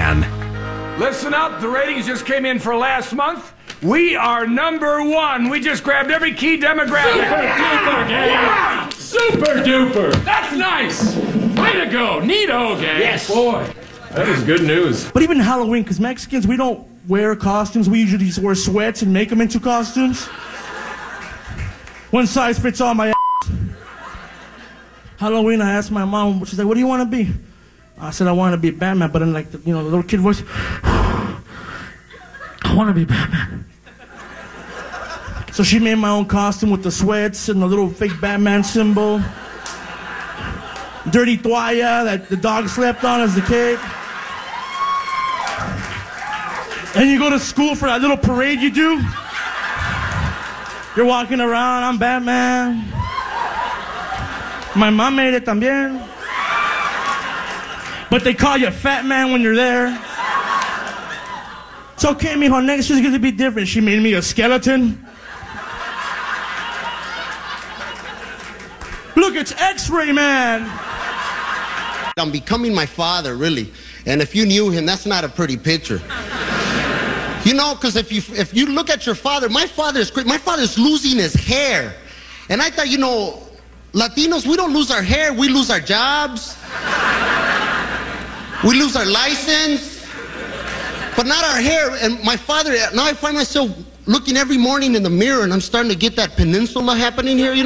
man. Listen up, the ratings just came in for last month. We are number one. We just grabbed every key demographic. Super duper. That's nice. Way to go. Neato, gang. Yes. Boy, that is good news. But even Halloween, because Mexicans, we don't wear costumes. We usually just wear sweats and make them into costumes. One size fits all my ass. Halloween, I asked my mom, she's like, what do you want to be? I said, I want to be Batman, but in like, the little kid voice. I want to be Batman. So she made my own costume with the sweats and the little fake Batman symbol. Dirty toalla that the dog slept on as a kid. And you go to school for that little parade you do. You're walking around, I'm Batman. My mom made it también. But they call you Fat Man when you're there. It's okay, mijo, next year's gonna be different. She made me a skeleton. Look, it's X-Ray Man. I'm becoming my father, really. And if you knew him, that's not a pretty picture. You know, because if you look at your father, my father's losing his hair. And I thought, Latinos, we don't lose our hair, we lose our jobs. We lose our license. But not our hair. And my father, now I find myself looking every morning in the mirror and I'm starting to get that peninsula happening here,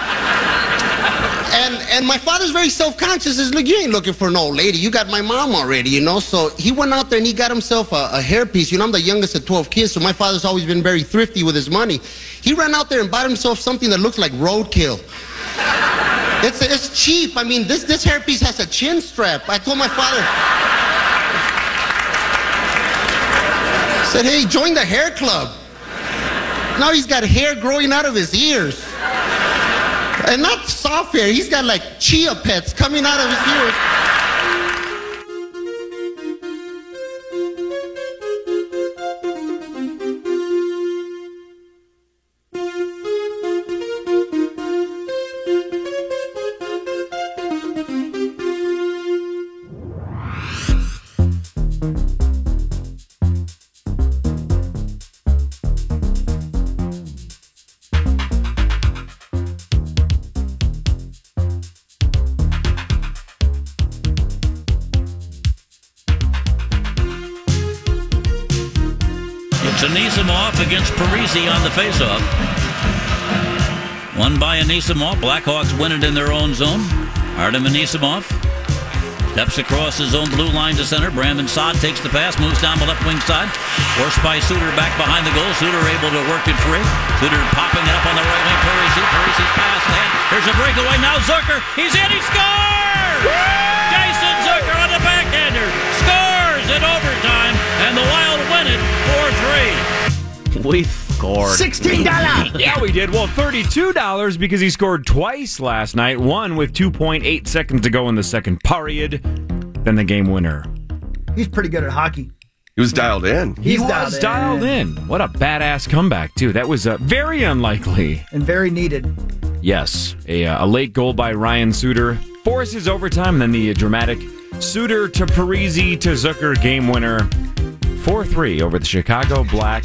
And my father's very self-conscious. He's like, you ain't looking for an old lady. You got my mom already, So he went out there and he got himself a hairpiece. I'm the youngest of 12 kids, so my father's always been very thrifty with his money. He ran out there and bought himself something that looks like roadkill. It's cheap. I mean, this hairpiece has a chin strap. I told my father, I said, hey, join the hair club. Now he's got hair growing out of his ears. And not soft hair, he's got like chia pets coming out of his ears. Anisimov against Parisi on the faceoff. Won by Anisimov. Blackhawks win it in their own zone. Artem Anisimov steps across his own blue line to center. Brandon Saad takes the pass, moves down the left wing side. Forced by Suter back behind the goal. Suter able to work it free. Suter popping it up on the right wing. Parisi's pass ahead. Here's a breakaway. Now Zucker. He's in. He scores! Jason Zucker on the backhander. Scores in overtime. And the Wild win it 4-3. We scored. $16. Yeah, we did. Well, $32 because he scored twice last night. One with 2.8 seconds to go in the second period. Then the game winner. He's pretty good at hockey. He was dialed in. He was dialed in. What a badass comeback, too. That was very unlikely. And very needed. Yes. A late goal by Ryan Suter forces overtime. Then the dramatic Suter to Parisi to Zucker game winner. 4-3 over the Chicago Black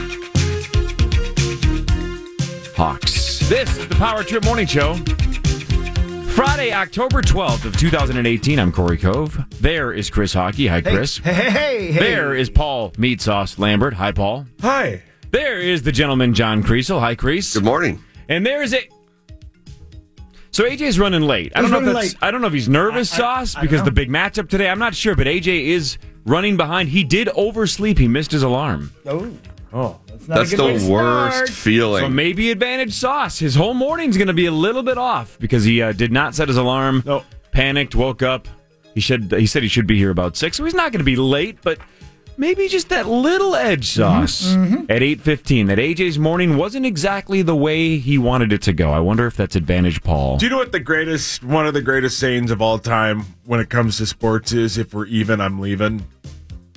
Hawks. This is the Power Trip Morning Show. Friday, October 12th of 2018. I'm Corey Cove. There is Chris Hockey. Hi, Chris. Hey. There is Paul Meat Sauce Lambert. Hi, Paul. Hi. There is the gentleman John Kriesel. Hi, Kreese. Good morning. And there's So AJ's running late. I don't know if he's nervous, Sauce, because the big matchup today. I'm not sure, but AJ is running behind. He did oversleep. He missed his alarm. Oh, that's the worst feeling. So maybe advantage Sauce. His whole morning's going to be a little bit off because he did not set his alarm. No. Panicked, woke up. He said he should be here about 6, so he's not going to be late, but maybe just that little edge, Sauce, at 8:15. That AJ's morning wasn't exactly the way he wanted it to go. I wonder if that's advantage Paul. Do you know what one of the greatest sayings of all time when it comes to sports is? If we're even, I'm leaving.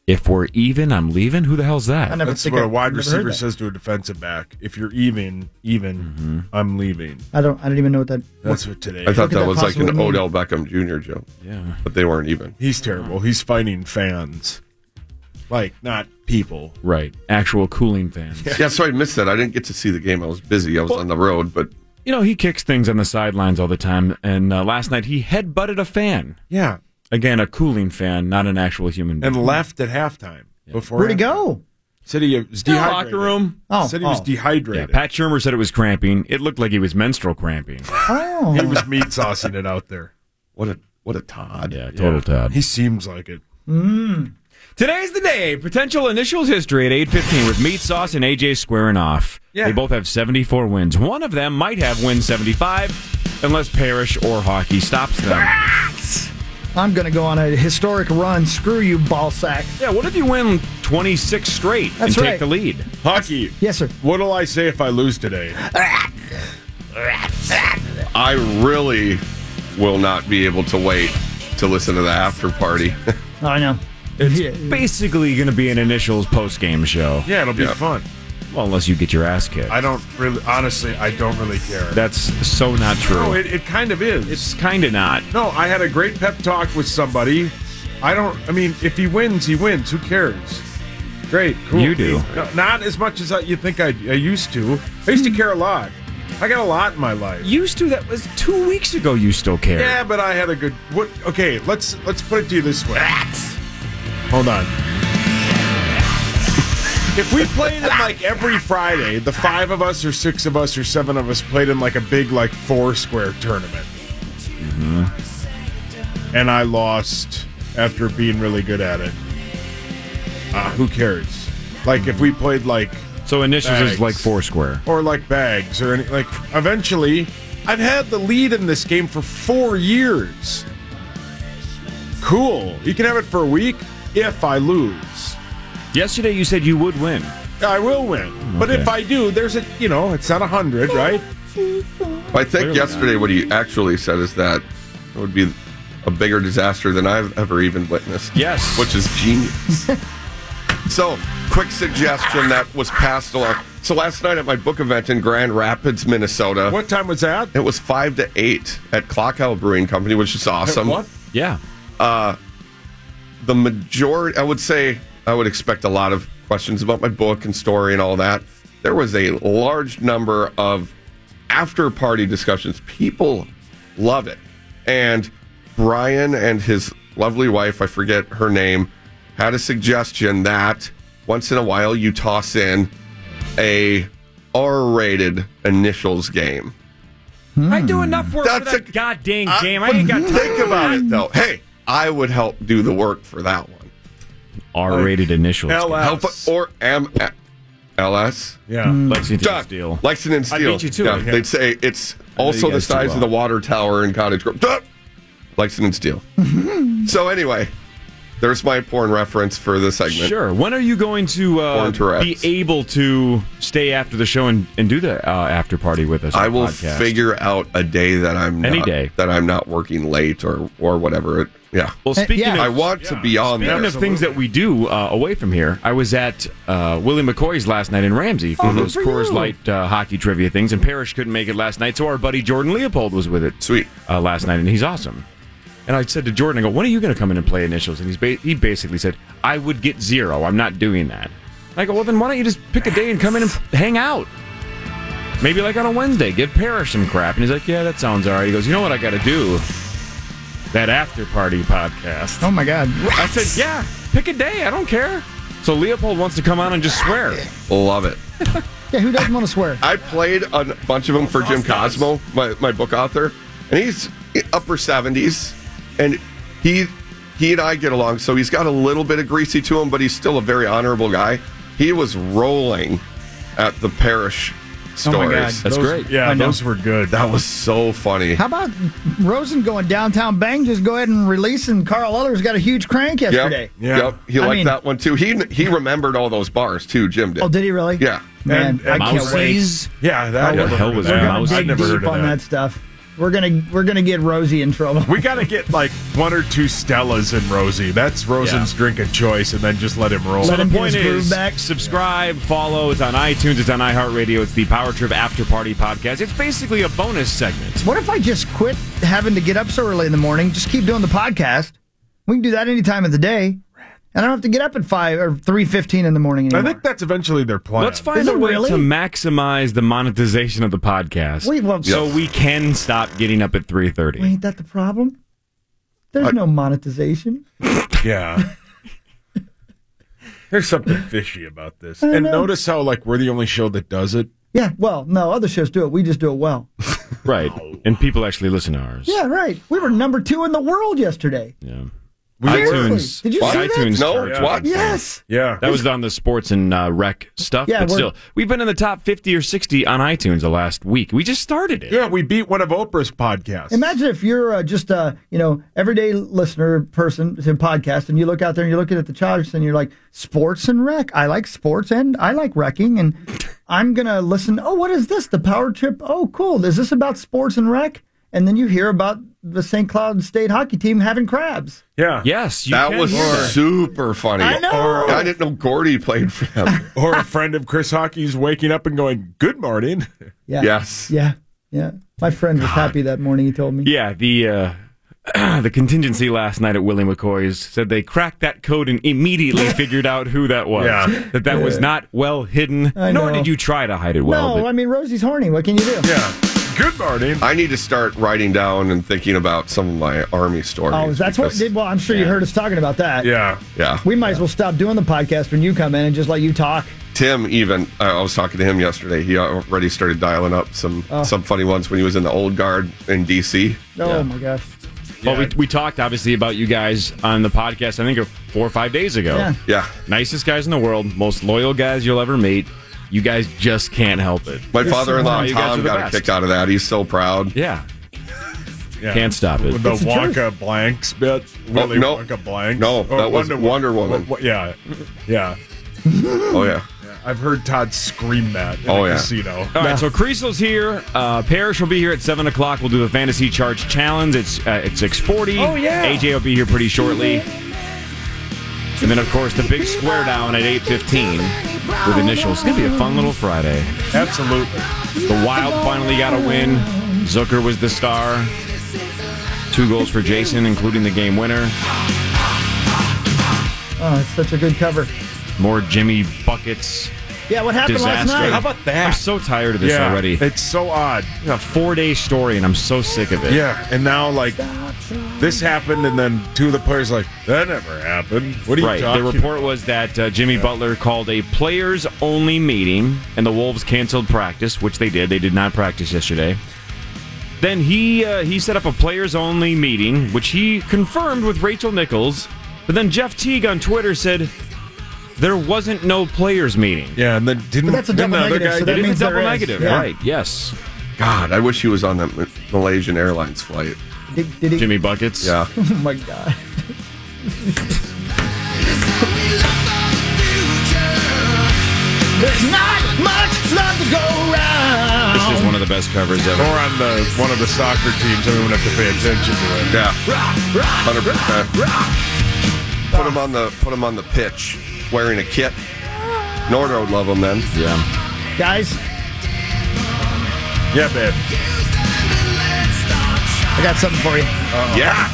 If we're even, I'm leaving. Who the hell's that? I never That's think what a I've wide never receiver heard that. says to a defensive back. If you're even, I'm leaving. I don't even know what that. That's what today. I thought What could that that was like an possibly mean? Odell Beckham Jr. joke. Yeah. But they weren't even. He's terrible. He's fighting fans. Like, not people. Right. Actual cooling fans. Yeah, so I missed that. I didn't get to see the game. I was busy. I was on the road, but You know, he kicks things on the sidelines all the time. And last night he headbutted a fan. Yeah. Again, a cooling fan, not an actual human being. And left at halftime. Before Where'd he halftime. go? Said he was dehydrated. Locker room. Said he was Yeah, dehydrated. Pat Shurmur said it was cramping. It looked like he was menstrual cramping. Oh. He was meat saucing it out there. what a Todd. Yeah, total Todd. He seems like it. Today's the day. Potential initials history at 8:15 with Meat Sauce and AJ squaring off. Yeah. They both have 74 wins. One of them might have win 75 unless Parrish or Hockey stops them. I'm going to go on a historic run. Screw you, ball sack. Yeah, what if you win 26 straight and That's take right. the lead? Hockey. Yes, sir. What'll I say if I lose today? I really will not be able to wait to listen to the after party. Oh, I know. It's Yeah. basically going to be an initials post-game show. Yeah, it'll be Yeah. fun. Well, unless you get your ass kicked. I don't really care. That's so not true. No, it kind of is. It's kind of not. No, I had a great pep talk with somebody. If he wins, he wins. Who cares? Great, cool. You do. No, not as much as you think I used to. I used to care a lot. I got a lot in my life. Used to, that was 2 weeks ago you still cared. Yeah, but I had a good. Okay, let's put it to you this way. Hold on. If we played it like every Friday, the 5 of us or 6 of us or 7 of us played in like a big like 4-square tournament, and I lost after being really good at it, who cares? Like if we played like So initials bags, is like Foursquare. or like bags or any like. Eventually, I've had the lead in this game for 4 years. Cool. You can have it for a week if I lose. Yesterday you said you would win. I will win. But Okay. if I do, there's it's not 100, right? I think yesterday what he actually said is that it would be a bigger disaster than I've ever even witnessed. Yes. Which is genius. So, quick suggestion that was passed along. So last night at my book event in Grand Rapids, Minnesota, What time was that? it was 5 to 8 at Clock Owl Brewing Company, which is awesome. What? Yeah. The majority, I would say, I would expect a lot of questions about my book and story and all that. There was a large number of after-party discussions. People love it. And Brian and his lovely wife, I forget her name, had a suggestion that once in a while you toss in a R-rated initials game. I do enough work That's for that goddamn game. I but ain't got time. think about it, though. Hey, I would help do the work for that one. R-rated initials. LS. Or LS. Yeah. Lexington Done. Steel. Lexington Steel. beat you to yeah, it, yeah. They'd say it's also you the guys do size well. of the water tower in Cottage Grove. Duh! Lexington Steel. So anyway, there's my porn reference for the segment. Sure. When are you going to Porn Tourette's. be able to stay after the show and do the after party with us? on I the will podcast? figure out a day that I'm Any not, day. that I'm not working late or whatever. Yeah. Well, speaking yeah. of I want to be on Speaking there. of things that we do away from here, I was at Willie McCoy's last night in Ramsey for those for Coors you. Light hockey trivia things, and Parrish couldn't make it last night, so our buddy Jordan Leopold was with it Sweet. last night, and he's awesome. And I said to Jordan, I go, when are you going to come in and play initials? And he basically said, I would get 0. I'm not doing that. And I go, well, then why don't you just pick a day and come in and hang out? Maybe like on a Wednesday, give Parrish some crap. And he's like, yeah, that sounds all right. He goes, you know what I got to do? That after party podcast. Oh, my God. I said, yeah, pick a day. I don't care. So Leopold wants to come on and just swear. Love it. Yeah, who doesn't want to swear? I played a bunch of them for Jim Cosmo, my book author, and he's upper 70s, and he and I get along, so he's got a little bit of greasy to him, but he's still a very honorable guy. He was rolling at the Parrish stories. Oh, my God. That's great. Yeah, I know. those were good. That was so funny. How about Rosen going downtown bang? Just go ahead and release, and Carl Eller's got a huge crank yesterday. Yep. He I liked mean- that one too. He remembered all those bars too. Jim did. Oh, did he really? Yeah. Man, And I can't wait. Mousies. Yeah, that What the hell was We're that? going to I've dig never heard deep of on that. that stuff. We're gonna get Rosie in trouble. We got to get like 1 or 2 Stellas in Rosie. That's Rosen's drink of choice, and then just let him roll. Let So him the get point his groove is, back. subscribe, follow. It's on iTunes. It's on iHeartRadio. It's the Power Trip After Party podcast. It's basically a bonus segment. What if I just quit having to get up so early in the morning? Just keep doing the podcast. We can do that any time of the day. And I don't have to get up at 5 or 3:15 in the morning anymore. I think that's eventually their plan. Let's find Is a it way really? to maximize the monetization of the podcast. Wait, well, so we can stop getting up at 3:30. Ain't that the problem? There's no monetization. Yeah. There's something fishy about this. I And know. notice how like we're the only show that does it. Yeah, well, no, other shows do it. We just do it well. Right. And people actually listen to ours. Yeah, right. We were number 2 in the world yesterday. Yeah. Seriously? Did you see that? iTunes No, charts. what? Yes. Yeah. That was on the sports and rec stuff. Yeah, but we're- still, we've been in the top 50 or 60 on iTunes the last week. We just started it. Yeah, we beat one of Oprah's podcasts. Imagine if you're just a everyday listener person to a podcast, and you look out there and you're looking at the charts and you're like, sports and rec. I like sports and I like wrecking, and I'm gonna listen. Oh, what is this? The Power Trip. Oh, cool. Is this about sports and rec? And then you hear about the St. Cloud State hockey team having crabs. Yeah. Yes, you That can was hear that. super funny. I know. I didn't know Gordy played for them. Or a friend of Chris Hockey's waking up and going, "Good morning." Yeah. Yes. Yeah. Yeah. My friend was happy that morning. He told me. Yeah, the the contingency last night at Willie McCoy's said they cracked that code and immediately figured out who that was. Yeah. That was not well hidden. I Nor know. did you try to hide it well. No, but- I mean Rosie's horny. What can you do? Yeah. Good morning. I need to start writing down and thinking about some of my Army stories. Oh, that's what. because- Well, I'm sure you heard us talking about that. Yeah. Yeah. We might as well stop doing the podcast when you come in and just let you talk. Tim, even, I was talking to him yesterday. He already started dialing up some funny ones when he was in the old guard in D.C. Oh my gosh. Well, we talked obviously about you guys on the podcast, I think 4 or 5 days ago. Yeah. Yeah. Nicest guys in the world, most loyal guys you'll ever meet. You guys just can't help it. My father-in-law, You guys are Tom, the got a best. kick out of that. He's so proud. Yeah. Yeah. Can't stop it. With the It's the Wonka blanks bit. Willy no. Wonka blanks. No, that was Wonder Woman. Yeah. Yeah. Oh, yeah. I've heard Todd scream that in Oh, a yeah. casino. All right, so Creasel's here. Parrish will be here at 7 o'clock. We'll do the Fantasy Charts Challenge. It's at 6:40. Oh, yeah. AJ will be here pretty shortly. And then, of course, the big square down at 8:15 with initials. It's going to be a fun little Friday. Absolutely. The Wild finally got a win. Zucker was the star. 2 goals for Jason, including the game winner. Oh, it's such a good cover. More Jimmy buckets. Yeah, what happened last Disaster. night? How about that? I'm so tired of this Yeah. already. It's so odd. It's a 4-day story, and I'm so sick of it. Yeah. And now, like, this happened, and then 2 of the players like, that never happened. What are you Right. talking The report was that Jimmy Butler called a players-only meeting, and the Wolves canceled practice, which they did. They did not practice yesterday. Then he set up a players-only meeting, which he confirmed with Rachel Nichols. But then Jeff Teague on Twitter said there wasn't no players meeting. Yeah, and then didn't, But that's a didn't double the other negative, guy so that It is means a double there is. negative, Yeah. right? Yes. God, I wish he was on that Malaysian Airlines flight. Did he? Jimmy buckets. Yeah. Oh my God. There's not much love to go around. This is one of the best covers ever. Or on one of the soccer teams, and we wouldn't have to pay attention to it. Yeah. 100%. Put him on the pitch wearing a kit. Nordro would love him then. Yeah. Guys, Yeah, babe. I got something for you. Yeah.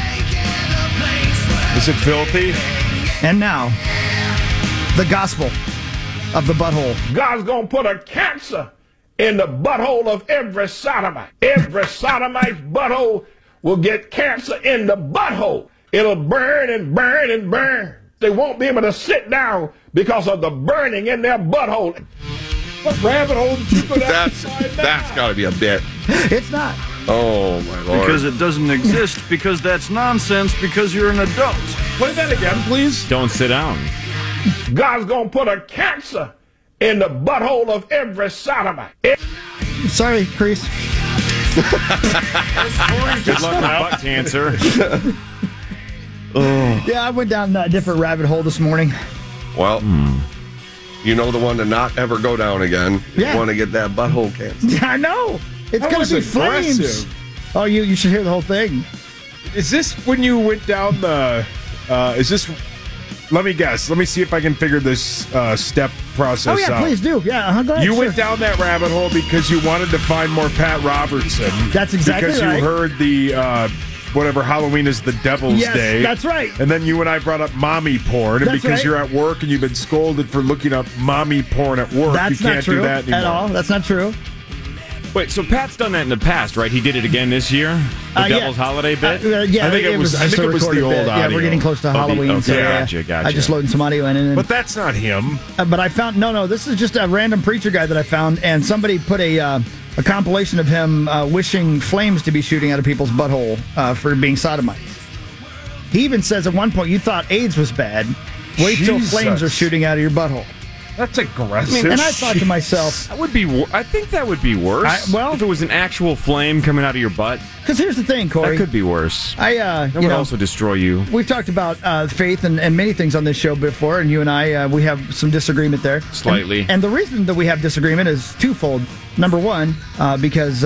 Is it filthy? And now, the gospel of the butthole. God's gonna put a cancer in the butthole of every sodomite. Every sodomite's butthole will get cancer in the butthole. It'll burn and burn and burn. They won't be able to sit down because of the burning in their butthole. What rabbit hole did you go down? That's got to be a bit. It's not. Oh my lord. Because it doesn't exist, because that's nonsense, because you're an adult. Play that again, please. Don't sit down. God's gonna put a cancer in the butthole of every sodomite. Sorry, Crease. Good luck with butt cancer. Yeah, I went down a different rabbit hole this morning. Well, you know the one to not ever go down again. Yeah. You want to get that butthole cancer. I know. It's That going was to be flames. aggressive. Oh, you should hear the whole thing. Is this when you went down the? Is this? Let me guess. Let me see if I can figure this step process out. Oh yeah, please do. Yeah, go ahead. You sure. went down that rabbit hole because you wanted to find more Pat Robertson. That's exactly because right. you heard the whatever Halloween is the Devil's Day. That's right. And then you and I brought up mommy porn, and That's because right. you're at work and you've been scolded for looking up mommy porn at work, That's you can't not true do that anymore. at all. That's not true. Wait, so Pat's done that in the past, right? He did it again this year? The Devil's Holiday bit? Yeah, I think it was just a the old recorded bit. audio. Yeah, we're getting close to Halloween. okay, so yeah. gotcha. I just loaded some audio in. And, But that's not him. but I found no. This is just a random preacher guy that I found, and somebody put a compilation of him wishing flames to be shooting out of people's butthole for being sodomites. He even says at one point, "You thought AIDS was bad. Wait till Jesus. flames are shooting out of your butthole." That's aggressive. And I thought to myself, That would be. I think that would be worse. well, if it was an actual flame coming out of your butt, because here's the thing, Corey. that could be worse. That That would also destroy you. We've talked about faith and many things on this show before, and you and I, we have some disagreement there. Slightly. And the reason that we have disagreement is twofold. Number one, because,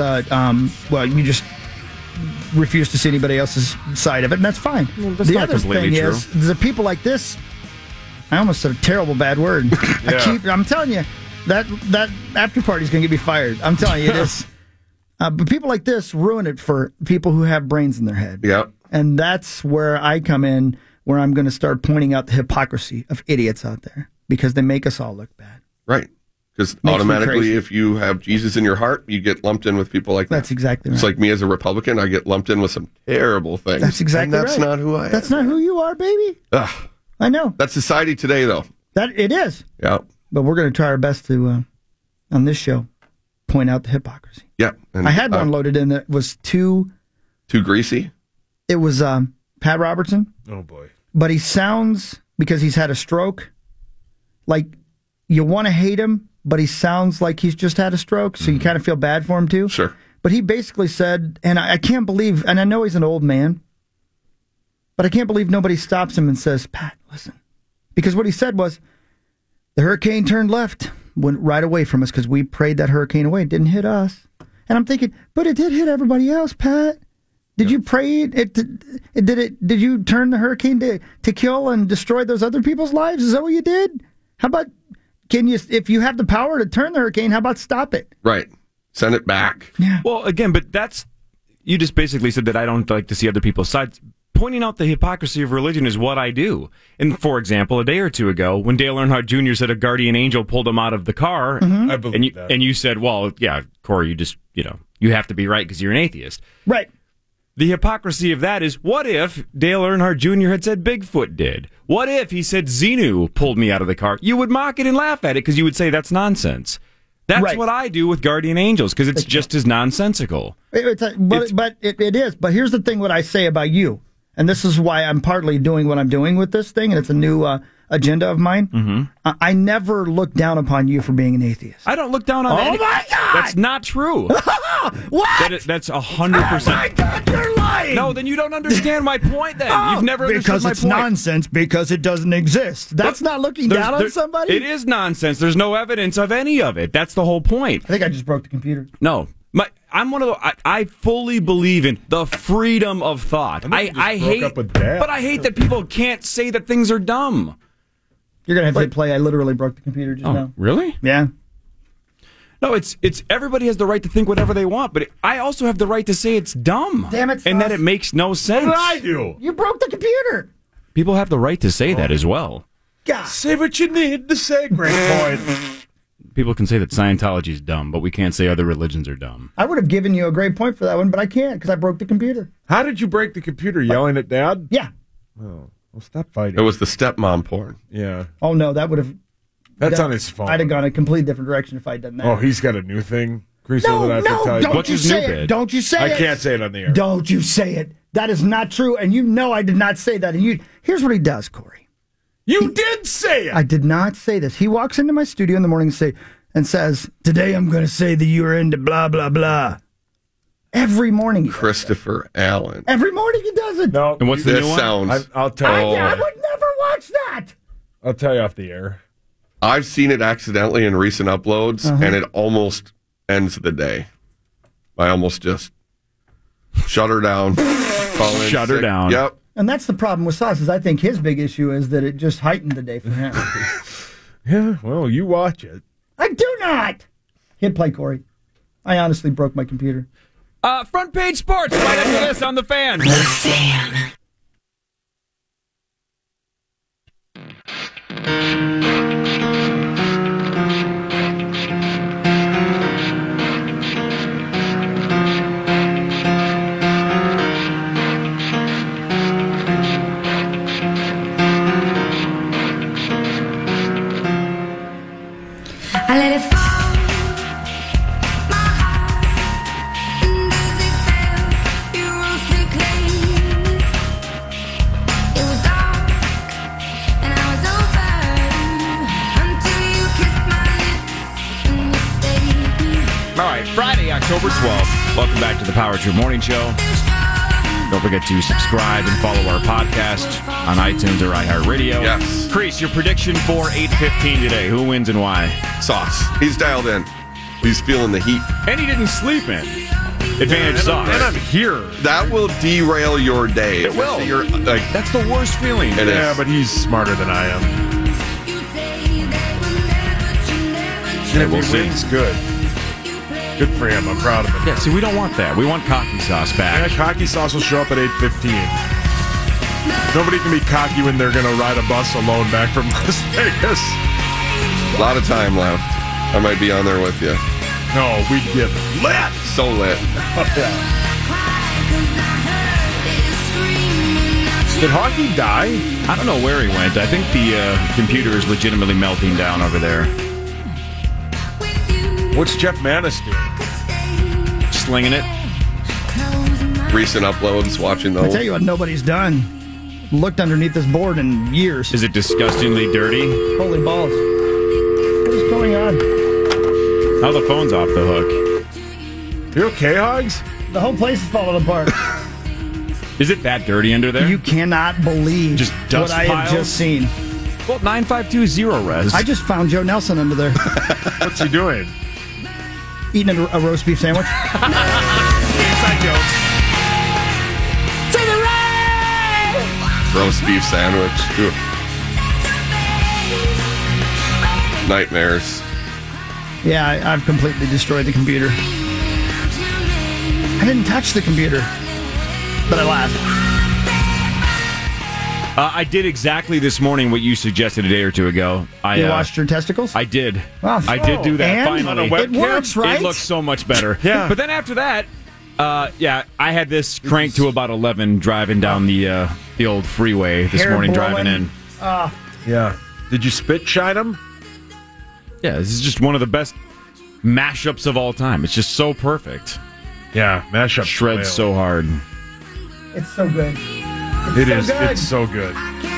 you just refuse to see anybody else's side of it, and that's fine. that's the not other completely thing true. is, the people like this, I almost said a terrible bad word. I'm telling you, that after party's going to get me fired. I'm telling you this. But people like this ruin it for people who have brains in their head. Yeah. And that's where I come in, where I'm going to start pointing out the hypocrisy of idiots out there because they make us all look bad. Right. Because me automatically, crazy. if you have Jesus in your heart, you get lumped in with people like that. That's exactly right. It's like me as a Republican, I get lumped in with some terrible things. That's exactly and that's right. not who I am. That's not who you are, baby. Ugh. I know. That's society today, though. That it is. Yeah. But we're going to try our best to, on this show, point out the hypocrisy. Yeah. And, I had one loaded in that was too greasy? It was Pat Robertson. Oh, boy. But he sounds, because he's had a stroke, like you want to hate him, but he sounds like he's just had a stroke, so you kind of feel bad for him too. Sure. But he basically said, and I can't believe, and I know he's an old man, but I can't believe nobody stops him and says, Pat, listen. Because what he said was, the hurricane turned left, went right away from us because we prayed that hurricane away. It didn't hit us. And I'm thinking, but it did hit everybody else, Pat. Did you pray it? Did you turn the hurricane to kill and destroy those other people's lives? Is that what you did? How about, if you have the power to turn the hurricane, how about stop it? Right. Send it back. Yeah. Well, again, but you just basically said that I don't like to see other people's sides. Pointing out the hypocrisy of religion is what I do. And for example, a day or two ago, when Dale Earnhardt Jr. said a guardian angel pulled him out of the car, I believe that. and you said, well, yeah, Corey, you just, you have to be right because you're an atheist. Right. The hypocrisy of that is, what if Dale Earnhardt Jr. had said Bigfoot did? What if he said Xenu pulled me out of the car? You would mock it and laugh at it because you would say that's nonsense. That's Right. what I do with guardian angels because it's just as nonsensical. But it is. But here's the thing: what I say about you, and this is why I'm partly doing what I'm doing with this thing, and it's a new agenda of mine. Mm-hmm. I never look down upon you for being an atheist. I don't look down on Oh my God! That's not true. What? That's 100%. Oh my God, you're lying! No, then you don't understand my point then. You've never understood because my it's point. nonsense because it doesn't exist. That's not looking down on somebody. It is nonsense. There's no evidence of any of it. That's the whole point. I think I just broke the computer. No. I'm one of the. I fully believe in the freedom of thought. I hate, up with Dad. but I hate that people can't say that things are dumb. You're gonna have to hit play. I literally broke the computer just now. Really? Yeah. No, it's everybody has the right to think whatever they want, but I also have the right to say it's dumb. Damn it, and Sus. that it makes no sense. What did I do? You broke the computer. People have the right to say that as well. God. Say what you need to say, great point. People can say that Scientology is dumb, but we can't say other religions are dumb. I would have given you a great point for that one, but I can't because I broke the computer. How did you break the computer? Yelling at Dad? Yeah. Oh, well, stop fighting. It was the stepmom porn. Yeah. Oh no, that would have. That's on his phone. I'd have gone a completely different direction if I'd done that. Oh, he's got a new thing, Creasel, no, that I have to tell you. don't What's you his say new it. bid? Don't you say I it. can't say it on the air. Don't you say it. That is not true, and you know I did not say that. And here's what he does, Corey. You did say it. I did not say this. He walks into my studio in the morning and says, "Today I'm going to say that you are into blah blah blah." Every morning, he does Christopher Allen. that. Every morning he does it. No. And what's the This new one? sounds. I'll tell you. I would never watch that. I'll tell you off the air. I've seen it accidentally in recent uploads, and it almost ends the day. I almost just Shut her down. Call in Shut her sick. down. Yep. And that's the problem with Sauce, is I think his big issue is that it just heightened the day for him. Yeah, well, you watch it. I do not! Hit play, Corey. I honestly broke my computer. Front page sports right after this on The Fan. The Fan. I let it fall, my heart, and as it fell, you rose to claim. It was dark, and I was over, until you kissed my lips, and you stayed. All right, Friday, October 12th. Welcome back to the Power Trip Morning Show. Don't forget to subscribe and follow our podcast on iTunes or iHeartRadio. Yes. Chris, your prediction for 8:15 today. Who wins and why? Sauce. He's dialed in. He's feeling the heat. And he didn't sleep in. Advantage Sauce. And I'm here. That will derail your day. It will. You're, like, That's the worst feeling. It is. Yeah, but he's smarter than I am. And if we'll he see. wins, good. Good for him. I'm proud of him. Yeah, see, we don't want that. We want Cocky Sauce back. Yeah, Cocky Sauce will show up at 8:15. Nobody can be cocky when they're going to ride a bus alone back from Las Vegas. a lot of time left. I might be on there with you. No, we'd get lit. So lit. Did Hockey die? I don't know where he went. I think the computer is legitimately melting down over there. What's Jeff Manis doing? Slinging it. Recent uploads, watching I those. tell you what, nobody's done. Looked underneath this board in years. Is it disgustingly dirty? Holy balls. What is going on? Now the phone's off the hook. You okay, Hogs? The whole place is falling apart. Is it that dirty under there? You cannot believe Just dust what I have piles? just seen. Well, 9520 res. I just found Joe Nelson under there What's he doing? eating a roast beef sandwich. Inside jokes. Roast beef sandwich. Ooh. Nightmares. Yeah, I've completely destroyed the computer. I didn't touch the computer, but I laughed. I did exactly this morning what you suggested a day or two ago. You washed your testicles? I did. Wow. I did do that And finally. it works, right? It looks so much better. Yeah. But then after that, I had this cranked to about 11 driving down the old freeway this Hair morning, blowing. driving in. Yeah. Did you spit shine him? Yeah, this is just one of the best mashups of all time. It's just so perfect. Yeah, mashup. Shreds so hard. It's so good. It so is. good. It's so good.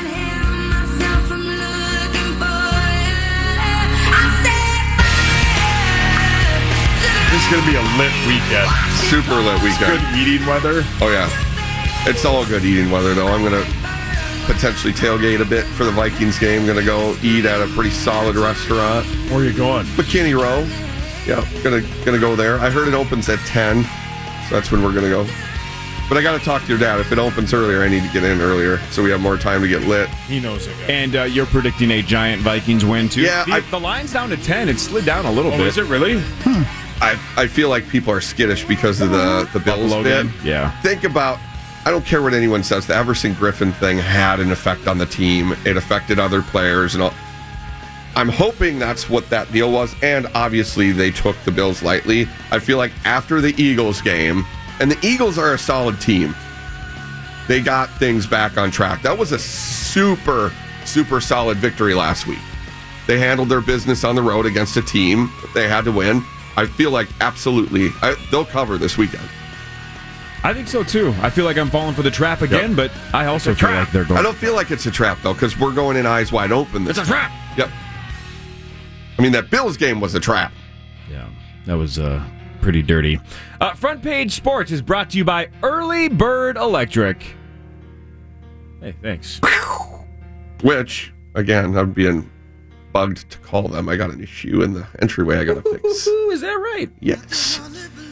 This is going to be a lit weekend. Super lit weekend. Good eating weather. Oh, yeah. It's all good eating weather, though. I'm going to potentially tailgate a bit for the Vikings game. Going to go eat at a pretty solid restaurant. Where are you going? McKinney Row. Yeah, gonna go there. I heard it opens at 10, so that's when we're going to go. But I got to talk to your dad. If it opens earlier, I need to get in earlier so we have more time to get lit. He knows it. And you're predicting a giant Vikings win, too? Yeah, The line's down to 10. It slid down a little Oh, bit. is it really? I feel like people are skittish because of the Bills Buffalo bid. game? Yeah. Think about, I don't care what anyone says, the Everson Griffin thing had an effect on the team. It affected other players and all. I'm hoping that's what that deal was, and obviously they took the Bills lightly. I feel like after the Eagles game, and the Eagles are a solid team, they got things back on track. That was a super, super solid victory last week. They handled their business on the road against a team that they had to win. I feel like absolutely they'll cover this weekend. I think so, too. I feel like I'm falling for the trap again, but I also feel like they're going. I don't feel like it's a trap, though, because we're going in eyes wide open. It's a trap! Yep. I mean, that Bills game was a trap. Yeah, that was pretty dirty. Front Page Sports is brought to you by Early Bird Electric. Hey, thanks. Which, again, I'm being bugged to call them. I got an issue in the entryway I got to fix. Is that right? Yes.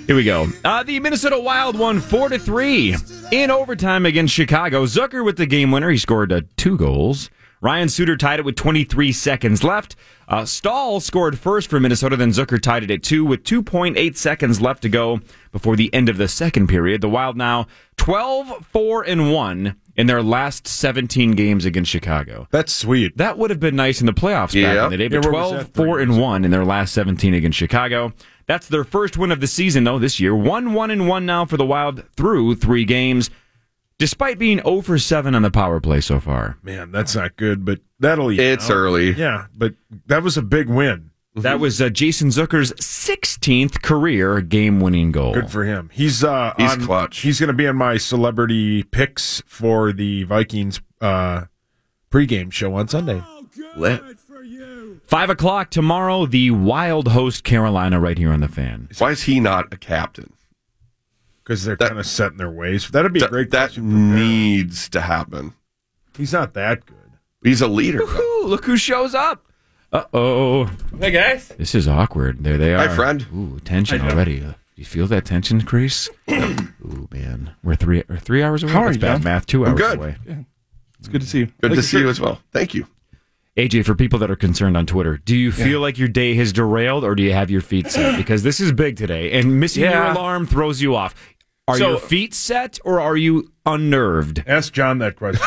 Here we go. The Minnesota Wild won 4-3 in overtime against Chicago. Zucker with the game winner. He scored 2 goals. Ryan Suter tied it with 23 seconds left. Stahl scored first for Minnesota, then Zucker tied it at 2 with 2.8 seconds left to go before the end of the second period. The Wild now 12-4-1 in their last 17 games against Chicago. That's sweet. That would have been nice in the playoffs back in the day, but 12-4-1 in their last 17 against Chicago. That's their first win of the season, though, this year. 1-1-1 now for the Wild through 3 games, despite being 0-for-7 on the power play so far. Man, that's not good, but that'll It's early. Yeah, but that was a big win. That was Jason Zucker's 16th career game-winning goal. Good for him. He's clutch. He's going to be on my celebrity picks for the Vikings pregame show on Sunday. Lit. 5 o'clock tomorrow, the Wild host Carolina right here on the Fan. Why is he not a captain? Because they're kind of set in their ways. That'd be a great That needs to happen. He's not that good. He's a leader. Ooh, look who shows up. Uh-oh. Hey, guys. This is awkward. There they are. Hi, friend. Ooh, tension already. Do you feel that tension, Chris? Ooh, man. We're 3 hours away. How are That's you, bad John? math. 2 hours good. away. Yeah. It's good to see you. Good to see you as well. Thank you. AJ, for people that are concerned on Twitter, do you feel like your day has derailed or do you have your feet set? Because this is big today, and missing your alarm throws you off. Are your feet set or are you unnerved? Ask John that question.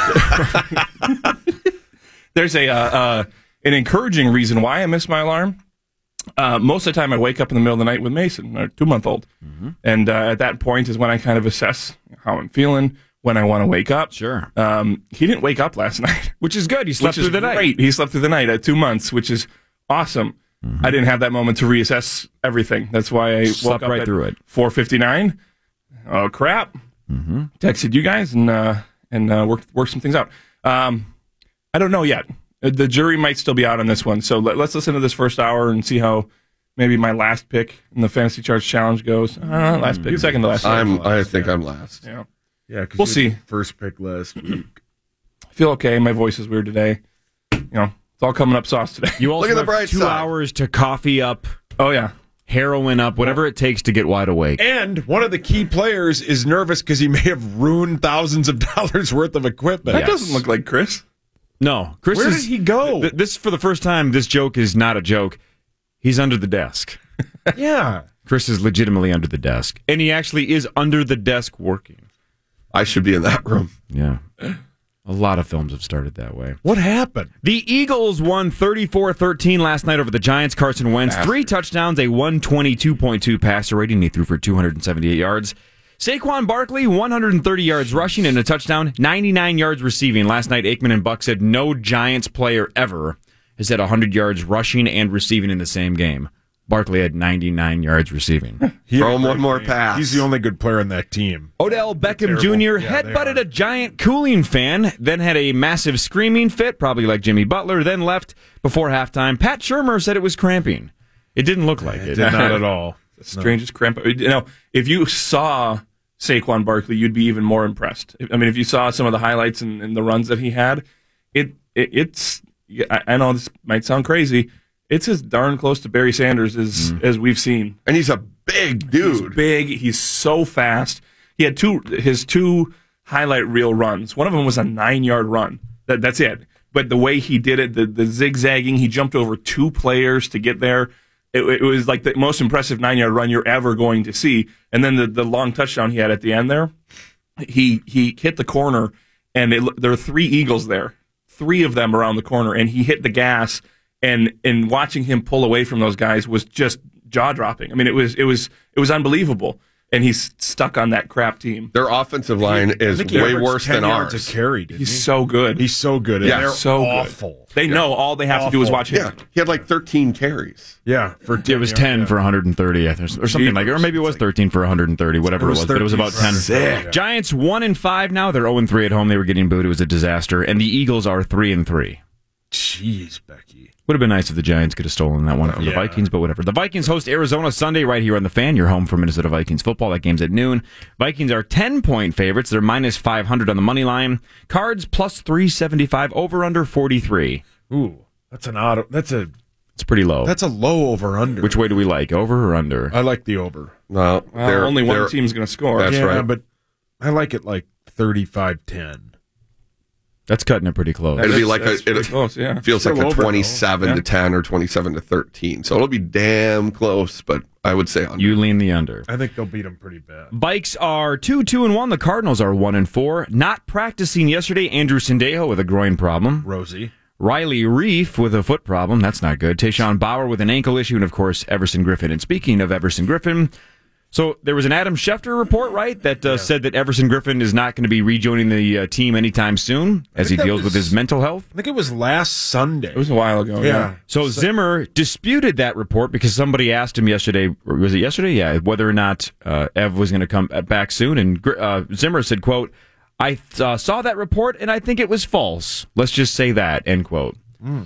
There's an encouraging reason why I miss my alarm. Most of the time, I wake up in the middle of the night with Mason, our 2-month-old. Mm-hmm. And at that point is when I kind of assess how I'm feeling, when I want to wake up. Sure. He didn't wake up last night. Which is good. He slept through the night. Great. He slept through the night at 2 months, which is awesome. Mm-hmm. I didn't have that moment to reassess everything. That's why I Slept woke up right at through it. 4:59. Oh, crap. Mm-hmm. Texted you guys and worked some things out. I don't know yet. The jury might still be out on this one. So let's listen to this first hour and see how maybe my last pick in the Fantasy Charts Challenge goes. Last pick, second to last. I think I'm last. Yeah. Yeah, because we'll see. First pick last week. I feel okay. My voice is weird today. You know, it's all coming up sauce today. You also Look at the have bright 2 side. hours to coffee up, Oh, yeah. heroin up, whatever it takes to get wide awake. And one of the key players is nervous because he may have ruined thousands of dollars worth of equipment. That doesn't look like Chris. No, Chris Where is, did he go? This for the first time. This joke is not a joke. He's under the desk. Yeah. Chris is legitimately under the desk, and he actually is under the desk working. I should be in that room. Yeah, a lot of films have started that way. What happened? The Eagles won 34-13 last night over the Giants. Carson Wentz, 3 touchdowns, a 122.2 passer rating. He threw for 278 yards. Saquon Barkley, 130 yards rushing and a touchdown, 99 yards receiving. Last night, Aikman and Buck said no Giants player ever has had 100 yards rushing and receiving in the same game. Barkley had 99 yards receiving. Throw him one more pass. He's the only good player on that team. Odell Beckham Jr. Yeah, headbutted a giant cooling fan, then had a massive screaming fit, probably like Jimmy Butler, then left before halftime. Pat Shurmur said it was cramping. It didn't look like it. Did not at all. The strangest cramp. You know, if you saw Saquon Barkley, you'd be even more impressed. I mean, if you saw some of the highlights and the runs that he had, it's. I know this might sound crazy. It's as darn close to Barry Sanders as we've seen. And he's a big dude. He's big. He's so fast. He had his two highlight reel runs. One of them was a 9-yard run. That's it. But the way he did it, the zigzagging, he jumped over 2 players to get there. It was like the most impressive 9-yard run you're ever going to see. And then the long touchdown he had at the end there, he hit the corner, and there were 3 Eagles there, 3 of them around the corner, and he hit the gas. And watching him pull away from those guys was just jaw dropping. I mean, it was unbelievable. And he's stuck on that crap team. Their offensive line is way worse than ours. A carry, he's so good. He's so good. Yeah, they're so awful. Good. They know all they have to do is watch him. Yeah, he had like 13 carries. Yeah, it was 10 for 130, I think, or something like that. Or maybe it was 13 for 130, whatever it was. But it was about 10. Sick. Giants 1-5 now. They're 0-3 at home. They were getting booed. It was a disaster. And the Eagles are 3-3. Jeez, Becky. Would have been nice if the Giants could have stolen that one from the Vikings, but whatever. The Vikings host Arizona Sunday right here on the Fan. Your home for Minnesota Vikings football. That game's at noon. Vikings are 10-point favorites. They're minus 500 on the money line. Cards plus 375. Over under 43. Ooh, that's a It's pretty low. That's a low over-under. Which way do we like, over or under? I like the over. Well, only one team's going to score. That's right. But I like it like 35-10. That's cutting it pretty close. It'd be like pretty close, yeah. Feels Still like a over, 27 to 10 or 27 to 13. So it'll be damn close, but I would say under. You lean the under. I think they'll beat them pretty bad. Vikes are 2-2-1. The Cardinals are 1-4. Not practicing yesterday. Andrew Sendejo with a groin problem. Rosie. Riley Reif with a foot problem. That's not good. Tayshaun Bauer with an ankle issue. And, of course, Everson Griffin. And speaking of Everson Griffin, so there was an Adam Schefter report, right, that said that Everson Griffin is not going to be rejoining the team anytime soon as he deals with his mental health. I think it was last Sunday. It was a while ago, yeah. So Zimmer disputed that report because somebody asked him yesterday, or was it yesterday? Yeah, whether or not Ev was going to come back soon. And Zimmer said, quote, I saw that report and I think it was false. Let's just say that, end quote.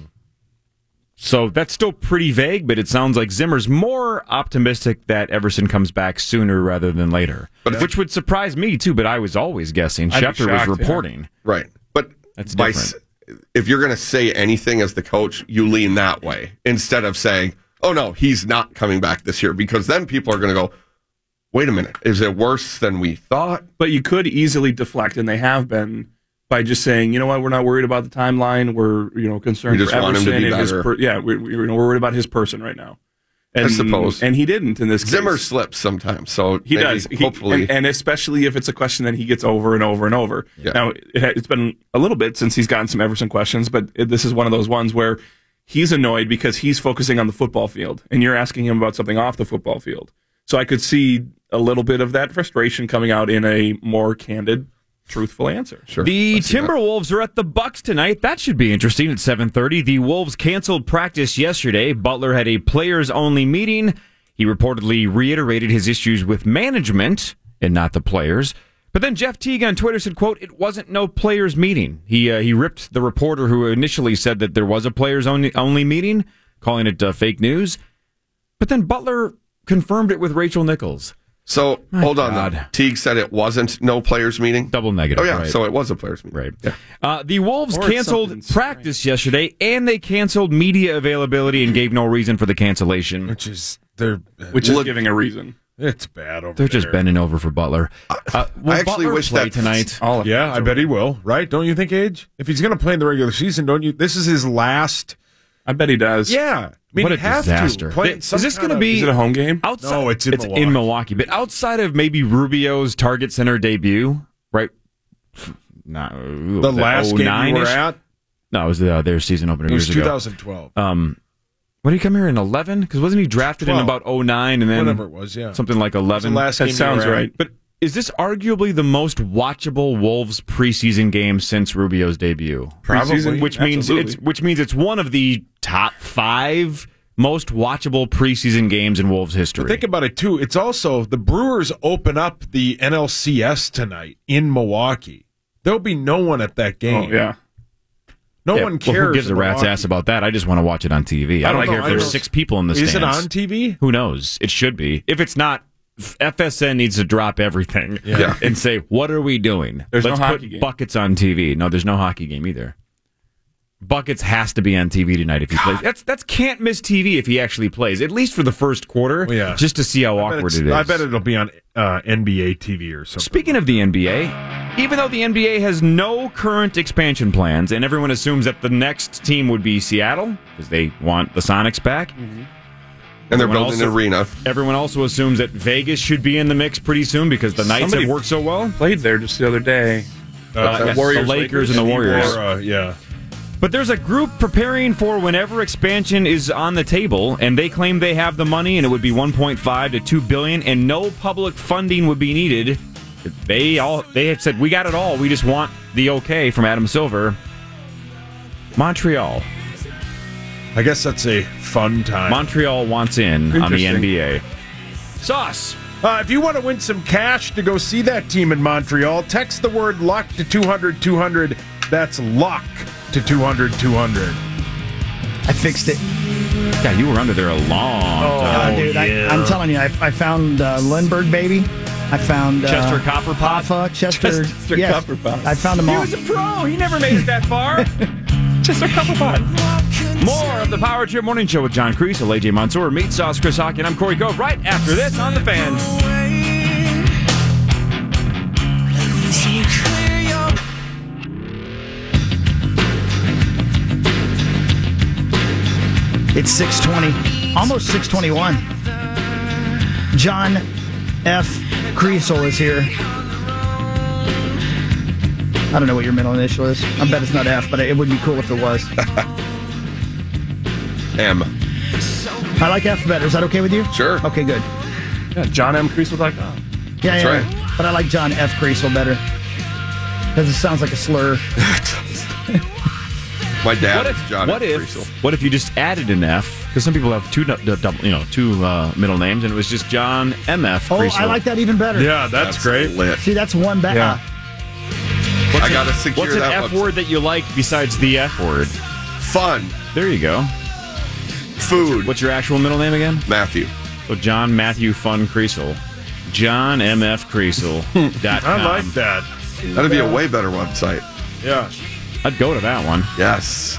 So that's still pretty vague, but it sounds like Zimmer's more optimistic that Everson comes back sooner rather than later, which would surprise me too. But I was always guessing Schefter was reporting. Yeah. Right, but that's different. If you're going to say anything as the coach, you lean that way instead of saying, "Oh no, he's not coming back this year," because then people are going to go, "Wait a minute, is it worse than we thought?" But you could easily deflect, and they have been, by just saying, you know what, we're not worried about the timeline. We're concerned we just for want Everson him to be and his better. we're worried about his person right now. And, I suppose, and he didn't in this case. Zimmer slips sometimes, so he does. Hopefully, and especially if it's a question that he gets over and over and over. Yeah. Now it's been a little bit since he's gotten some Everson questions, but this is one of those ones where he's annoyed because he's focusing on the football field, and you're asking him about something off the football field. So I could see a little bit of that frustration coming out in a more candid, truthful answer. Sure. The Timberwolves are at the Bucks tonight. That should be interesting at 7:30. The Wolves canceled practice yesterday. Butler had a players-only meeting. He reportedly reiterated his issues with management and not the players. But then Jeff Teague on Twitter said, quote, it wasn't no players meeting. He ripped the reporter who initially said that there was a players-only meeting, calling it fake news. But then Butler confirmed it with Rachel Nichols. So, hold on, though. Teague said it wasn't no players meeting? Double negative. Oh, yeah, right. so it was a players meeting. Right. Yeah. The Wolves canceled practice yesterday, and they canceled media availability and gave no reason for the cancellation. Which is giving a reason. It's bad over They're just bending over for Butler. I actually Butler wish play that tonight. Yeah, I bet he will. Right? Don't you think, Age? If he's going to play in the regular season, don't you? This is his last. I bet he does. Yeah. I mean, What a he has disaster. To play Is this going to be... Is it a home game? Outside, No, it's in Milwaukee. But outside of maybe Rubio's Target Center debut, right? The last game you were at? No, it was their season opener years ago. It was 2012. When did he come here in 11? Because wasn't he drafted 12. in about 09 and then Whatever it was, yeah. something like 11? The last game That sounds you were at. right. But is this arguably the most watchable Wolves preseason game since Rubio's debut? Preseason? Which means it's one of the top 5 most watchable preseason games in Wolves history. But think about it, too. It's also the Brewers open up the NLCS tonight in Milwaukee. There'll be no one at that game. Oh, yeah. No one cares. Well, who gives a in rat's Milwaukee. ass about that? I just want to watch it on TV. I don't care if there's 6 people in the stands. Is it on TV? Who knows? It should be. If it's not, FSN needs to drop everything and say, what are we doing? There's Let's no put hockey game. buckets on TV. No, there's no hockey game either. Buckets has to be on TV tonight if he plays. That's can't miss TV if he actually plays, at least for the first quarter, just to see how awkward it is. I bet it'll be on NBA TV or something. Speaking of the NBA, even though the NBA has no current expansion plans, and everyone assumes that the next team would be Seattle, because they want the Sonics back. Mm-hmm. And they're building an arena. Everyone also assumes that Vegas should be in the mix pretty soon because the Knights have worked so well. Played there just the other day. Yes, Warriors, the Lakers and the Warriors. Yeah. But there's a group preparing for whenever expansion is on the table, and they claim they have the money, and it would be $1.5 to $2 billion, and no public funding would be needed. They had said, we got it all. We just want the okay from Adam Silver. Montreal. I guess that's a fun time. Montreal wants in on the NBA. Sauce. If you want to win some cash to go see that team in Montreal, text the word luck to 200-200. That's luck to 200-200. I fixed it. Yeah, you were under there a long time. Dude, I'm telling you, I found Lindbergh, baby. I found Chester Copperpot. Hoffa, Chester yes, Copperpot. I found them all. He was a pro. He never made it that far. Chester Copperpot. More of the Power Trip Morning Show with John Kreese, AJ Mansour, Meat Sauce, Chris Hockey, and I'm Corey Cove. Right after this on The Fan. It's 6:20, almost 6:21. John F. Kreisel is here. I don't know what your middle initial is. I bet it's not F, but it would be cool if it was. M. I like F better. Is that okay with you? Sure. Okay, good. Yeah, JohnMCreasel.com. Yeah, That's right. But I like John F. Kreisel better. Because it sounds like a slur. My dad is John What F. if? Kreisel. What if you just added an F? Because some people have two middle names, and it was just John M.F. Oh, Kreisel. I like that even better. Yeah, that's great. Lit. See, that's one better. Yeah. I got to secure What's an that F website. word that you like besides the F word? Fun. There you go. Food. What's your actual middle name again? Matthew. So John Matthew Fun Kreisel. John M.F. Kreisel.com. I like that. That'd be a way better website. Yeah. I'd go to that one. Yes.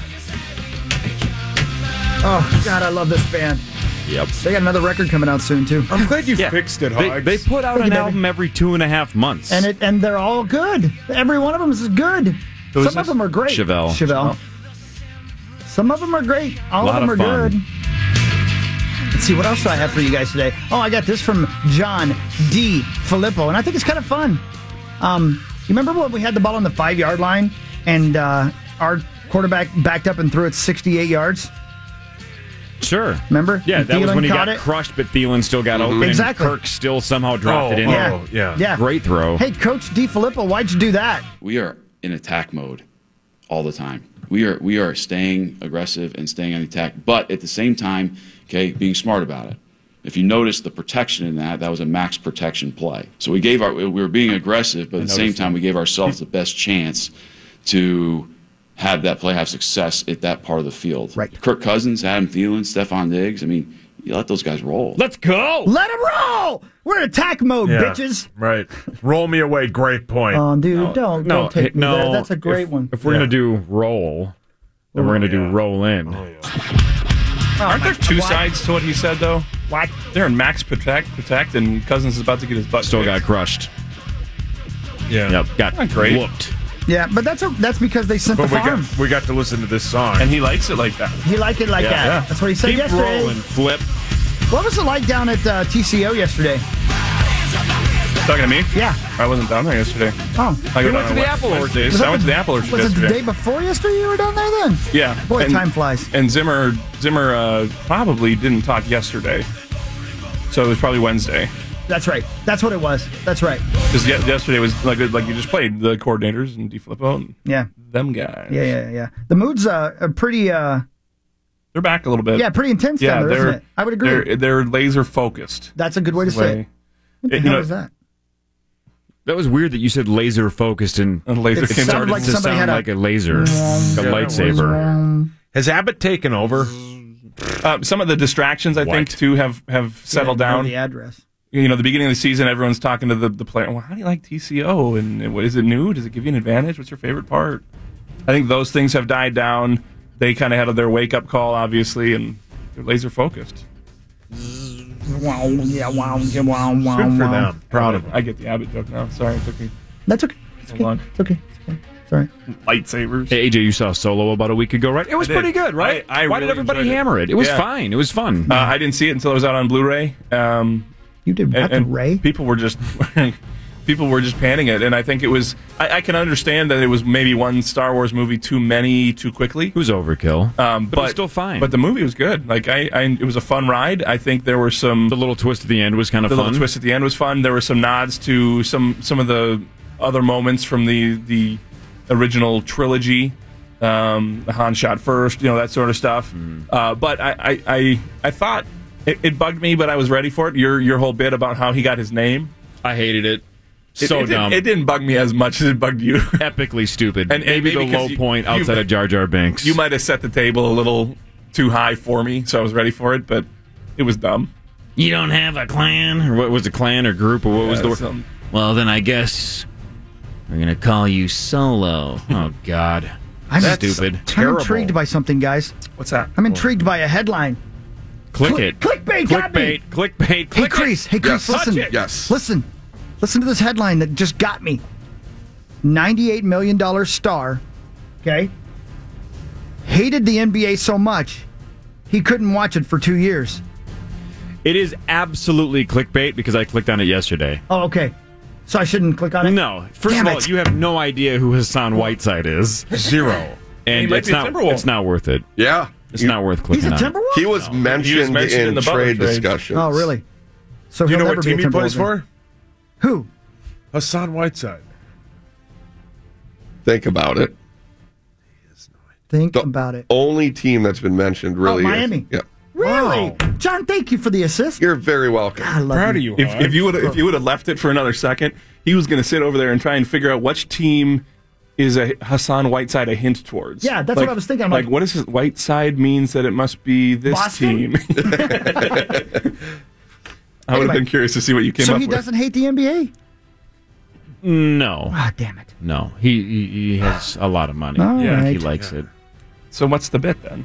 Oh, God, I love this band. Yep. They got another record coming out soon, too. I'm glad you fixed it, Hogs. They put out Thank an you, baby. album every 2.5 months. And they're all good. Every one of them is good. Who is Some of this? them are great. Chevelle. Some of them are great. All of Lot them are of fun. good. Let's see, what else do I have for you guys today? Oh, I got this from John D. Filippo, and I think it's kind of fun. You remember when we had the ball on the 5-yard line, and our quarterback backed up and threw it 68 yards? Sure. Remember? Yeah, And that was Thielen when he caught got it? crushed, but Thielen still got open. Exactly. And Kirk still somehow dropped it in. Yeah. Yeah. Great throw. Hey, Coach D. Filippo, why'd you do that? We are in attack mode all the time. We are staying aggressive and staying on the attack, but at the same time, okay, being smart about it. If you notice the protection in that was a max protection play. So we were being aggressive, but at the same time, we gave ourselves the best chance to have that play have success at that part of the field. Right. Kirk Cousins, Adam Thielen, Stephon Diggs. I mean, you let those guys roll. Let's go. Let him roll! We're in attack mode, bitches. Right. Roll me away. Great point. Oh, dude, don't take me there. That's a great one. If we're going to do roll, then we're going to do roll in. Aren't there two sides to what he said, though? What? They're in max protect, and Cousins is about to get his butt Still kicked. got crushed. Yeah. Yep. Got Not great. whooped. Yeah, but that's because they sent But the farm. we got to listen to this song. And he likes it like that. He liked it like that. Yeah. That's what he said Keep yesterday. rolling, Flip. What was it like down at TCO yesterday? Talking to me? Yeah. I wasn't down there yesterday. Oh. I You went to the Apple Orchard. Wednesdays. I went to the Apple Orchard Was it the yesterday. day before yesterday you were down there then? Yeah. Boy, And- time flies. And Zimmer probably didn't talk yesterday. So it was probably Wednesday. That's right. That's what it was. That's right. Because yesterday was like you just played the coordinators and DeFilippo and Yeah. them guys. Yeah. The moods are pretty, They're back a little bit. pretty intense down there, isn't it? I would agree. They're laser focused. That's a good way to say it. What the hell is that? That was weird that you said laser focused and laser It it sounded started like to somebody sound had a- like a laser, like a lightsaber. Has Abbott taken over? Some of the distractions, I think, too, have settled Yeah, I know down. the address. You know, the beginning of the season, everyone's talking to the player. Well, how do you like TCO? And what is it new? Does it give you an advantage? What's your favorite part? I think those things have died down. They kind of had their wake up call, obviously, and they're laser focused. Wow. Good for them. Proud of them. I get the Abbott joke now. Sorry, it took me That's okay. so long. It's okay. Sorry. Lightsabers. Hey, AJ, you saw Solo about a week ago, right? It was I did. pretty good, right? I Why did really everybody enjoyed it. hammer it? It was Yeah. fine. It was fun. I didn't see it until it was out on Blu-ray. You did what, and Ray? people were just panning it, and I think it was. I can understand that it was maybe one Star Wars movie too many too quickly. It was overkill, but it was still fine. But the movie was good. Like it was a fun ride. I think there were some. The little twist at the end was kind of The fun. little twist at the end was fun. There were some nods to some of the other moments from the original trilogy. Han shot first, that sort of stuff. But I thought it bugged me, but I was ready for it. Your whole bit about how he got his name. I hated it. It Dumb. It didn't bug me as much as it bugged you. Epically stupid. And maybe the because low point outside of Jar Jar Binks. You might have set the table a little too high for me, so I was ready for it, but it was dumb. You don't have a clan? Or what was the clan or group? Or what was the word? Well, then I guess we're going to call you Solo. Oh, God. I'm stupid. I'm intrigued by something, guys. What's that? I'm intrigued by a headline. Click it. Clickbait got me. Clickbait. Hey, Crease. Hey, Crease, listen. Yes. Listen to this headline that just got me. $98 million star, okay, hated the NBA so much, he couldn't watch it for 2 years. It is absolutely clickbait because I clicked on it yesterday. Oh, okay. So I shouldn't click on it? No. First Damn of all, it. you have no idea who Hassan Whiteside is. Zero. And He might it's be a not, Timberwolf. it's not worth it. Yeah. It's not worth clicking He's a on. Timberwolf? He was mentioned mentioned in in the Butler trade trades. discussions. Oh, really? So Do you he'll know never what be a team he plays Timberwolf for? then. Who? Hassan Whiteside. Think about it. Think The about it. only team that's been mentioned really Miami. is. Yeah. Really? Wow. John, thank you for the assist. You're very welcome. I love Proud you. of you. If, Hawk. if you would have left it for another second, he was going to sit over there and try and figure out which team is a Hassan Whiteside a hint towards. Yeah, that's what I was thinking. I'm like, like, what is his Whiteside means that it must be this Boston? team. I would have been curious to see what you came so up he with. doesn't hate the NBA? No. Ah, damn it. No. He has a lot of money. All He right. likes it. So what's the bit then?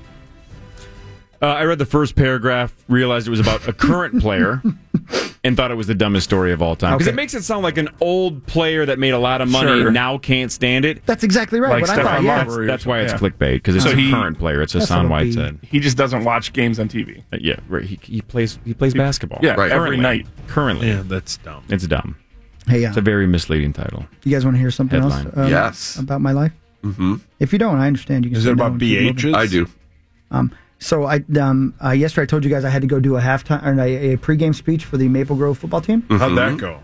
I read the first paragraph, realized it was about a current player, and thought it was the dumbest story of all time. Because Okay. it makes it sound like an old player that made a lot of money Sure. now can't stand it. That's exactly right. Like what I Stephon thought, yeah. Marbury. That's why it's Yeah. clickbait, because it's So a he- current player. It's That's Hassan what it'll be. Whiteside. He just doesn't watch games on TV. Yeah, right. He plays basketball. Yeah, Right. every Currently. night. Currently. Yeah, that's dumb. It's dumb. Hey, It's a very misleading title. you guys want to hear something Headline. else Yes. about my life? Mm-hmm. If you don't, I understand. You can Is sit it down about and keep moving. BHs? I do. So yesterday I told you guys I had to go do a halftime or a pregame speech for the Maple Grove football team. How'd that go?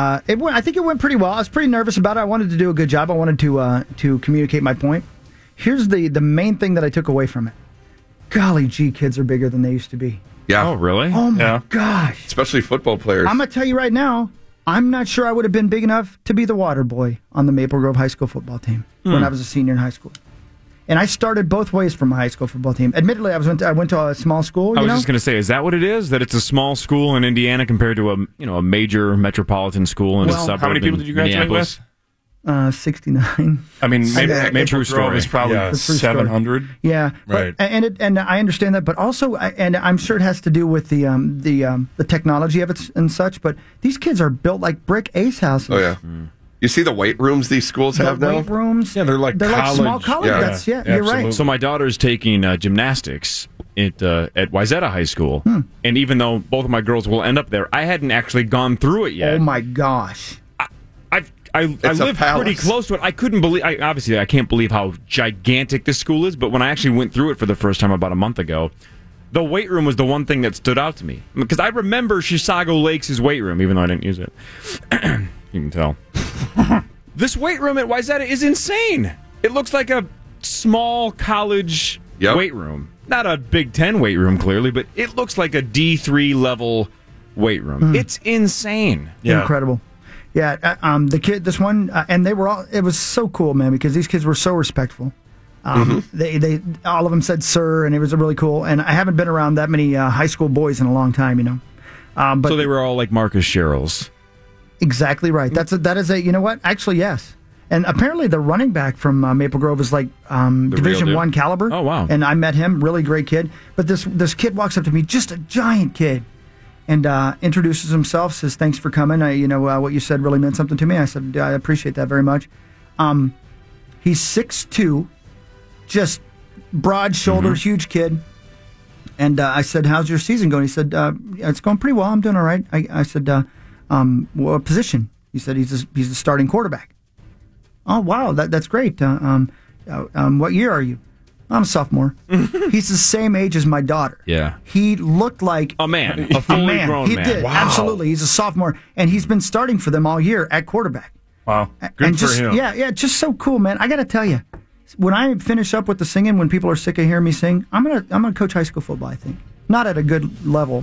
I think it went pretty well. I was pretty nervous about it. I wanted to do a good job. I wanted to communicate my point. Here's the main thing that I took away from it. Golly gee, kids are bigger than they used to be. Yeah. Oh, really? Oh my Yeah. gosh. Especially football players. I'm going to tell you right now, I'm not sure I would have been big enough to be the water boy on the Maple Grove High School football team when I was a senior in high school. And I started both ways for my high school football team. Admittedly, I went to a small school. I You was know? just going to say, is that what it is? That it's a small school in Indiana compared to a major metropolitan school in a Well, suburb? How many people in did you graduate Minneapolis? with? 69. I mean, Maple true Grove story. is probably Yeah. That's a true story. 700. Yeah, Right. and I understand that, but also, and I'm sure it has to do with the technology of it and such. But these kids are built like brick ace houses. Oh, yeah. You see the weight rooms these schools The have now? weight rooms. Yeah, they're like small college. college. Yeah. That's you're Absolutely. right. So my daughter's taking gymnastics at Wayzata High School, and even though both of my girls will end up there, I hadn't actually gone through it yet. Oh my gosh. I It's a live palace. pretty close to it. I couldn't believe. Obviously, I can't believe how gigantic this school is. But when I actually went through it for the first time about a month ago, the weight room was the one thing that stood out to me because I remember Chisago Lakes' weight room, even though I didn't use it. You can tell. This weight room at Wayzata is insane. It looks like a small college Yep. weight room. Not a Big Ten weight room, clearly, but it looks like a D3 level weight room. It's insane. Yeah. Incredible. Yeah, the kid, this one, and they were all. It was so cool, man, because these kids were so respectful. They all of them said "sir," and it was really cool. And I haven't been around that many high school boys in a long time, you know. But So they were all like Marcus Sherrills. exactly right. That is a. You know what? Actually, yes. And apparently, the running back from Maple Grove is like Division deal? I caliber. Oh, wow. And I met him, really great kid. But this kid walks up to me, just a giant kid, and introduces himself. Says, "Thanks for coming. What you said really meant something to me." I said, "I appreciate that very much." He's 6'2", just broad shoulders, huge kid. And I said, "How's your season going?" He said, "It's going pretty well. I'm doing all right." I said, "What position?" He said, "He's the starting quarterback." Oh, wow, that's great. What year are you? I'm a sophomore. He's the same age as my daughter. Yeah. He looked like A man. A fully grown he man. did, Wow. absolutely. He's a sophomore, and he's been starting for them all year at quarterback. Wow. Good and for just, him. Yeah, just so cool, man. I got to tell you, when I finish up with the singing, when people are sick of hearing me sing, I'm gonna coach high school football. I think not at a good level.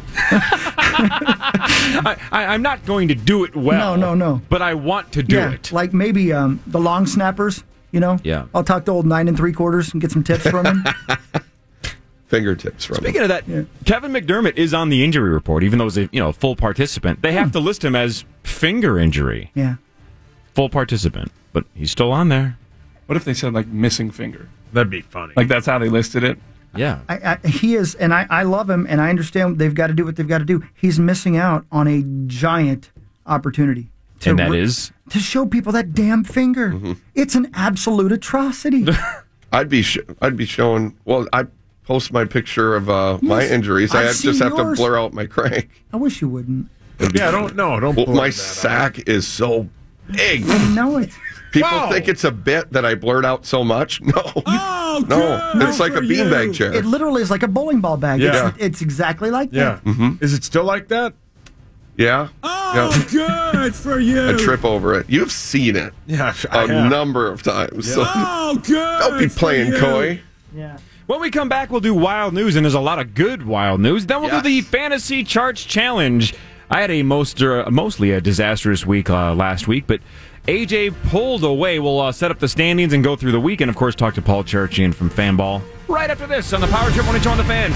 I'm not going to do it well. No. But I want to do it. Like maybe the long snappers. You know. Yeah. I'll talk to old 9 3/4 and get some tips from him. Fingertips from Speaking of that, Kevin McDermott is on the injury report, even though he's a full participant. They have to list him as finger injury. Yeah. Full participant, but he's still on there. What if they said like missing finger? That'd be funny. Like that's how they listed it. Yeah. He is, and I love him, and I understand they've got to do what they've got to do. He's missing out on a giant opportunity. And that is? To show people that damn finger. Mm-hmm. It's an absolute atrocity. I'd be showing. Well, I post my picture of my Yes, injuries. I've I just have seen yours. to blur out my crank. I wish you wouldn't. Yeah, don't Well, blur my that sack is so big. I know it. People think it's a bit that I blurred out so much. No, no, it's like a beanbag chair. It literally is like a bowling ball bag. Yeah. It's exactly like Yeah. that. Is it still like that? Yeah. Oh, good for you. I trip over it. You've seen it. Yeah, a number of times. So Oh, good. don't be playing coy. Yeah. When we come back, we'll do wild news, and there's a lot of good wild news. Then we'll do the Fantasy Charts Challenge. I had a mostly a disastrous week last week, but AJ pulled away. We'll set up the standings and go through the week, and of course talk to Paul Churchian from Fanball right after this on the Power Trip Morning Show on the Fan.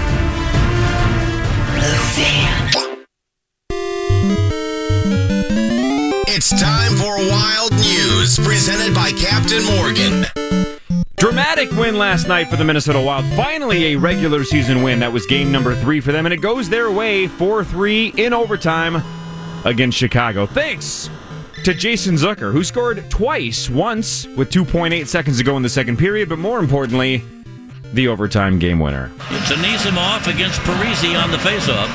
It's time for Wild News, presented by Captain Morgan. Dramatic win last night for the Minnesota Wild. Finally a regular season win. That was game number 3 for them, and it goes their way 4-3 in overtime against Chicago. Thanks to Jason Zucker, who scored twice, once with 2.8 seconds to go in the second period, but more importantly, the overtime game winner. It's Anisimov against Parisi on the faceoff.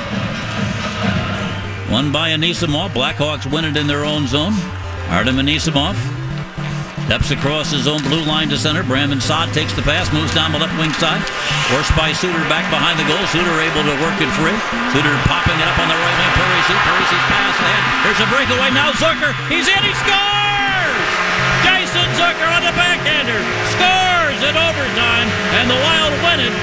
Won by Anisimov. Blackhawks win it in their own zone. Artem Anisimov steps across his own blue line to center. Brandon Saad takes the pass, moves down the left wing side. Forced by Suter back behind the goal. Suter able to work it free. Suter popping it up on the right wing. Parisi's pass ahead. There's a breakaway. Now Zucker. He's in. He scores! Jason Zucker on the backhander. Scores in overtime. And the Wild win it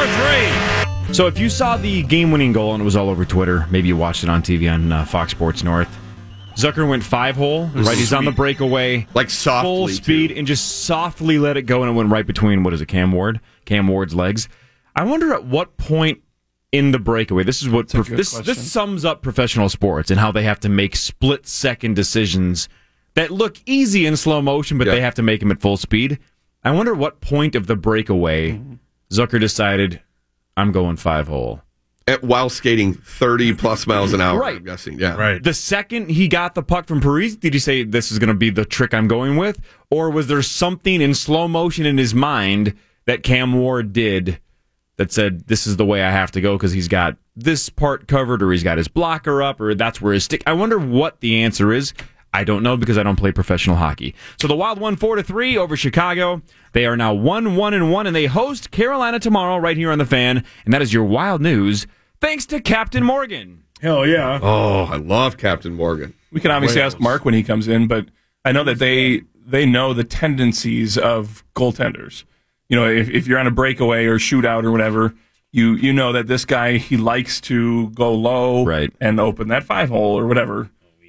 4-3. So if you saw the game-winning goal, and it was all over Twitter, maybe you watched it on TV on Fox Sports North, Zucker went 5-hole, right? He's on the breakaway. Like softly. Full speed, and just softly let it go, and it went right between, Cam Ward's legs. I wonder at what point in the breakaway, this is what this sums up professional sports and how they have to make split-second decisions that look easy in slow motion, but they have to make them at full speed. I wonder at what point of the breakaway Zucker decided, I'm going 5-hole. While skating 30-plus miles an hour, Right. I'm guessing. Yeah. Right. The second he got the puck from Parise, did he say, this is going to be the trick I'm going with? Or was there something in slow motion in his mind that Cam Ward did that said, this is the way I have to go because he's got this part covered, or he's got his blocker up, or that's where his stick... I wonder what the answer is. I don't know because I don't play professional hockey. So the Wild won 4-3 over Chicago. They are now 1-1-1, and they host Carolina tomorrow right here on the Fan. And that is your Wild news, thanks to Captain Morgan. Hell yeah. Oh, I love Captain Morgan. We can obviously ask Mark when he comes in, but I know that they know the tendencies of goaltenders. You know, if you're on a breakaway or shootout or whatever, you know that this guy, he likes to go low and open that 5-hole or whatever.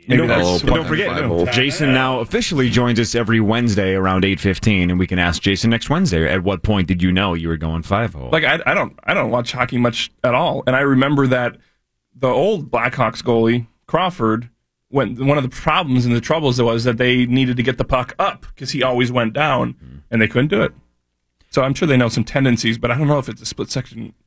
Don't forget, Jason now officially joins us every Wednesday around 8:15, and we can ask Jason next Wednesday, at what point did you know you were going 5-hole? Like I don't watch hockey much at all, and I remember that the old Blackhawks goalie Crawford, when one of the problems and the troubles was that they needed to get the puck up because he always went down, and they couldn't do it. So I'm sure they know some tendencies, but I don't know if it's a split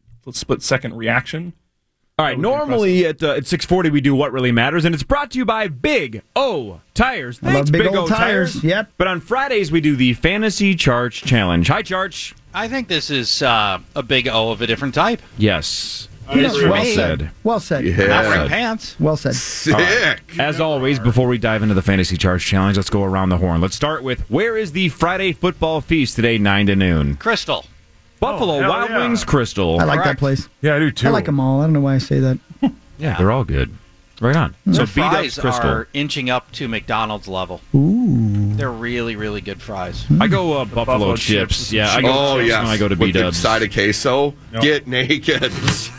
second reaction. All right, normally at 6:40 we do What Really Matters, and it's brought to you by Big O Tires. I love Thanks, Big O Tires. Yep. But on Fridays we do the Fantasy Charge Challenge. Hi, Charge. I think this is a big O of a different type. Yes. Well said. Well said. Not wearing pants. Well said. Sick. As always, before we dive into the Fantasy Charge Challenge, let's go around the horn. Let's start with, where is the Friday football feast today, 9 to noon? Crystal. Buffalo Wild Wings Crystal. I like that place. Yeah, I do too. I like them all. I don't know why I say that. Yeah, they're all good. Right on. So Their fries B-Dubs Crystal. are inching up to McDonald's level. Ooh. They're really, really good fries. I go Buffalo chips. Yeah, I go chips when I go to With the B-Dubs. side of queso. Get naked.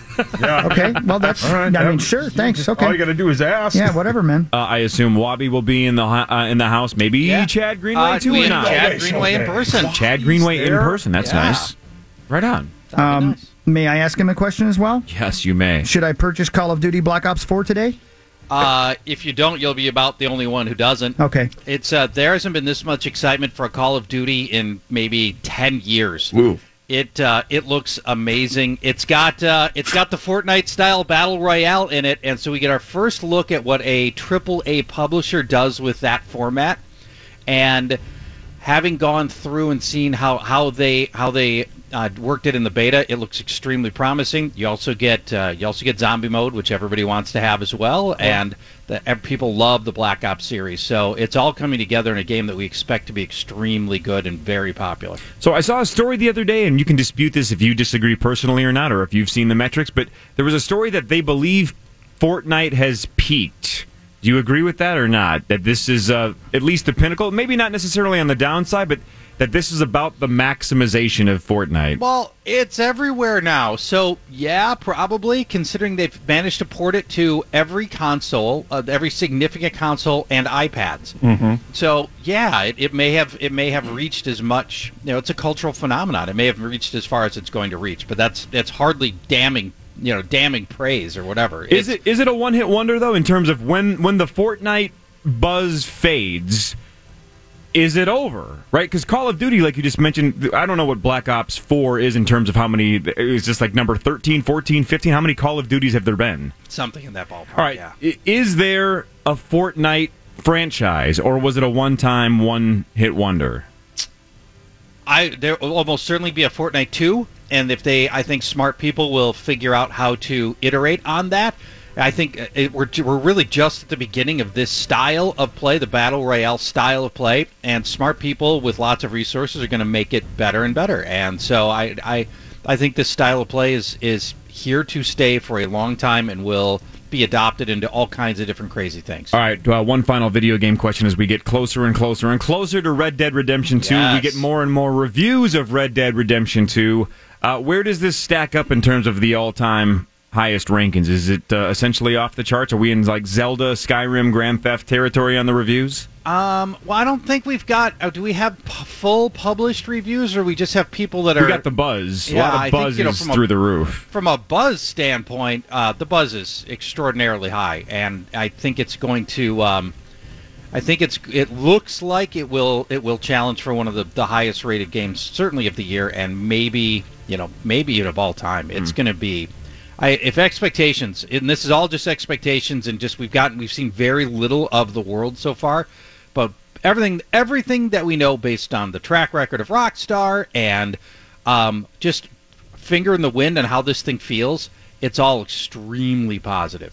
Okay, well, that's... All right, I mean, sure, thanks. Okay. All you got to do is ask. Yeah, whatever, man. I assume Wabi will be in the house. Maybe Chad Greenway too, we or not? Chad Greenway in person. Chad Greenway in person. That's nice. Right on. May I ask him a question as well? Yes, you may. Should I purchase Call of Duty Black Ops 4 today? If you don't, you'll be about the only one who doesn't. Okay. It's there hasn't been this much excitement for a Call of Duty in maybe 10 years. Woo. It looks amazing. It's got the Fortnite style battle royale in it, and so we get our first look at what a AAA publisher does with that format. And having gone through and seen how they worked it in the beta, it looks extremely promising. You also get zombie mode, which everybody wants to have as well, and people love the Black Ops series. So it's all coming together in a game that we expect to be extremely good and very popular. So I saw a story the other day, and you can dispute this if you disagree personally or not, or if you've seen the metrics, but there was a story that they believe Fortnite has peaked. Do you agree with that or not? That this is at least the pinnacle? Maybe not necessarily on the downside, but that this is about the maximization of Fortnite. Well, it's everywhere now. So, yeah, probably, considering they've managed to port it to every console, every significant console, and iPads. Mm-hmm. So, yeah, it may have reached as much. It's a cultural phenomenon. It may have reached as far as it's going to reach, but that's hardly damning praise or whatever. Is it a one-hit wonder, though, in terms of when the Fortnite buzz fades, is it over, right? Because Call of Duty, like you just mentioned, I don't know what Black Ops 4 is in terms of how many, is this like number 13, 14, 15? How many Call of Duties have there been? Something in that ballpark, all right. Yeah. Is there a Fortnite franchise, or was it a one-time, one-hit wonder? There will almost certainly be a Fortnite 2, and I think smart people will figure out how to iterate on that. I think we're really just at the beginning of this style of play, the Battle Royale style of play, and smart people with lots of resources are going to make it better and better. And so I think this style of play is here to stay for a long time and will be adopted into all kinds of different crazy things. All right, one final video game question as we get closer and closer and closer to Red Dead Redemption 2. Yes. We get more and more reviews of Red Dead Redemption 2. Where does this stack up in terms of the all-time highest rankings? Is it essentially off the charts? Are we in like Zelda, Skyrim, Grand Theft territory on the reviews? Well, I don't think we've got. Do we have full published reviews, or we just have people that are? We got the buzz. Yeah, a lot of buzz is through the roof. From a buzz standpoint, the buzz is extraordinarily high, and I think it's going to. I think it looks like it will challenge for one of the highest rated games, certainly of the year, and maybe of all time. It's going to be. If expectations, and this is all just expectations, and just we've seen very little of the world so far, but everything that we know based on the track record of Rockstar and just finger in the wind and how this thing feels, it's all extremely positive.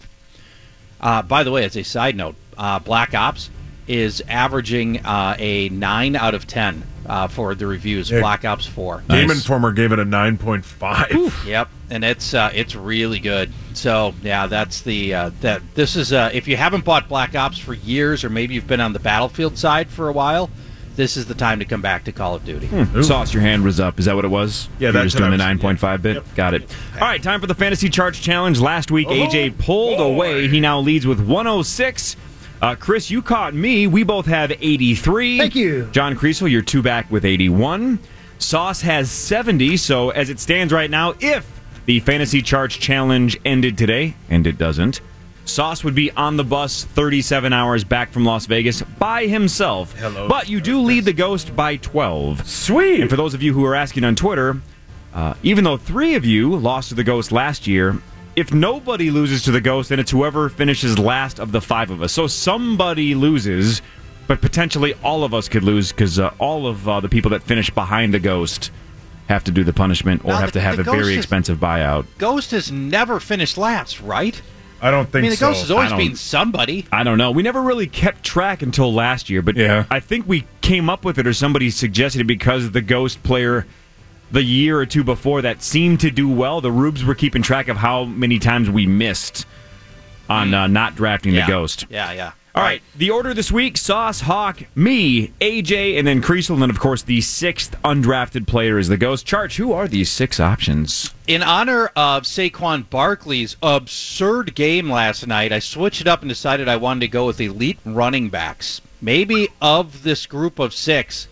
By the way, as a side note, Black Ops is averaging a 9 out of 10 for the reviews. Yeah. Black Ops 4. Game Informer gave it a 9.5. Yep, and it's really good. So yeah, that's this is if you haven't bought Black Ops for years, or maybe you've been on the Battlefield side for a while, this is the time to come back to Call of Duty. Sauce, your hand was up. Is that what it was? Yeah, You're that's just doing the what I was- 9.5 bit. Yep. Got it. All right, time for the Fantasy Charts Challenge. Last week, AJ pulled away. He now leads with 106. Chris, you caught me. We both have 83. Thank you. John Kriesel, you're two back with 81. Sauce has 70. So as it stands right now, if the Fantasy Charts Challenge ended today, and it doesn't, Sauce would be on the bus 37 hours back from Las Vegas by himself. Hello. But you do lead the Ghost by 12. Sweet. And for those of you who are asking on Twitter, even though 3 of you lost to the Ghost last year, if nobody loses to the Ghost, then it's whoever finishes last of the 5 of us. So somebody loses, but potentially all of us could lose because all of the people that finish behind the Ghost have to do the punishment or Now, have to have the a Ghost very is- expensive buyout. Ghost has never finished last, right? I don't think I mean, the so. Ghost has always I don't- been somebody. I don't know. We never really kept track until last year, but Yeah. I think we came up with it or somebody suggested it because the Ghost player the year or two before that seemed to do well. The Rubes were keeping track of how many times we missed on not drafting the Ghost. Yeah. All right, the order this week, Sauce, Hawk, me, AJ, and then Kriesel, and then, of course, the 6th undrafted player is the Ghost. Charge, who are these 6 options? In honor of Saquon Barkley's absurd game last night, I switched it up and decided I wanted to go with elite running backs. Maybe of this group of 6,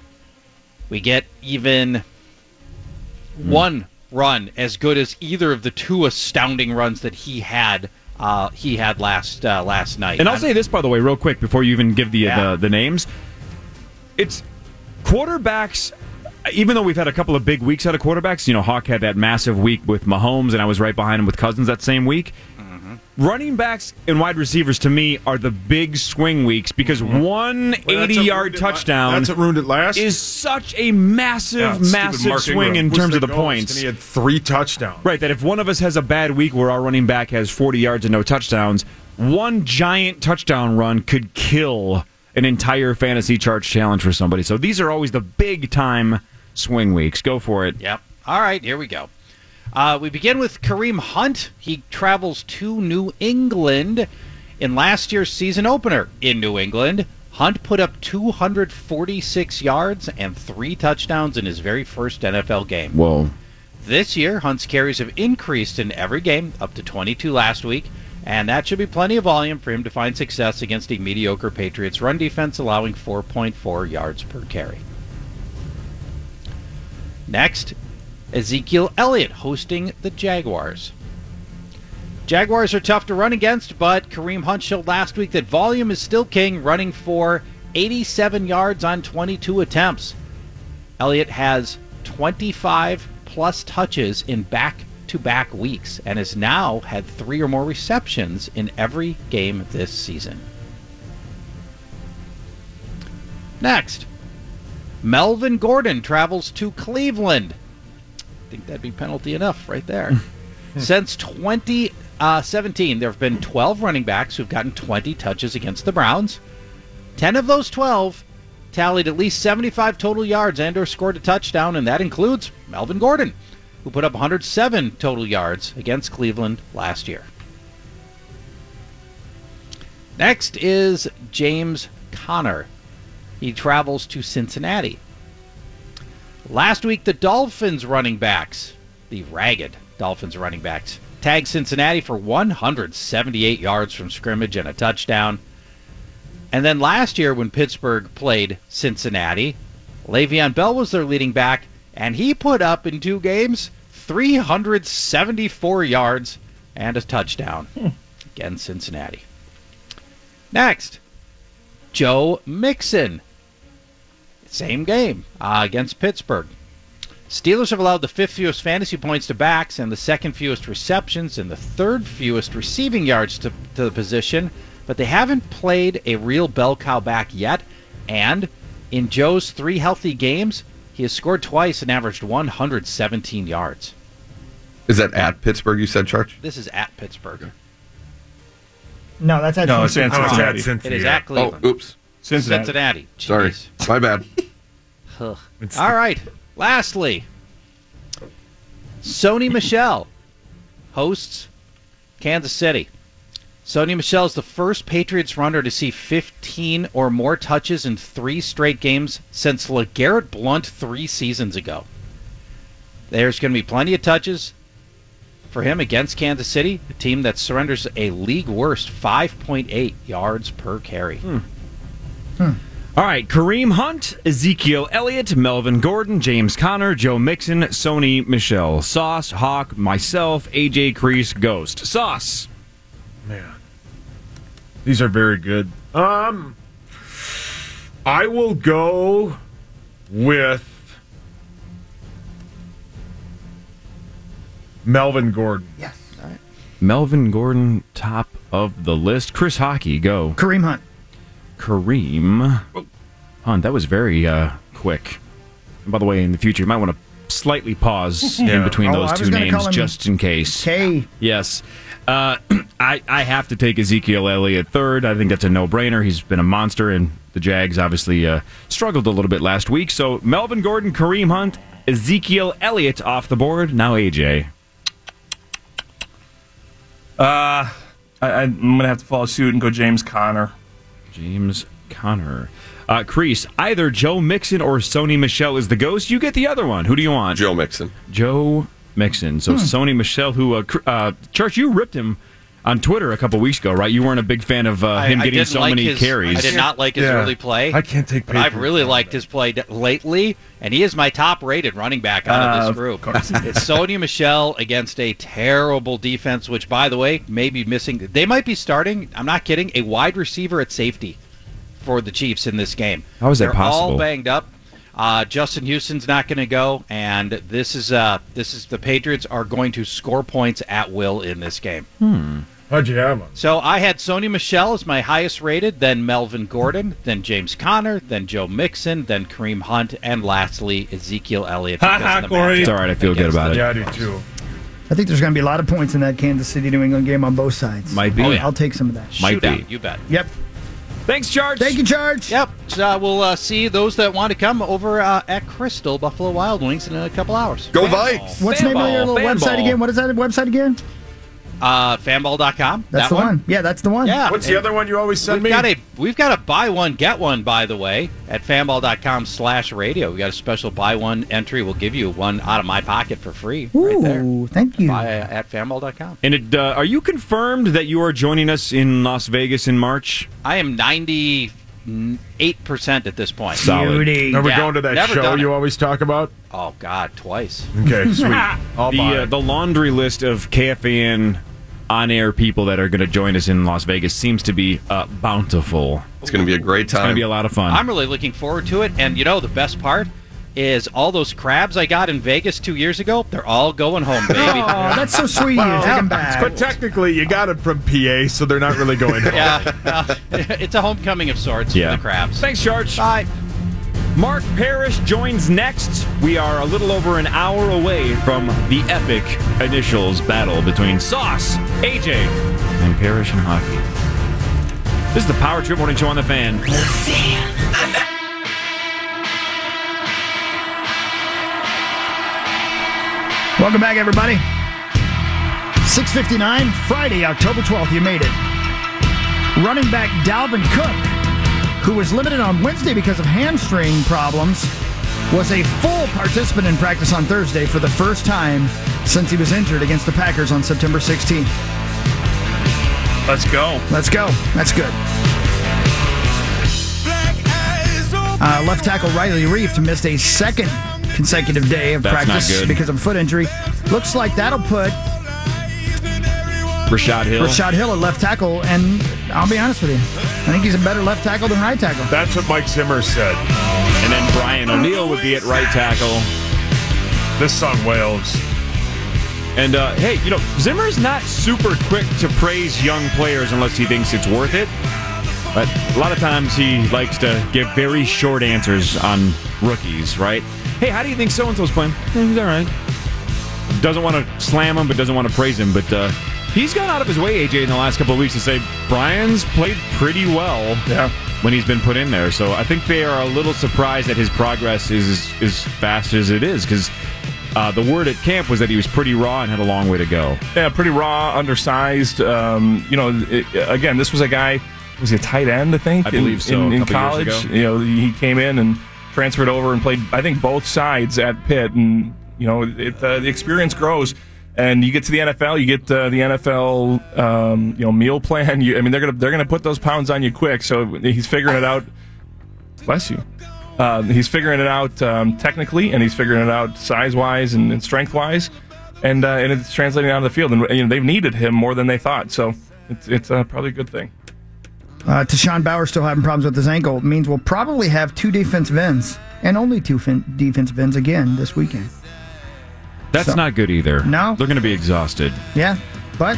we get even one run as good as either of the 2 astounding runs that he had he had last night. And I'll say this, by the way, real quick before you even give the names. It's quarterbacks. Even though we've had a couple of big weeks out of quarterbacks, Hawk had that massive week with Mahomes, and I was right behind him with Cousins that same week. Running backs and wide receivers, to me, are the big swing weeks because one 80-yard touchdown that's what ruined it last. is such a massive swing in terms of the points. And he had 3 touchdowns. Right, that if one of us has a bad week where our running back has 40 yards and no touchdowns, one giant touchdown run could kill an entire fantasy charge challenge for somebody. So these are always the big-time swing weeks. Go for it. Yep. All right, here we go. We begin with Kareem Hunt. He travels to New England in last year's season opener in New England. Hunt put up 246 yards and 3 touchdowns in his very first NFL game. Whoa. This year, Hunt's carries have increased in every game, up to 22 last week, and that should be plenty of volume for him to find success against a mediocre Patriots run defense, allowing 4.4 yards per carry. Next, Ezekiel Elliott hosting the Jaguars. Jaguars are tough to run against, but Kareem Hunt showed last week that volume is still king, running for 87 yards on 22 attempts. Elliott has 25-plus touches in back-to-back weeks and has now had 3 or more receptions in every game this season. Next, Melvin Gordon travels to Cleveland. I think that'd be penalty enough right there. Since 2017, there have been 12 running backs who've gotten 20 touches against the Browns. 10 of those 12 tallied at least 75 total yards and or scored a touchdown, and that includes Melvin Gordon, who put up 107 total yards against Cleveland last year. Next is James Conner. He travels to Cincinnati. Last week, the Dolphins running backs, the ragged Dolphins running backs, tagged Cincinnati for 178 yards from scrimmage and a touchdown. And then last year when Pittsburgh played Cincinnati, Le'Veon Bell was their leading back, and he put up in 2 games 374 yards and a touchdown against Cincinnati. Next, Joe Mixon. Same game against Pittsburgh. Steelers have allowed the 5th fewest fantasy points to backs and the 2nd fewest receptions and the 3rd fewest receiving yards to the position, but they haven't played a real bell cow back yet, and in Joe's 3 healthy games, he has scored twice and averaged 117 yards. Is that at Pittsburgh, you said, Church? This is at Pittsburgh. No, that's at Cincinnati. It is at Cleveland. Oh, oops. Cincinnati. Sorry. My bad. All right. Lastly, Sony Michel hosts Kansas City. Sony Michel is the first Patriots runner to see 15 or more touches in 3 straight games since LeGarrette Blount 3 seasons ago. There's going to be plenty of touches for him against Kansas City, a team that surrenders a league-worst 5.8 yards per carry. All right, Kareem Hunt, Ezekiel Elliott, Melvin Gordon, James Conner, Joe Mixon, Sony Michel, Sauce, Hawk, myself, AJ Crease, Ghost. Sauce. Man, these are very good. I will go with Melvin Gordon. Yes. All right. Melvin Gordon, top of the list. Chris Hockey, go. Kareem Hunt. Kareem Hunt. That was very quick. And by the way, in the future, you might want to slightly pause in between those 2 names just in case. K. Yes. I have to take Ezekiel Elliott third. I think that's a no-brainer. He's been a monster, and the Jags obviously struggled a little bit last week. So Melvin Gordon, Kareem Hunt, Ezekiel Elliott off the board. Now AJ. I'm going to have to follow suit and go James Conner. James Conner. Crease, either Joe Mixon or Sony Michel is the ghost. You get the other one. Who do you want? Joe Mixon. Joe Mixon. So Sony Michel, who, Church, you ripped him on Twitter a couple weeks ago, right? You weren't a big fan of him getting didn't so like many his- carries. I did not like his early play. I can't take But I've Patriots really on liked his play lately, and he is my top-rated running back out of this Of group. course. It's Sony Michel against a terrible defense, which, by the way, may be missing. They might be starting, I'm not kidding, a wide receiver at safety for the Chiefs in this game. How is that They're possible? all banged up. Justin Houston's not going to go, and this is the Patriots are going to score points at will in this game. How'd you have him? So I had Sony Michel as my highest rated, then Melvin Gordon, then James Conner, then Joe Mixon, then Kareem Hunt, and lastly Ezekiel Elliott. because of the Corey. matchup It's all right. I feel good against about the- it. Yeah, I do too. I think there's going to be a lot of points in that Kansas City New England game on both sides. Might be. Oh, yeah. I'll take some of that. Might be. Shootout, you bet. Yep. Thanks, Charge. Thank you, Charge. Yep. So we'll see those that want to come over at Crystal Buffalo Wild Wings in a couple hours. Go Vikes! What's the name of your little website again? What is that website again? Fanball.com. That's that the one. Yeah, that's the one. Yeah. What's the other one you always send me? We've got a buy one get one, by the way, at fanball.com/radio. We got a special buy one entry. We'll give you one out of my pocket for free right there. Ooh, thank you. Buy at fanball.com. And are you confirmed that you are joining us in Las Vegas in March? I am 98% at this point. Solid. Are we going to that Never show done you it. always talk about? Oh God, twice. Okay, sweet. I'll buy it. The laundry list of KFAN on-air people that are going to join us in Las Vegas seems to be bountiful. It's going to be a great time. It's going to be a lot of fun. I'm really looking forward to it. And the best part is all those crabs I got in Vegas 2 years ago, they're all going home, baby. Oh, that's so sweet. You take them back. But technically, you got it from PA, so they're not really going home. Yeah, it's a homecoming of sorts for the crabs. Thanks, Charge. Bye. Mark Parrish joins next. We are a little over an hour away from the epic initials battle between Sauce, AJ, and Parrish in hockey. This is the Power Trip Morning Show on the Fan. Welcome back, everybody. 6:59, Friday, October 12th. You made it. Running back Dalvin Cook, who was limited on Wednesday because of hamstring problems, was a full participant in practice on Thursday for the first time since he was injured against the Packers on September 16th. Let's go. Let's go. That's good. Left tackle Riley Reef missed a second consecutive day of That's not practice good. because of a foot injury. Looks like that'll put Rashad Hill. Rashad Hill at left tackle, and I'll be honest with you, I think he's a better left tackle than right tackle. That's what Mike Zimmer said. And then Brian O'Neill would be at right tackle. This song wails. And, hey, Zimmer's not super quick to praise young players unless he thinks it's worth it. But a lot of times he likes to give very short answers on rookies, right? Hey, how do you think so-and-so's playing? He's all right. Doesn't want to slam him, but doesn't want to praise him. But he's gone out of his way, AJ, in the last couple of weeks to say Brian's played pretty well when he's been put in there. So I think they are a little surprised that his progress is as fast as it is because the word at camp was that he was pretty raw and had a long way to go. Yeah, pretty raw, undersized. Again, this was a guy, was he a tight end, I think? I believe so, a In couple college, years ago. he came in and transferred over and played, I think, both sides at Pitt. And, the experience grows. And you get to the NFL, you get the NFL, meal plan. They're gonna put those pounds on you quick. So he's figuring it out. Bless you. He's figuring it out technically, and he's figuring it out size-wise and strength-wise, and it's translating out of the field. And they've needed him more than they thought. So it's probably a good thing. Tashawn Bauer still having problems with his ankle. It means we'll probably have two defensive ends and only two defensive ends again this weekend. That's not good either. No. They're going to be exhausted. Yeah, but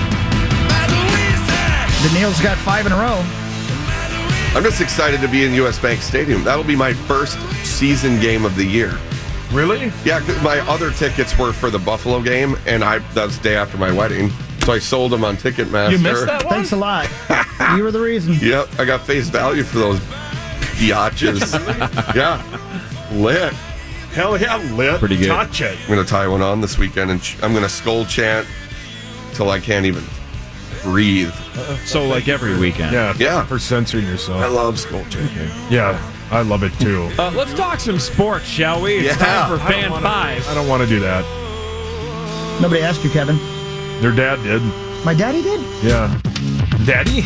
Daniil's got 5 in a row. I'm just excited to be in US Bank Stadium. That'll be my first season game of the year. Really? Yeah, 'cause my other tickets were for the Buffalo game, and that was the day after my wedding. So I sold them on Ticketmaster. You missed that one? Thanks a lot. You were the reason. Yep, I got face value for those biatches. Yeah, lit. Hell yeah, lit. Pretty good. Touch it. I'm going to tie one on this weekend, and I'm going to skull chant till I can't even breathe. So, like every weekend. Yeah. For censoring yourself. I love skull chanting. Yeah, I love it too. Let's talk some sports, shall we? It's time for Fan 5. I don't want to do that. Nobody asked you, Kevin. Their dad did. My daddy did? Yeah. Daddy?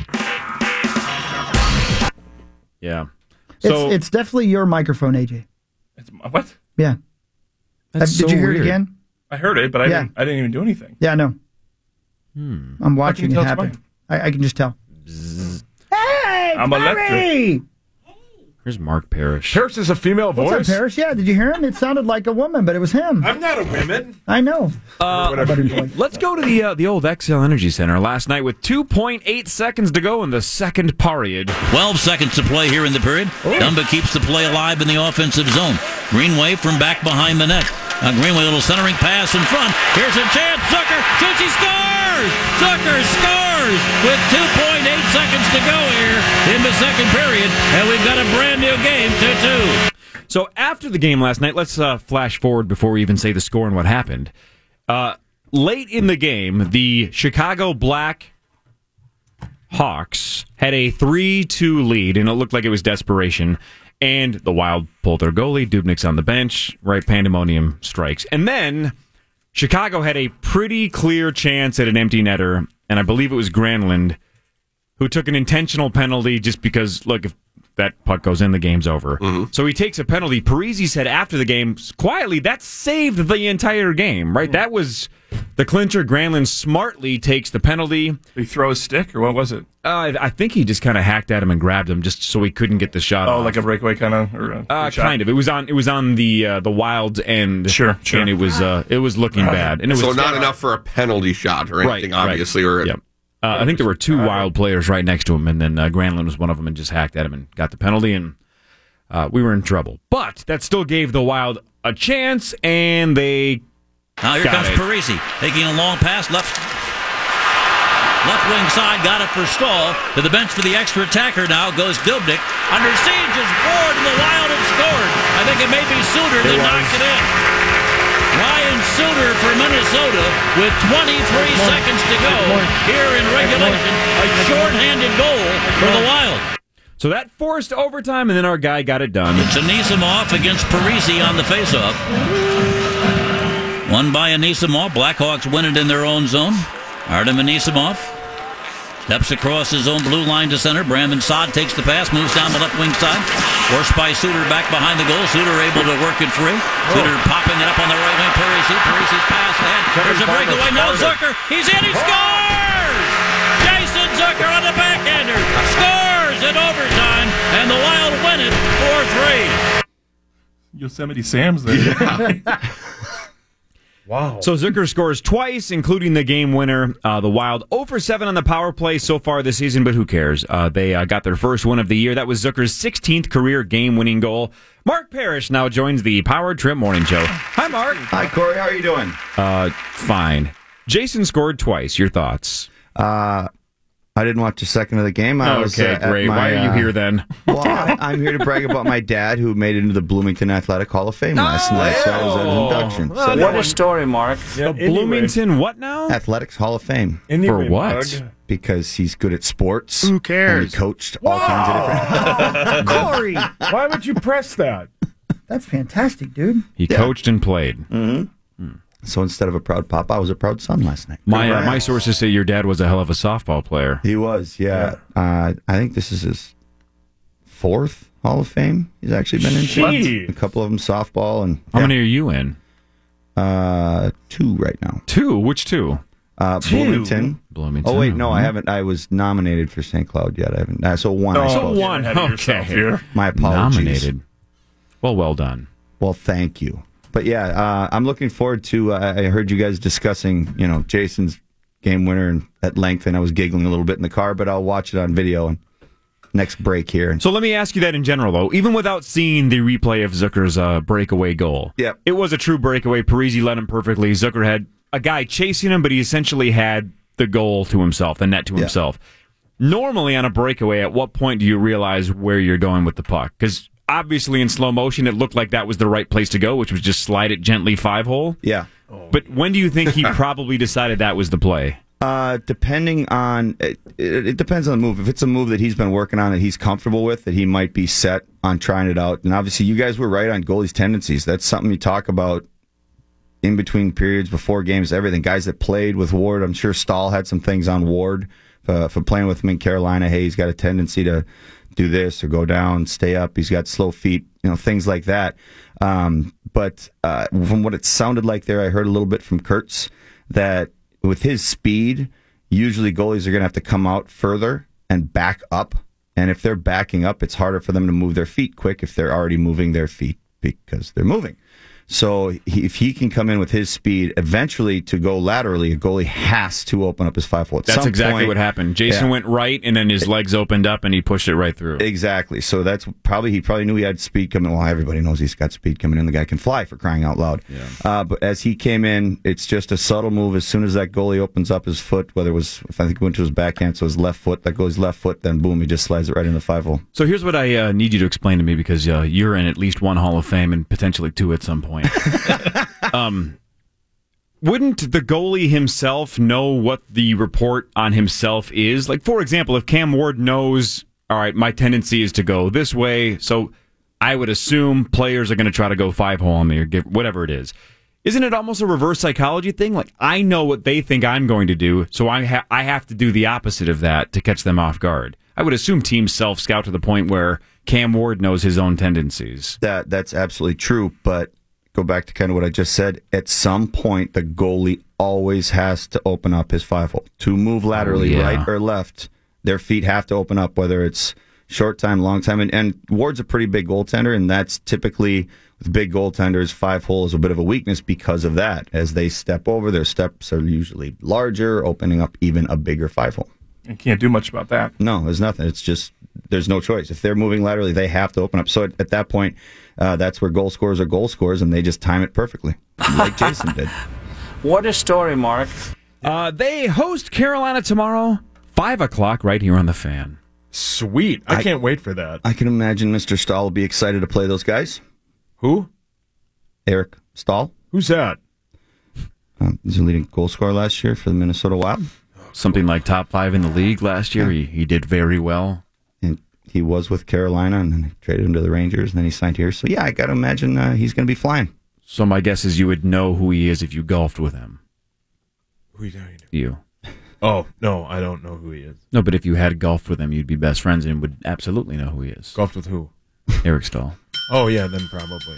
Yeah. So It's definitely your microphone, AJ. What? Yeah. That's Did so you hear weird. it again? I heard it, but I Yeah. didn't even do anything. Yeah, no. I'm watching it tell it's happen. I can just tell. Hey, I'm electric. Here's Mark Parrish. Parrish is a female What's voice. up, Parrish? Yeah, did you hear him? It sounded like a woman, but it was him. I'm not a woman. I know. Let's go to the old XL Energy Center last night with 2.8 seconds to go in the second period. 12 seconds to play here in the period. Dumba keeps the play alive in the offensive zone. Greenway from back behind the net. Greenway, little centering pass in front. Here's a chance. Zucker shoots. He scores! Zucker scores with 2.8 seconds to go here in the second period. And we've got a brand new game, 2-2. So after the game last night, let's flash forward before we even say the score and what happened. Late in the game, the Chicago Black Hawks had a 3-2 lead, and it looked like it was desperation. And the Wild pulled their goalie. Dubnik's on the bench. Right, pandemonium strikes. And then Chicago had a pretty clear chance at an empty netter, and I believe it was Granlund who took an intentional penalty just because, look, if that puck goes in, the game's over. So he takes a penalty. Parisi said after the game, quietly, that saved the entire game, right? That was the clincher. Granlund smartly takes the penalty. Did he throw a stick, or what was it? I think he just kind of hacked at him and grabbed him just so he couldn't get the shot off. Like a breakaway kind of? Or kind of. It was on the Wild's end. Sure. And it was looking bad. And it was So not enough for a penalty shot or anything, obviously. Or Yep. I think there were two Wild players right next to him, and then Granlund was one of them and just hacked at him and got the penalty, and we were in trouble. But that still gave the Wild a chance, and they Now here comes Parisi, taking a long pass, left wing side, got it for Stahl. To the bench for the extra attacker now goes Dubnik. Under siege is Ward, and the Wild have scored. I think it may be Suter that knocks it in. Ryan Suter for Minnesota with 23 seconds to go here in regulation. A shorthanded goal for the Wild. So that forced overtime, and then our guy got it done. It's Anisimov against Parisi on the faceoff. Won by Anisimov. Blackhawks win it in their own zone. Artem Anisimov steps across his own blue line to center. Brandon Saad takes the pass, moves down the left wing side. Forced by Suter back behind the goal. Suter able to work it free. Suter popping it up on the right wing. Parisi's pass ahead. There's a breakaway. Now Zucker. He's in. He scores! Jason Zucker on the backhander. Scores in overtime. And the Wild win it 4-3. Yosemite Sam's there. Wow. So Zucker scores twice, including the game winner. The Wild 0 for 7 on the power play so far this season, but who cares? They got their first win of the year. That was Zucker's 16th career game-winning goal. Mark Parrish now joins the Power Trip Morning Show. Hi, Mark. Hi, Corey. How are you doing? Fine. Jason scored twice. Your thoughts? I didn't watch a second of the game. I was, great. Why are you here then? Well, I'm here to brag about my dad, who made it into the Bloomington Athletic Hall of Fame last night. So I was at an induction. What a story, Mark. Yeah, The Bloomington what now? Athletics Hall of Fame. For what? Because he's good at sports. Who cares? And he coached all kinds of different... Corey! Why would you press that? That's fantastic, dude. He coached and played. Mm-hmm. So instead of a proud papa, I was a proud son last night. My sources say your dad was a hell of a softball player. He was, yeah. I think this is his 4th Hall of Fame he's actually been in. A couple of them softball. And How many are you in? 2 right now. 2? Which 2? Bloomington. Bloomington. Oh, wait, no, I haven't. I was nominated for St. Cloud yet. I haven't. So 1, I suppose. 1. Okay. My apologies. Nominated. Well done. Well, thank you. But yeah, I'm looking forward to. I heard you guys discussing, Jason's game winner at length, and I was giggling a little bit in the car. But I'll watch it on video and next break here. So let me ask you that in general, though, even without seeing the replay of Zucker's breakaway goal. Yep. It was a true breakaway. Parisi led him perfectly. Zucker had a guy chasing him, but he essentially had the goal to himself, the net to himself. Normally on a breakaway, at what point do you realize where you're going with the puck? Because obviously, in slow motion, it looked like that was the right place to go, which was just slide it gently 5-hole. Yeah. But when do you think he probably decided that was the play? Depending on it depends on the move. If it's a move that he's been working on that he's comfortable with, that he might be set on trying it out. And obviously, you guys were right on goalies' tendencies. That's something you talk about in between periods, before games, everything. Guys that played with Ward, I'm sure Stahl had some things on Ward for playing with him in Carolina. Hey, he's got a tendency to do this or go down, stay up. He's got slow feet, things like that. But from what it sounded like there, I heard a little bit from Kurtz that with his speed, usually goalies are going to have to come out further and back up. And if they're backing up, it's harder for them to move their feet quick if they're already moving their feet because they're moving. So if he can come in with his speed, eventually to go laterally, a goalie has to open up his 5-hole. That's exactly what happened. Jason went right, and then his legs opened up, and he pushed it right through. Exactly. So that's he probably knew he had speed coming. Well, everybody knows he's got speed coming in. The guy can fly, for crying out loud. Yeah. But as he came in, it's just a subtle move. As soon as that goalie opens up his foot, whether it was, I think it went to his backhand, so his left foot, that goalie's left foot, then boom, he just slides it right in the 5-hole. So here's what I need you to explain to me, because you're in at least one Hall of Fame and potentially two at some point. Wouldn't the goalie himself know what the report on himself is? Like, for example, if Cam Ward knows, all right, my tendency is to go this way, so I would assume players are going to try to go 5-hole on me or whatever it is. Isn't it almost a reverse psychology thing? Like, I know what they think I'm going to do, so I have to do the opposite of that to catch them off guard. I would assume teams self-scout to the point where Cam Ward knows his own tendencies. That's absolutely true, but go back to kind of what I just said. At some point, the goalie always has to open up his 5-hole. To move laterally, right or left, their feet have to open up, whether it's short time, long time. And Ward's a pretty big goaltender, and that's typically, with big goaltenders, 5-hole is a bit of a weakness because of that. As they step over, their steps are usually larger, opening up even a bigger 5-hole. You can't do much about that. No, there's nothing. It's just, there's no choice. If they're moving laterally, they have to open up. So at that point, that's where goal scorers are goal scorers, and they just time it perfectly, like Jason did. What a story, Mark. They host Carolina tomorrow, 5 o'clock, right here on The Fan. Sweet. I can't wait for that. I can imagine Mr. Stahl will be excited to play those guys. Who? Eric Stahl. Who's that? He's a leading goal scorer last year for the Minnesota Wild. Something like top 5 in the league last year. Yeah. He did very well. And he was with Carolina, and then they traded him to the Rangers, and then he signed here. So, yeah, I got to imagine he's going to be flying. So my guess is you would know who he is if you golfed with him. Who do you? Oh, no, I don't know who he is. No, but if you had golfed with him, you'd be best friends and would absolutely know who he is. Golfed with who? Eric Stahl. Oh, yeah, then probably.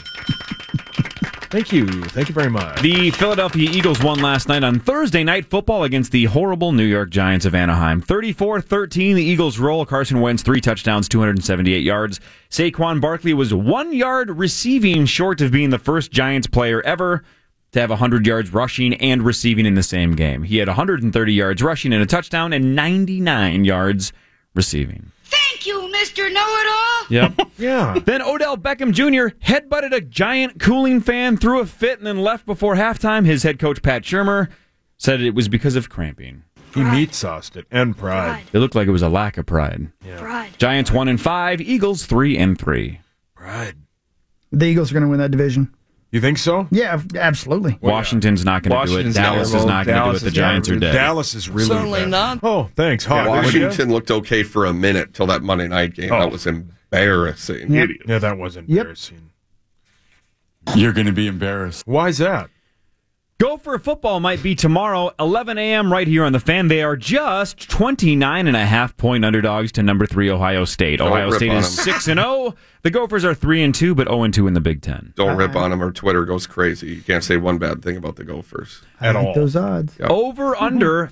Thank you. Thank you very much. The Philadelphia Eagles won last night on Thursday Night Football against the horrible New York Giants of Anaheim. 34-13, the Eagles roll. Carson Wentz, 3 touchdowns, 278 yards. Saquon Barkley was 1 yard receiving short of being the first Giants player ever to have 100 yards rushing and receiving in the same game. He had 130 yards rushing and a touchdown and 99 yards receiving. Thank you, Mr. Know-It-All. Yep. Yeah. Then Odell Beckham Jr. headbutted a giant cooling fan, threw a fit, and then left before halftime. His head coach, Pat Shurmur, said it was because of cramping. He meat-sauced it, and pride. It looked like it was a lack of pride. Yeah. Pride. Giants 1-5, Eagles 3-3. Pride. The Eagles are going to win that division. You think so? Yeah, absolutely. Washington's not going to do it. Dallas is not going to do it. The Giants are dead. Dallas is really Certainly bad. not. Oh, thanks. Hawk. Washington looked okay for a minute till that Monday night game. That was embarrassing. Yep. Yeah, that was embarrassing. You're going to be embarrassed. Why is that? Gopher football might be tomorrow, 11 a.m. right here on The Fan. They are just 29.5-point underdogs to number 3 Ohio State. Ohio State is 6-0. The Gophers are 3-2, but 0-2 in the Big Ten. Don't rip on them or Twitter goes crazy. You can't say one bad thing about the Gophers. At all. Those odds. Yep. Over under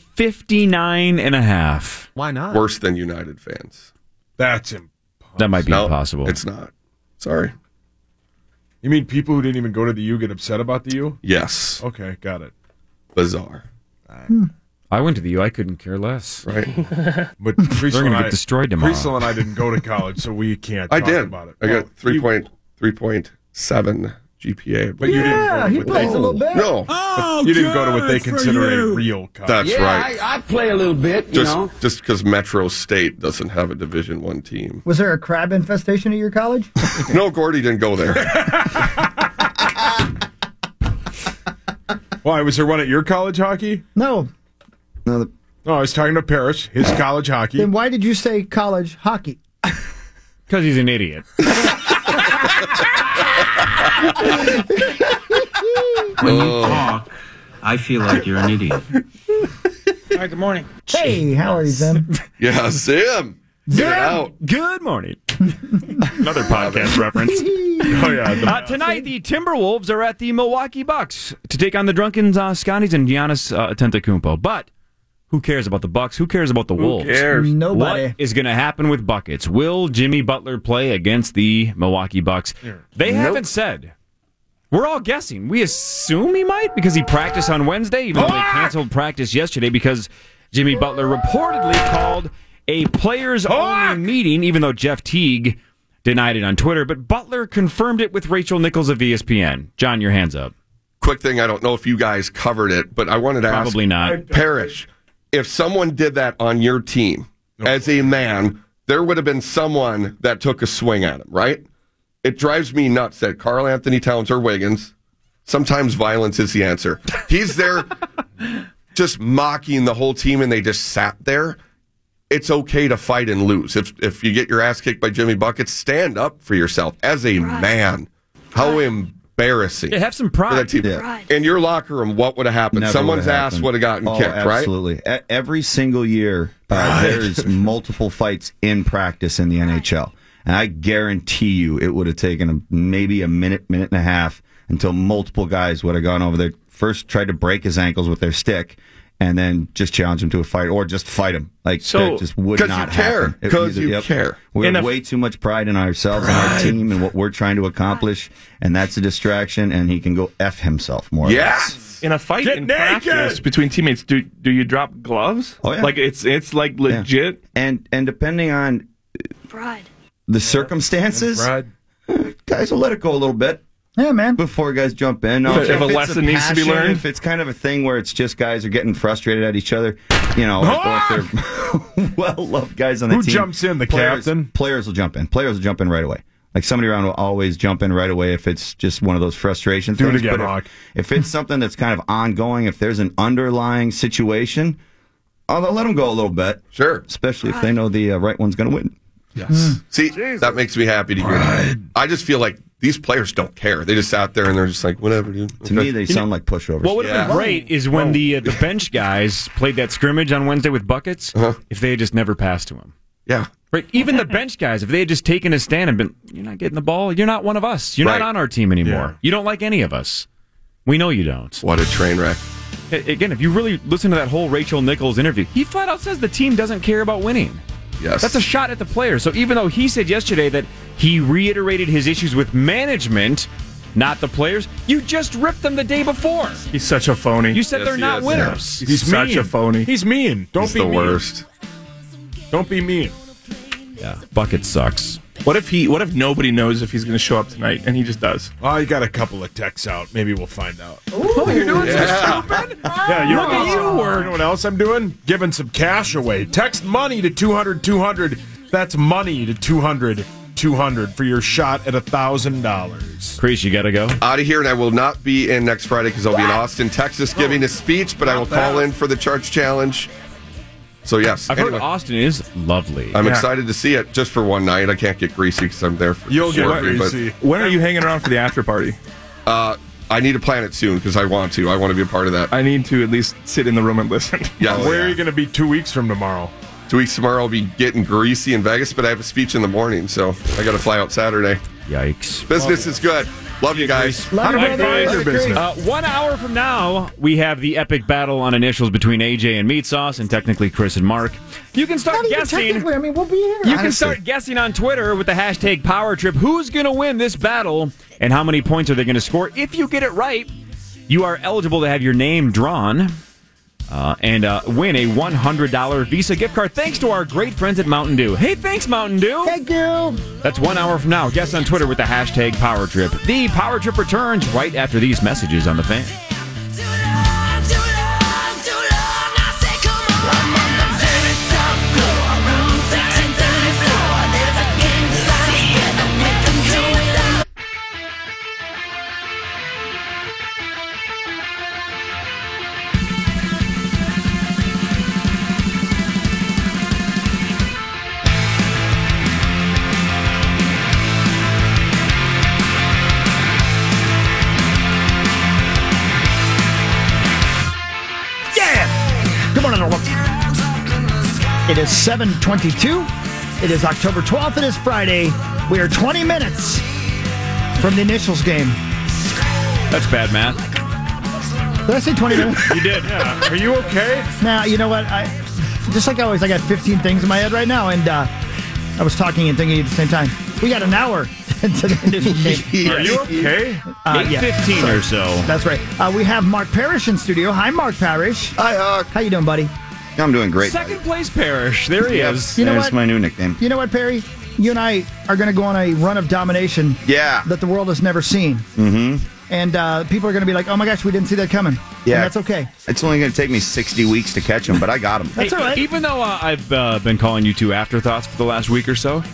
59.5. Why not? Worse than United fans. That's impossible. That might be impossible. It's not. Sorry. You mean people who didn't even go to the U get upset about the U? Yes. Okay, got it. Bizarre. I went to the U. I couldn't care less. Right. But They're Priestel going and to get destroyed tomorrow. Priestel and I didn't go to college, so we can't I talk did. about it. I got Oh, 3.7 GPA. But you didn't go to he what plays they, a little bit. No. but you didn't go to what they consider a real college. That's right. I play a little bit, you know. Just because Metro State doesn't have a Division I team. Was there a crab infestation at your college? No, Gordy didn't go there. Why, was there one at your college hockey? No. No, No, I was talking to Parrish, his college hockey. Then why did you say college hockey? Because he's an idiot. When you talk, I feel like you're an idiot. All right, good morning. Hey, how are you, Zim? Yeah, Zim. Get it out. Good morning. Another podcast reference. Oh, yeah. Tonight, the Timberwolves are at the Milwaukee Bucks to take on the Drunken Scotties and Giannis Antetokounmpo. But who cares about the Bucks? Who cares about the Wolves? cares? Nobody. What is going to happen with buckets? Will Jimmy Butler play against the Milwaukee Bucks? They haven't said. We're all guessing. We assume he might because he practiced on Wednesday, even though they canceled practice yesterday because Jimmy Butler reportedly called a players-only meeting, even though Jeff Teague denied it on Twitter. But Butler confirmed it with Rachel Nichols of ESPN. John, your hands up. Quick thing, I don't know if you guys covered it, but I wanted to ask. Probably not. Parrish, if someone did that on your team, as a man, there would have been someone that took a swing at him, right? It drives me nuts that Karl Anthony Towns or Wiggins, sometimes violence is the answer. He's there just mocking the whole team, and they just sat there. It's okay to fight and lose. If you get your ass kicked by Jimmy Buckets, stand up for yourself as a man. How embarrassing. Yeah, have some pride. For that team. Yeah. In your locker room, what would have happened? Never Someone's would've ass happened. would have gotten kicked, right? Absolutely. Every single year, there's multiple fights in practice in the NHL. And I guarantee you it would have taken maybe a minute and a half until multiple guys would have gone over there, first tried to break his ankles with their stick, and then just challenge him to a fight or just fight him. Like, that just would not happen. Because you care. We have way too much pride in ourselves and our team and what we're trying to accomplish, and that's a distraction, and he can go F himself more or less. In a fight Get in naked! practice between teammates, do you drop gloves? Oh, yeah. Like it's like legit. And depending on the circumstances, guys will let it go a little bit. Yeah, man. Before guys jump in. If a it's lesson needs to be passion, learned. If it's kind of a thing where it's just guys are getting frustrated at each other, or if they're well-loved guys on the Who team. jumps in, the captain? Players will jump in. Players will jump in right away. Like somebody around will always jump in right away if it's just one of those frustration Do it things. again, But Rock. if it's something that's kind of ongoing, if there's an underlying situation, I'll let them go a little bit. Sure. Especially if they know the right one's going to win. Yes. See, that makes me happy to hear that. I just feel like these players don't care. They just sat there and they're just like, whatever, dude. To me, they sound like pushovers. What would have been great is when the bench guys played that scrimmage on Wednesday with buckets, if they had just never passed to him. Yeah. Right. Even the bench guys, if they had just taken a stand and been, you're not getting the ball, you're not one of us. You're not on our team anymore. Yeah. You don't like any of us. We know you don't. What a train wreck. Again, if you really listen to that whole Rachel Nichols interview, he flat out says the team doesn't care about winning. Yes. That's a shot at the players. So even though he said yesterday that he reiterated his issues with management, not the players, you just ripped them the day before. He's such a phony. You said they're not winners. He's such mean. a phony. He's mean. Don't He's be the mean. worst. Don't be mean. Yeah, bucket sucks. What if nobody knows if he's going to show up tonight and he just does? Oh, you got a couple of texts out. Maybe we'll find out. Oh, you're doing Yeah. so stupid? Yeah, you know, Look at you work. You know what else I'm doing? Giving some cash away. Text money to 200-200. That's money to 200-200 for your shot at $1,000. Chris, you got to go. Out of here, and I will not be in next Friday because I'll be in Austin, Texas, giving a speech, but I will call in for the Charge Challenge. So, yes. I've heard Austin is lovely. I'm excited to see it just for one night. I can't get greasy because I'm there for You'll get working, greasy. When are you hanging around for the after party? I need to plan it soon because I want to. I want to be a part of that. I need to at least sit in the room and listen. Yeah. Where are you going to be 2 weeks from tomorrow? 2 weeks tomorrow, I'll be getting greasy in Vegas, but I have a speech in the morning, so I got to fly out Saturday. Yikes. Business is good. Love you guys. How do I find your business? 1 hour from now, we have the epic battle on initials between AJ and Meat Sauce, and technically Chris and Mark. You can start guessing. Technically, I mean, we'll be here. You can start guessing on Twitter with the hashtag PowerTrip who's going to win this battle and how many points are they going to score. If you get it right, you are eligible to have your name drawn and win a $100 Visa gift card thanks to our great friends at Mountain Dew. Hey, thanks, Mountain Dew. Thank you. That's 1 hour from now. Guess on Twitter with the hashtag PowerTrip. The PowerTrip returns right after these messages on the Fan. It is 7:22. It is October 12th. It is Friday. We are 20 minutes from the Initials game. That's bad math. Did I say 20 minutes? You did. Yeah. Are you okay? Now, you know what? Just like always, I got 15 things in my head right now, and I was talking and thinking at the same time. We got an hour to the Initials game. Are you okay? 8:15 or so. That's right. We have Mark Parrish in studio. Hi, Mark Parrish. Hi, Hawk. How you doing, buddy? I'm doing great. Second place Parrish. There he is. You know There's what? my new nickname. You know what, Perry? You and I are going to go on a run of domination that the world has never seen. Mm-hmm. And people are going to be like, oh my gosh, we didn't see that coming. Yeah. And that's okay. It's only going to take me 60 weeks to catch them, but I got them. That's all right. Even though I've been calling you two afterthoughts for the last week or so,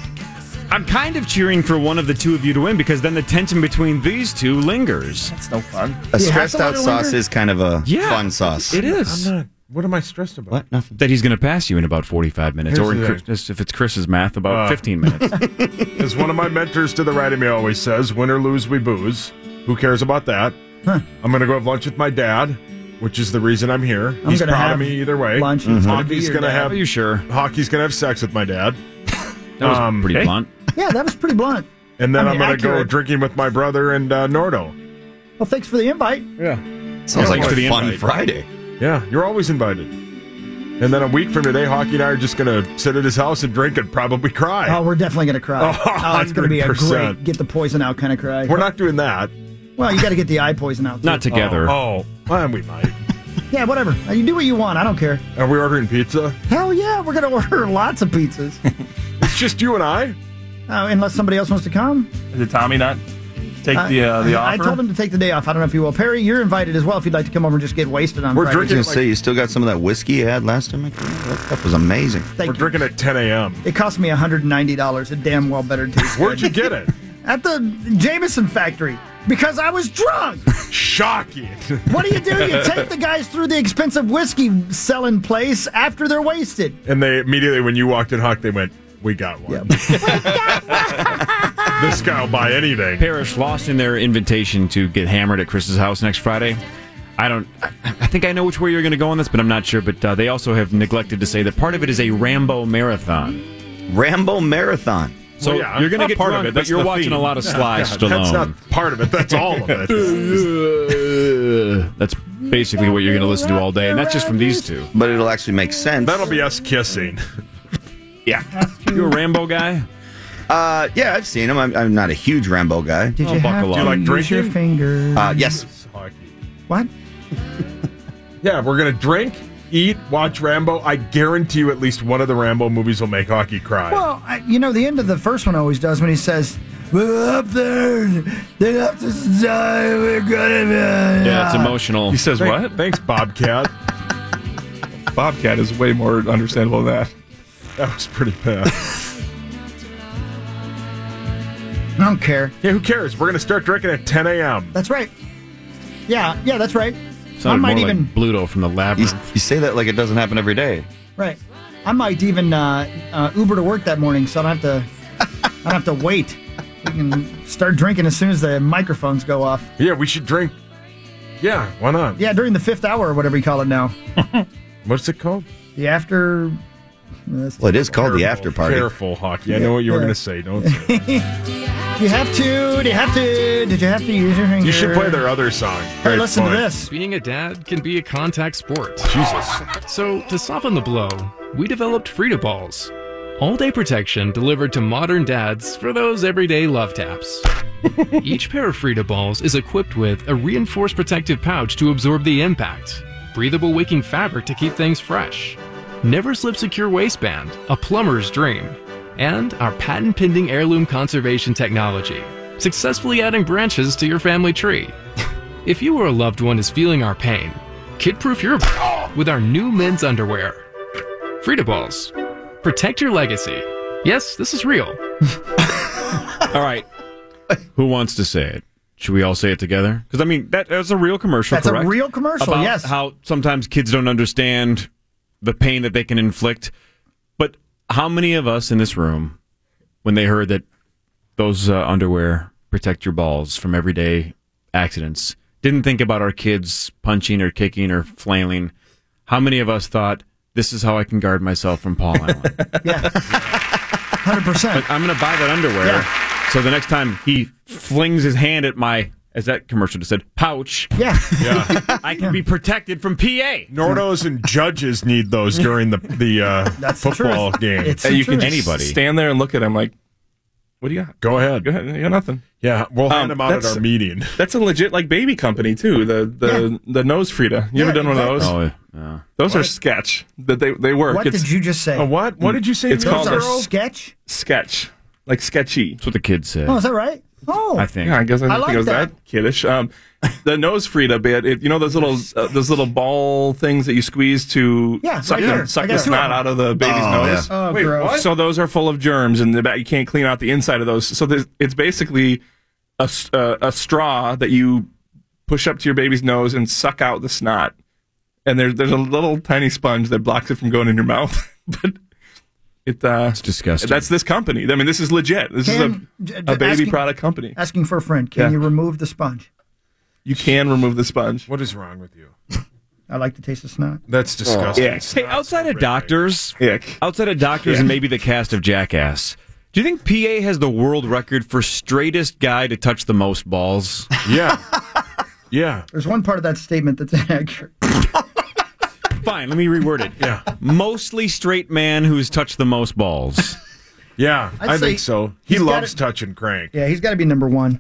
I'm kind of cheering for one of the two of you to win because then the tension between these two lingers. That's no fun. A stressed out sauce is kind of a fun sauce. It is. I'm not. What am I stressed about? What? Nothing. That he's going to pass you in about 45 minutes, Here's or the thing. if it's Chris's math, about 15 minutes. As one of my mentors to the right of me always says, win or lose, we booze. Who cares about that? Huh. I'm going to go have lunch with my dad, which is the reason I'm here. I'm He's gonna proud of have me either way. lunch and it's gonna be Hockey's your going to dad. have. Are you sure? Hockey's going to have sex with my dad. That was pretty blunt. Yeah, that was pretty blunt. And then I I'm mean, going to go accurate. drinking with my brother and Nordo. Well, thanks for the invite. Yeah. Sounds like Thanks for a the fun invite. Friday. Yeah, you're always invited. And then a week from today, Hockey and I are just going to sit at his house and drink and probably cry. Oh, we're definitely going to cry. It's going to be a 100%. great get the poison out kind of cry. We're not doing that. Well, you got to get the eye poison out. Too. Not together. Oh, well, we might. Yeah, whatever. You do what you want. I don't care. Are we ordering pizza? Hell yeah, we're going to order lots of pizzas. It's just you and I? Unless somebody else wants to come. Did Tommy not take the offer? I told him to take the day off. I don't know if you will. Perry, you're invited as well if you'd like to come over and just get wasted on Friday. I was going to say, you still got some of that whiskey you had last time? That stuff was amazing. We're drinking at 10 a.m. It cost me $190. It damn well better taste Where'd good. you get it? At the Jameson factory. Because I was drunk. Shocking. What do? You take the guys through the expensive whiskey selling place after they're wasted. And they immediately, when you walked in, Huck, they went, we got one. This guy will buy anything. Parrish lost in their invitation to get hammered at Chris's house next Friday. I think I know which way you're going to go on this, but I'm not sure. But they also have neglected to say that part of it is a Rambo marathon. Rambo marathon. So you're going to get part drunk, of it. but That's you're the watching theme. a lot of Sly Stallone. That's not part of it. That's all of it. That's basically what you're going to listen to all day, and that's just from these two. But it'll actually make sense. That'll be us kissing. Yeah. You a Rambo guy? Yeah, I've seen him. I'm not a huge Rambo guy. Did you have Do you to like use your drinking? fingers? Yes. What? Yeah, we're going to drink, eat, watch Rambo. I guarantee you at least one of the Rambo movies will make Hockey cry. Well, the end of the first one always does when he says, "We're up there. They have to die. We're gonna." Yeah, it's emotional. He says what? Thanks, Bobcat. Bobcat is way more understandable than that. That was pretty bad. I don't care. Yeah, who cares? We're going to start drinking at 10 a.m. That's right. Yeah, that's right. Sounded I might more even like Bluto from the Labyrinth. You say that like it doesn't happen every day. right. I might even Uber to work that morning, so I don't have to wait. We can start drinking as soon as the microphones go off. Yeah, we should drink. Yeah, why not? Yeah, during the 5th hour or whatever you call it now. What's it called? The after. Well, it is called the after party. Careful, Hockey. I know what you were going to say. Don't say it. You have to. Did you have to use your finger? You should play their other song. Hey, Great listen to point. this. Being a dad can be a contact sport. Jesus. So, to soften the blow, we developed Frida Balls. All-day protection delivered to modern dads for those everyday love taps. Each pair of Frida Balls is equipped with a reinforced protective pouch to absorb the impact, breathable wicking fabric to keep things fresh, never slip secure waistband, a plumber's dream, and our patent-pending heirloom conservation technology, successfully adding branches to your family tree. If you or a loved one is feeling our pain, kid-proof your with our new men's underwear. Frida Balls. Protect your legacy. Yes, this is real. All right. Who wants to say it? Should we all say it together? Because, I mean, that's a real commercial, That's correct? a real commercial, About yes. how sometimes kids don't understand the pain that they can inflict. But how many of us in this room, when they heard that those underwear protect your balls from everyday accidents, didn't think about our kids punching or kicking or flailing? How many of us thought, this is how I can guard myself from Paul Allen? 100%. Like, I'm going to buy that underwear. So the next time he flings his hand at my, as that commercial just said, pouch, I can be protected from PA. Nordos and judges need those during the football game. You can just stand there and look at him like, what do you got? Go ahead. You got nothing. Yeah, we'll hand them out at our meeting. That's a legit baby company too. The Nose Frida. You ever done one of those? Oh, yeah. Those are sketch. That they work. What did you just say? A what? What did you say? It's called a sketch. Sketch, like sketchy. That's what the kids say. Oh, is that right? Oh, I think. Yeah, I guess I didn't like think it was that kiddish. The Nose Frida bit. You know those little ball things that you squeeze to suck the snot out of the baby's nose. Yeah. Oh, wait, gross. what? So those are full of germs, and you can't clean out the inside of those. So it's basically a straw that you push up to your baby's nose and suck out the snot. And there's a little tiny sponge that blocks it from going in your mouth. But it's disgusting. That's this company. I mean, this is legit. This is a baby product company. Asking for a friend. Can you remove the sponge? You can remove the sponge. What is wrong with you? I like the taste of snot. That's disgusting. Hey, outside of doctors, and maybe the cast of Jackass, do you think PA has the world record for straightest guy to touch the most balls? Yeah. Yeah. There's one part of that statement that's inaccurate. Fine, let me reword it. Yeah. Mostly straight man who's touched the most balls. Yeah, I'd I say think so. He he's loves gotta- touching crank. Yeah, he's got to be number one.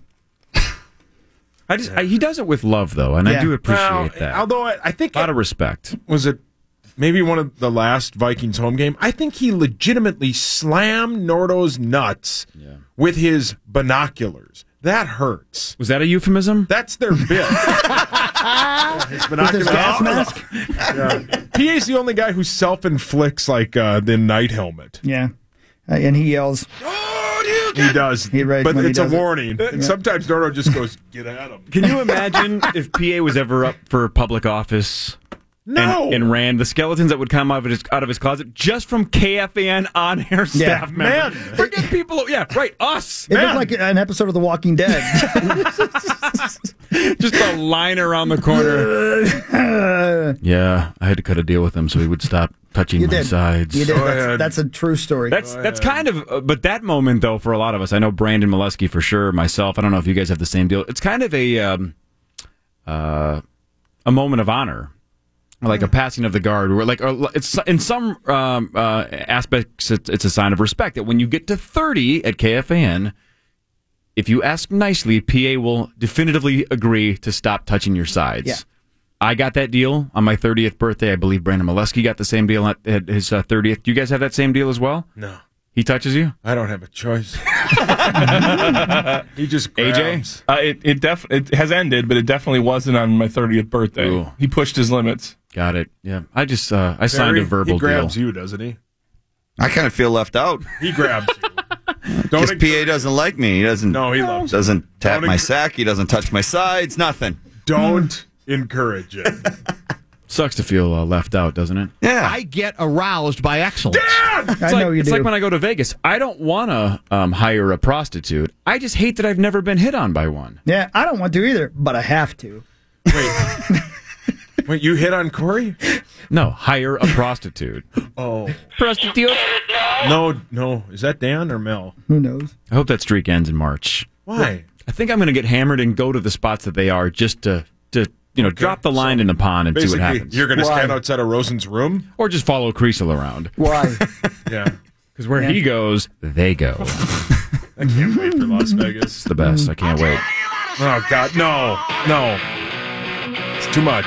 He does it with love, though, and I do appreciate that. Although I think a lot of respect. Was it maybe one of the last Vikings home game? I think he legitimately slammed Nordo's nuts with his binoculars. That hurts. Was that a euphemism? That's their bit. His binoculars. gas mask? PA's the only guy who self-inflicts the night helmet. Yeah. And he yells. He does. Right but when he it's a does it. warning. And sometimes Nordo just goes, get at him. Can you imagine if PA was ever up for public office? No. And ran the skeletons that would come out of his closet just from KFAN on-air staff members. Man. Forget people. Yeah, right. Us. It looked like an episode of The Walking Dead. Just a line around the corner. Yeah, I had to cut a deal with him so he would stop touching my sides. You did. That's a true story. That's kind of, but that moment though, for a lot of us, I know Brandon Molesky for sure, myself. I don't know if you guys have the same deal. It's kind of a moment of honor, like a passing of the guard, or it's in some aspects, it's a sign of respect that when you get to 30 at KFAN, if you ask nicely, PA will definitively agree to stop touching your sides. Yeah. I got that deal on my 30th birthday. I believe Brandon Molesky got the same deal at his 30th. Do you guys have that same deal as well? No. He touches you? I don't have a choice. He just grabs. AJ? It has ended, but it definitely wasn't on my 30th birthday. Ooh. He pushed his limits. Got it. Yeah. I just I signed a verbal He grabs deal. you, doesn't he? I kind of feel left out. He grabs you. Because PA doesn't like me. He doesn't. No, he loves doesn't tap Don't my enc- sack. He doesn't touch my sides. Nothing. Don't encourage it. Sucks to feel left out, doesn't it? Yeah. I get aroused by excellence. It's like when I go to Vegas. I don't want to hire a prostitute. I just hate that I've never been hit on by one. Yeah, I don't want to either, but I have to. Wait, you hit on Corey? No, hire a prostitute. Oh. Prostitute? No. Is that Dan or Mel? Who knows? I hope that streak ends in March. Why? I think I'm going to get hammered and go to the spots that they are just to drop the line in the pond and see what Basically, happens. you're going to stand outside of Rosen's room? Or just follow Creasel around. Why? Yeah. Because where he goes, they go. I can't wait for Las Vegas. It's the best. I can't wait. Oh, God. No. It's too much.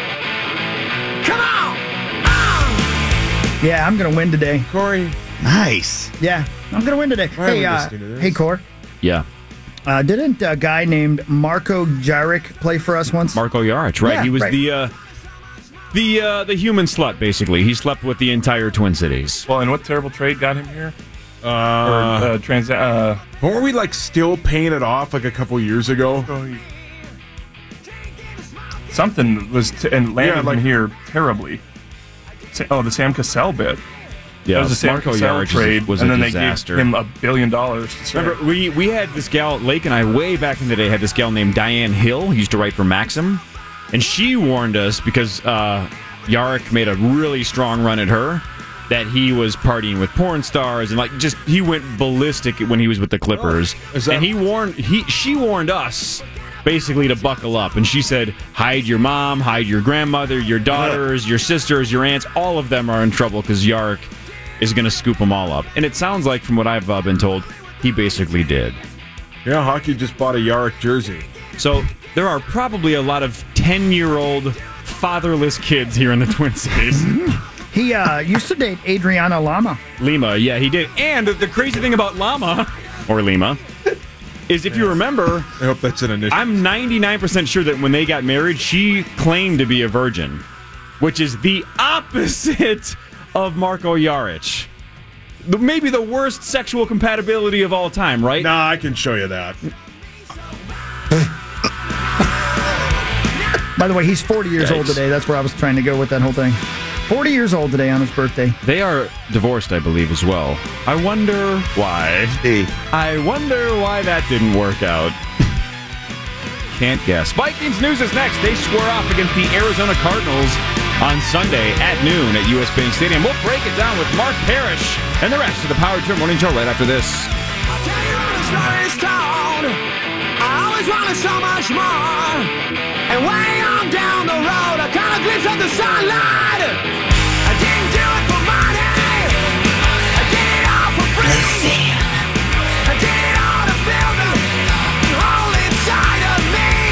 Yeah, I'm going to win today. Corey. Nice. Yeah, I'm going to win today. Why are we listening to this? Hey, Cor. Yeah. Didn't a guy named Marko Jaric play for us once? Marko Jaric, right? Yeah, he was right. the human slut, basically. He slept with the entire Twin Cities. Well, and what terrible trade got him here? Weren't we still paying it off a couple years ago? Something was and landed him here terribly. The Sam Cassell bit. Yeah, that was a Sam Marko Cassell Jaric trade, was and a then disaster. they gave him $1 billion. To start. Remember, we had this gal, Lake and I, way back in the day, had this gal named Diane Hill, who used to write for Maxim, and she warned us because Yarrick made a really strong run at her, that he was partying with porn stars and he went ballistic when he was with the Clippers. And she warned us basically to buckle up, and she said, hide your mom, hide your grandmother, your daughters, your sisters, your aunts, all of them are in trouble because Yarrick is going to scoop them all up. And it sounds like, from what I've been told, he basically did. Yeah, hockey just bought a Yarrick jersey. So there are probably a lot of 10-year-old fatherless kids here in the Twin Cities. He used to date Adriana Lima, yeah, he did. And the crazy thing about Lima is, if you remember, I hope that's an initiative. I'm 99% sure that when they got married, she claimed to be a virgin, which is the opposite of Marko Jaric. Maybe the worst sexual compatibility of all time, right? Nah, I can show you that. By the way, he's 40 years old today. That's where I was trying to go with that whole thing. 40 years old today on his birthday. They are divorced, I believe, as well. I wonder why. I wonder why that didn't work out. Can't guess. Vikings news is next. They square off against the Arizona Cardinals on Sunday at noon at US Bank Stadium. We'll break it down with Mark Parrish and the rest of the Power Trip Morning Show right after this. I always wanted so much more. And way on down the road, I caught a glimpse of the sunlight. I didn't do it for money. I did it all for free. I did it all to feel the hole inside of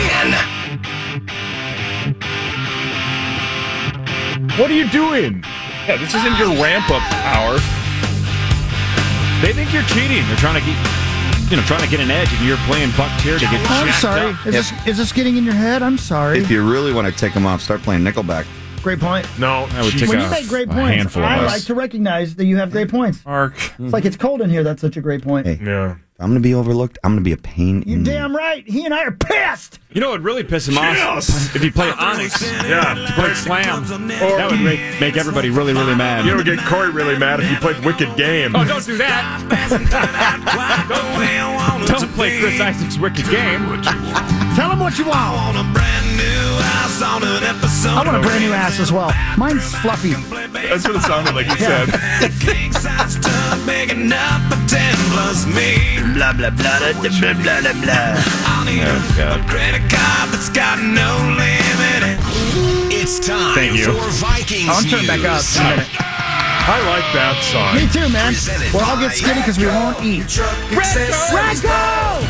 me. What are you doing? Yeah, this isn't your ramp-up hour. They think you're cheating. They're trying to get an edge, and you're playing buck chair to get I'm jacked sorry. up. Is this getting in your head? I'm sorry. If you really want to take them off, start playing Nickelback. Great point. No, I would take when you make great points, I like to recognize that you have great points. Mark. It's like it's cold in here. That's such a great point. Hey, yeah. If I'm going to be overlooked, I'm going to be a pain You're in the damn right. He and I are pissed. You know what would really piss him off? If you play Onyx. Yeah. If you played Slam. That would make everybody really, really mad. You would get Corey really mad if you played Wicked Game. Oh, don't do that. don't play Chris Isaac's Wicked Game. Tell him what you want. I want a brand new ass as well. Mine's fluffy. That's what it sounded like he said. Blah, blah, blah, blah, blah, blah, blah. I'll need a credit card that's got no limit. It's time for Vikings I'll turn back up News. in a minute. I like that song. Me too, man. We'll all get skinny because we won't eat. Red go!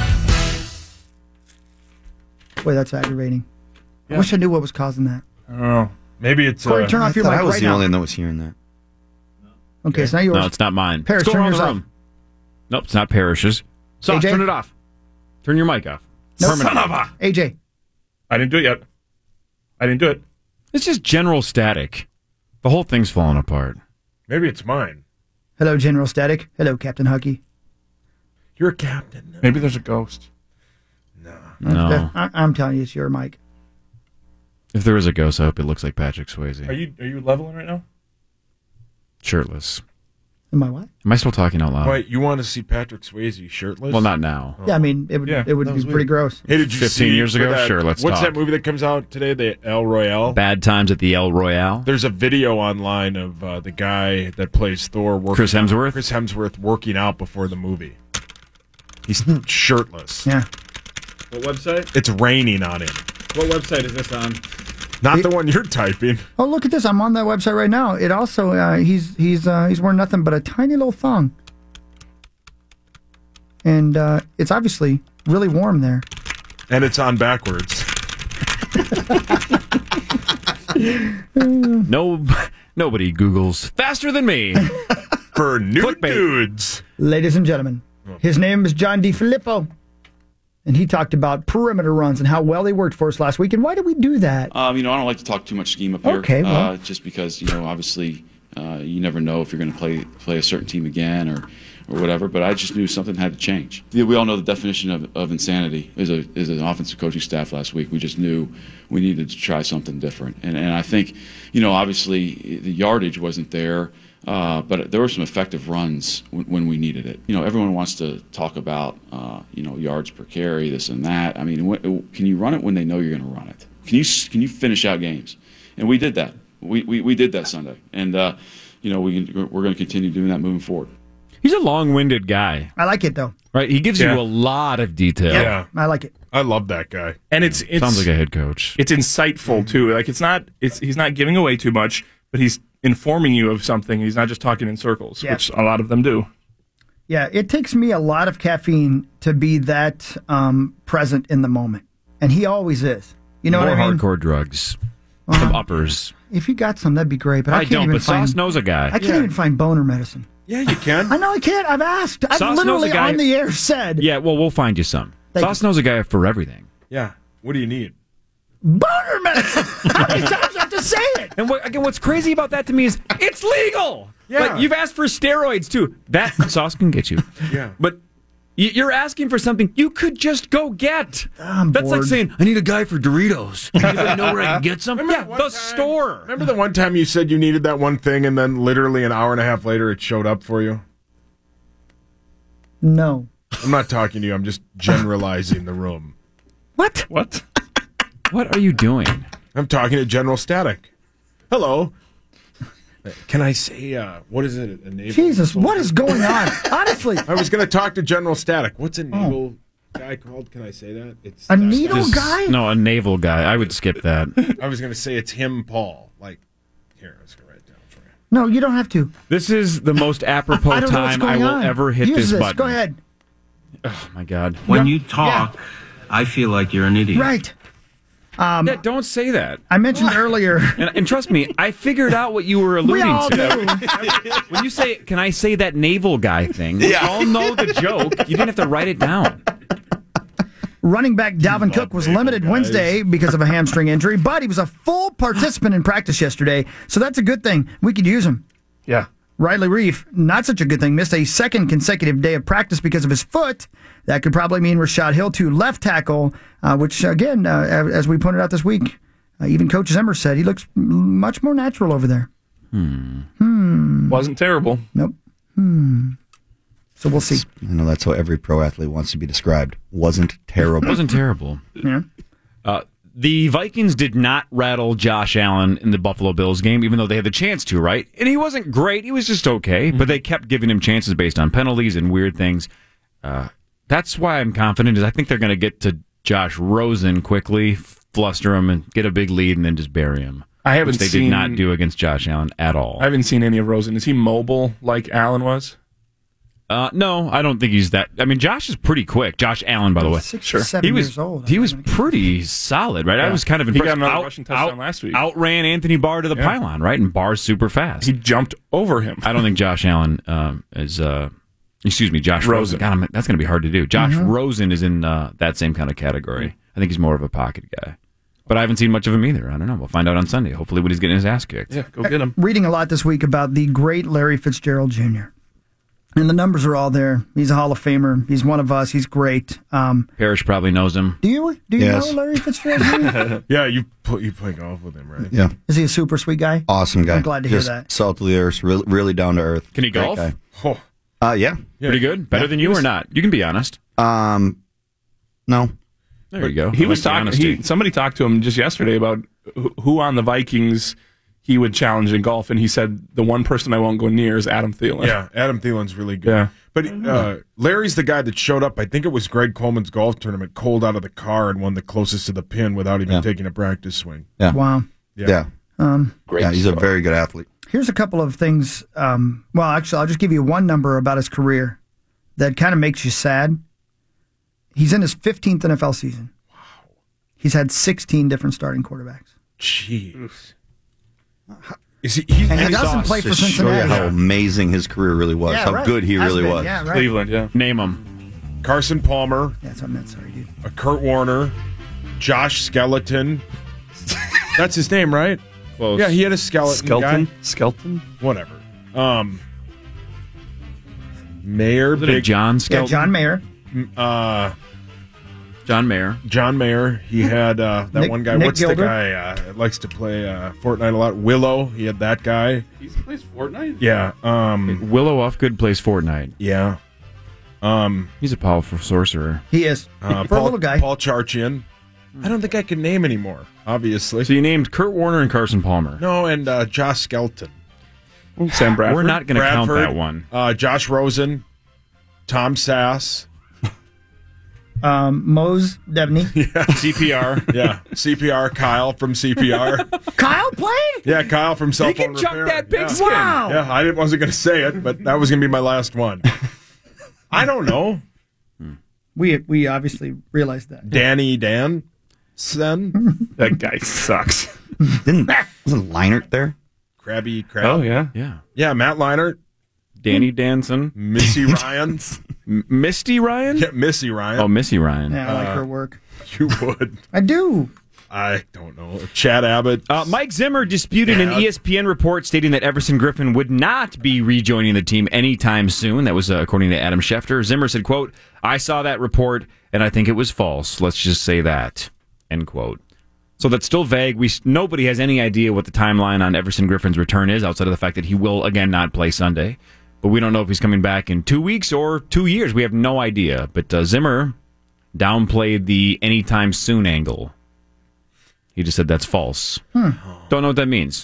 Boy, that's aggravating. I wish I knew what was causing that. Oh, maybe it's. Corey, turn off your mic I was right the now. only one that was hearing that. Okay, it's not yours. No, it's not mine. Parrish, Let's go turn around yours the off. room. Nope, it's not Parrish's. Sauce, AJ? turn it off. Turn your mic off. Nope. Permanently. AJ. I didn't do it yet. I didn't do it. It's just general static. The whole thing's falling apart. Maybe it's mine. Hello, General Static. Hello, Captain Hucky. You're a captain. Maybe there's a ghost. No. I'm telling you, it's your mic. If there is a ghost, I hope it looks like Patrick Swayze. Are you leveling right now? Shirtless. Am I what? Am I still talking out loud? Wait, you want to see Patrick Swayze shirtless? Well, not now. Yeah, I mean, it would Yeah, it would that be was pretty weird. gross. Hey, did you 15 see years for ago? that- Sure, let's What's talk. that movie that comes out today? The El Royale. Bad Times at the El Royale. There's a video online of the guy that plays Thor. Chris Hemsworth? Chris Hemsworth working out before the movie. He's shirtless. Yeah. What website? It's raining on him. What website is this on? Not the one you're typing. Oh, look at this! I'm on that website right now. It also he's wearing nothing but a tiny little thong, and it's obviously really warm there. And it's on backwards. Nobody Googles faster than me. For new Clickbait. dudes. Ladies and gentlemen, his name is John DiFilippo, and he talked about perimeter runs and how well they worked for us last week. And why did we do that? I don't like to talk too much scheme up here. Okay, well. Just because, obviously, you never know if you're going to play a certain team again or whatever. But I just knew something had to change. We all know the definition of insanity is an offensive coaching staff last week. We just knew we needed to try something different. And I think, obviously the yardage wasn't there. But there were some effective runs when we needed it. Everyone wants to talk about, yards per carry, this and that. I mean, can you run it when they know you're going to run it? Can you finish out games? And we did that. we did that Sunday, and we're going to continue doing that moving forward. He's a long-winded guy. I like it though. Right? He gives you a lot of detail. Yeah. I like it. I love that guy. And it's sounds like a head coach. It's insightful too. Like he's not giving away too much, but he's informing you of something. He's not just talking in circles, Yeah. which a lot of them do. Yeah, it takes me a lot of caffeine to be that present in the moment, and he always is. You know More what I mean? hardcore drugs. Some uppers. If you got some, that'd be great. But I, I can't don't, even but find, Sauce knows a guy. I can't even find boner medicine. Yeah, you can. I know I can't. I've asked. I've Sauce knows literally a guy- on the air said Yeah, well, we'll find you some. Thank Sauce knows a guy for everything. Yeah. What do you need? boner medicine. How many times do I have to say it? And what's crazy about that to me is it's legal. Yeah. Like, you've asked for steroids too. That Sauce can get you. Yeah. But you're asking for something you could just go get. That's like bored. saying, I need a guy for Doritos. Anybody know where I can get some? Yeah, the store. Remember the one time you said you needed that one thing and then literally an hour and a half later it showed up for you? No. I'm not talking to you. I'm just generalizing the room. What? What? What are you doing? I'm talking to General Static. Hello. Can I say, what is it? A naval Jesus, what is going on? Honestly. I was going to talk to General Static. What's a naval guy called? Can I say that? It's A needle guy? No, a naval guy. I would skip that. I was going to say it's him, Paul. Like, here, I was going to write it down for you. No, you don't have to. This is the most apropos I don't know what's time I going will on. ever hit Use this button. Go ahead. Oh, my God. When you talk, I feel like you're an idiot. Right. Yeah, don't say that. I mentioned earlier. And trust me, I figured out what you were alluding all to. do. When you say, can I say that naval guy thing? We all know the joke. You didn't have to write it down. Running back Dalvin Cook was limited Wednesday because of a hamstring injury, but he was a full participant in practice yesterday, so that's a good thing. We could use him. Yeah. Riley Reif, not such a good thing, missed a second consecutive day of practice because of his foot. That could probably mean Rashad Hill to left tackle, which, again, as we pointed out this week, even Coach Zimmer said he looks much more natural over there. Wasn't terrible. Nope. So we'll see. I know that's how every pro athlete wants to be described. Wasn't terrible. Wasn't terrible. Yeah. The Vikings did not rattle Josh Allen in the Buffalo Bills game, even though they had the chance to, right? And he wasn't great. He was just okay. But they kept giving him chances based on penalties and weird things. That's why I'm confident, is I think they're going to get to Josh Rosen quickly, fluster him, and get a big lead, and then just bury him. I haven't which they seen, did not do against Josh Allen at all. I haven't seen any of Rosen. Is he mobile like Allen was? No, I don't think he's that. I mean, Josh is pretty quick. Josh Allen, by the way. 7 years old. He was pretty solid, right? I Yeah. was kind of He impressed. got another rushing touchdown last week. Outran Anthony Barr to the pylon, right? And Barr's super fast. He jumped over him. I don't think Josh Allen is. Excuse me, Josh Rosen. God, that's going to be hard to do. Josh Rosen is in that same kind of category. I think he's more of a pocket guy. But I haven't seen much of him either. I don't know. We'll find out on Sunday. Hopefully when he's getting his ass kicked. Yeah, go get him. Reading a lot this week about the great Larry Fitzgerald Jr. And the numbers are all there. He's a Hall of Famer. He's one of us. He's great. Parrish probably knows him. Do you Yes. know Larry Fitzgerald Jr.? Yeah, you play golf with him, right? Yeah. Is he a super sweet guy? Awesome guy. I'm glad to hear Just that. Salt of the earth, really down to earth. Can he Great golf? guy. Oh. Yeah. Pretty good? Better than you or not? You can be honest. No. There you go. He I was like the honesty. talking. Somebody talked to him just yesterday about who on the Vikings he would challenge in golf, and he said the one person I won't go near is Adam Thielen. Yeah, Adam Thielen's really good. Yeah. But Larry's the guy that showed up. I think it was Greg Coleman's golf tournament, cold out of the car and won the closest to the pin without even taking a practice swing. Yeah. Wow. Yeah. Great. He's a very good athlete. Here's a couple of things. Well, actually, I'll just give you one number about his career that kind of makes you sad. He's in his 15th NFL season. Wow. He's had 16 different starting quarterbacks. Jeez. Is he? And he doesn't play for To show you Cincinnati. how amazing his career really was. Yeah, how right. good he Has really been, was. yeah, right. Cleveland, yeah. Name him. Carson Palmer, Yeah, that's what I meant. Sorry, dude. Kurt Warner, Josh Skeleton. That's his name, right? Close. Yeah, he had a skeleton guy. Skelton? Whatever. Mayor, Was it a John Yeah, Skelton? John Mayer. John Mayer. John Mayer. He had that Nick- one guy. Nick What's Gilder? the guy that likes to play Fortnite a lot? Willow. He had that guy. He plays Fortnite? Yeah. Willow Offgood plays Fortnite. Yeah. He's a powerful sorcerer. He is. For a little guy. Paul Charchian. I don't think I can name anymore, obviously. So you named Kurt Warner and Carson Palmer. No, and Josh Skelton. Sam Bradford. We're not going to count Bradford, that one. Josh Rosen, Tom Sass. Mose Debney. Yeah. CPR. Yeah. CPR, Kyle from CPR. Kyle played? Yeah, Kyle from Cell He Phone can chuck Repair. that pigskin. Wow. Yeah, I wasn't going to say it, but that was going to be my last one. I don't know. We obviously realized that. Danny Dan? Sen? That guy sucks. Wasn't Leinert there? Krabby. Oh, yeah. Yeah. Yeah, Matt Leinert. Danny Danson. Missy Ryan. Misty Ryan? Yeah, Missy Ryan. Oh, Missy Ryan. Yeah, I like her work. You would. I do. I don't know. Chad Abbott. Mike Zimmer disputed an ESPN report stating that Everson Griffin would not be rejoining the team anytime soon. That was according to Adam Schefter. Zimmer said, quote, "I saw that report, and I think it was false. Let's just say that," end quote. So that's still vague. Nobody has any idea what the timeline on Everson Griffin's return is, outside of the fact that he will, again, not play Sunday. But we don't know if he's coming back in 2 weeks or 2 years. We have no idea. But Zimmer downplayed the anytime soon angle. He just said that's false. Don't know what that means.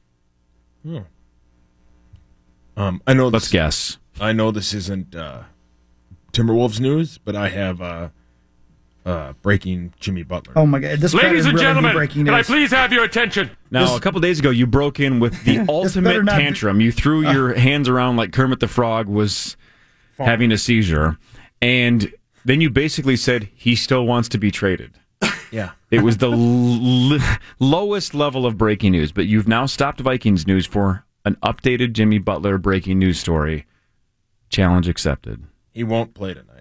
I know. Let's guess. I know this isn't Timberwolves news, but I have breaking Jimmy Butler. Oh my God! This Ladies and really gentlemen, breaking can I news. please have your attention? Now, a couple days ago, you broke in with the ultimate better not be- tantrum. You threw your hands around like Kermit the Frog was having a seizure. And then you basically said he still wants to be traded. Yeah. It was the lowest level of breaking news. But you've now stopped Vikings news for an updated Jimmy Butler breaking news story. Challenge accepted. He won't play tonight.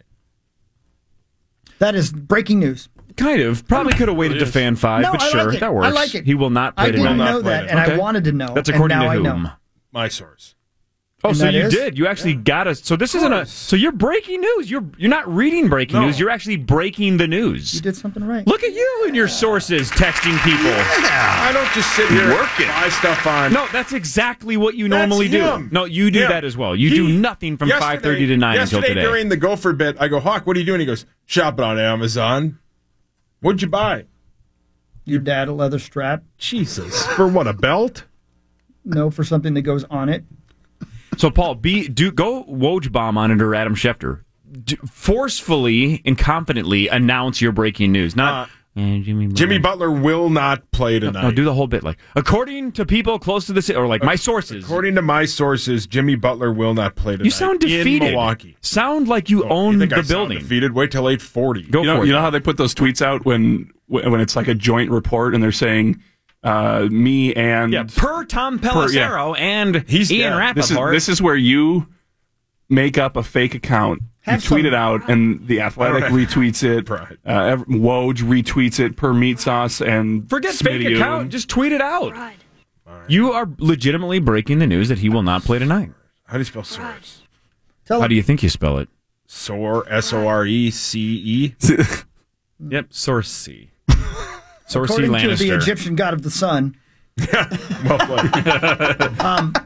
That is breaking news. Kind of. Probably could have waited to fan 5, No, but I sure, like it. that works. I like it. He will not play I tonight. didn't know that, and I wanted to know. That's and according now to I whom? know. My source. Oh, And so that you is? did. You actually got us. So this isn't a. So you're breaking news. You're not reading breaking news. You're actually breaking the news. You did something right. Look at you and your sources texting people. I don't just sit here Working. and buy stuff on. No, that's exactly what you That's normally him. do. No, you do Him. that as well. You do nothing from 5:30 to 9 until Yesterday today. during the Gopher bit, I go, Hawk, what are you doing? He goes, shopping on Amazon. What'd you buy? Your dad a leather strap? Jesus. For what, a belt? No, for something that goes on it. So, Paul, go Woj bomb on it or Adam Schefter. Forcefully and confidently announce your breaking news. Not Jimmy Butler will not play tonight. No, do the whole bit. Like, according to people close to the city, or like my sources. According to my sources, Jimmy Butler will not play tonight. You sound defeated. In Milwaukee. Sound like you own You think the I sound building. defeated? Wait till 8:40. Go for it. You know how they put those tweets out when it's like a joint report and they're saying me and per Tom Pelissero and Ian Rappaport. This is where you make up a fake account. You tweet it out, and The Athletic retweets it. Right. Woj retweets it per Meat Sauce and Forget fake Smitty account. Just tweet it out. You are legitimately breaking the news that he will not play tonight. How do you spell Source? How do you think you spell it? Sore, S-O-R-E-C-E. Yep, Source C. Sourcey According to Lannister. the Egyptian god of the sun. Well played.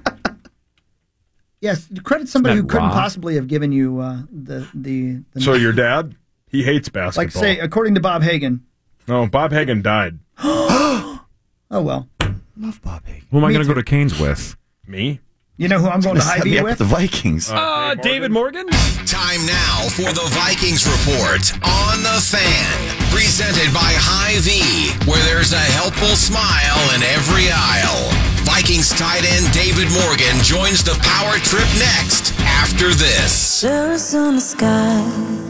Yes, credit somebody Isn't who that couldn't raw? possibly have given you the So your dad, he hates basketball. like say according to Bob Hagan. No, Bob Hagan died. Oh well. Love Bob Hagan. Who am I Me going to go too. to Canes with? Me? You know who I'm going to Set high me B up with? the Vikings. David Morgan? Time now for the Vikings Report on the Fan. Presented by Hy-Vee, where there's a helpful smile in every aisle. Vikings tight end David Morgan joins the power trip next after this. Arizona sky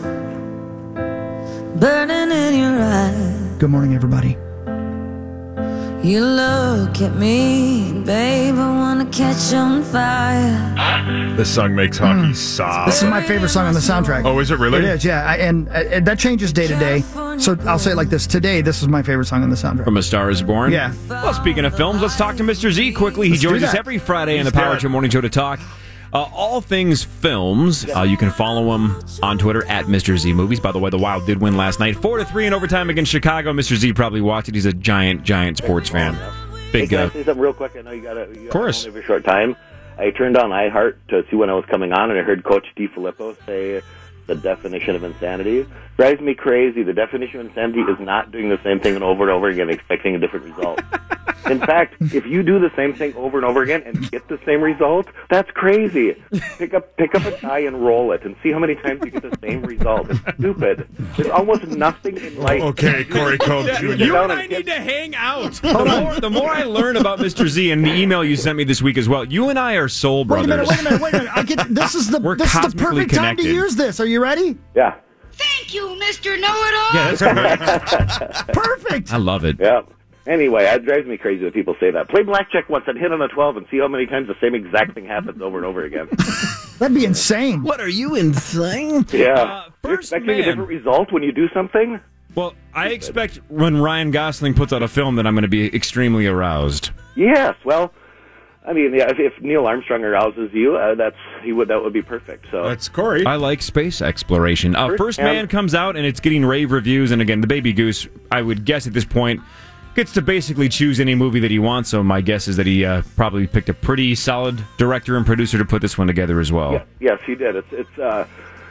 burning in your eyes. Good morning, everybody. You look at me, babe, I wanna catch on fire. This song makes hockey sob. This is my favorite song on the soundtrack. Oh, is it really? It is, yeah. And that changes day to day. So I'll say it like this. Today, this is my favorite song on the soundtrack. From A Star Is Born? Yeah. Well, speaking of films, let's talk to Mr. Z quickly. He Let's do joins us that. every Friday in the He's Power dead. Trip Morning Show to talk all things films. You can follow him on Twitter at Mr. Z Movies. By the way, the Wild did win last night, 4-3 in overtime against Chicago. Mr. Z probably watched it. He's a giant sports fan. Big Hey, can I say something real quick? I know you got course. only have a short time. I turned on iHeart to see when I was coming on, and I heard Coach DiFilippo say the definition of insanity. Drives me crazy. The definition of insanity is not doing the same thing over and over again, expecting a different result. In fact, if you do the same thing over and over again and get the same result, that's crazy. Pick up a die and roll it and see how many times you get the same result. It's stupid. There's almost nothing in life. Okay, Corey Cope Jr. You and I need to hang out. The more I learn about Mr. Z and the email you sent me this week as well, you and I are soul brothers. Wait a minute. This is the perfect time to use this. Are you ready? Yeah. Thank you, Mr. Know-It-All. Yeah, that's perfect. I love it. Yeah. Anyway, it drives me crazy when people say that. Play blackjack once and hit on a 12 and see how many times the same exact thing happens over and over again. That'd be insane. What, are you insane? Yeah. You're expecting a different result when you do something? Well, I expect when Ryan Gosling puts out a film that I'm going to be extremely aroused. Yes. Well, I mean, yeah, if Neil Armstrong arouses you, that would be perfect. So that's Corey. I like space exploration. First Man comes out and it's getting rave reviews, and again, the Baby Goose, I would guess at this point, gets to basically choose any movie that he wants. So my guess is that he probably picked a pretty solid director and producer to put this one together as well. Yeah, yes, he did. The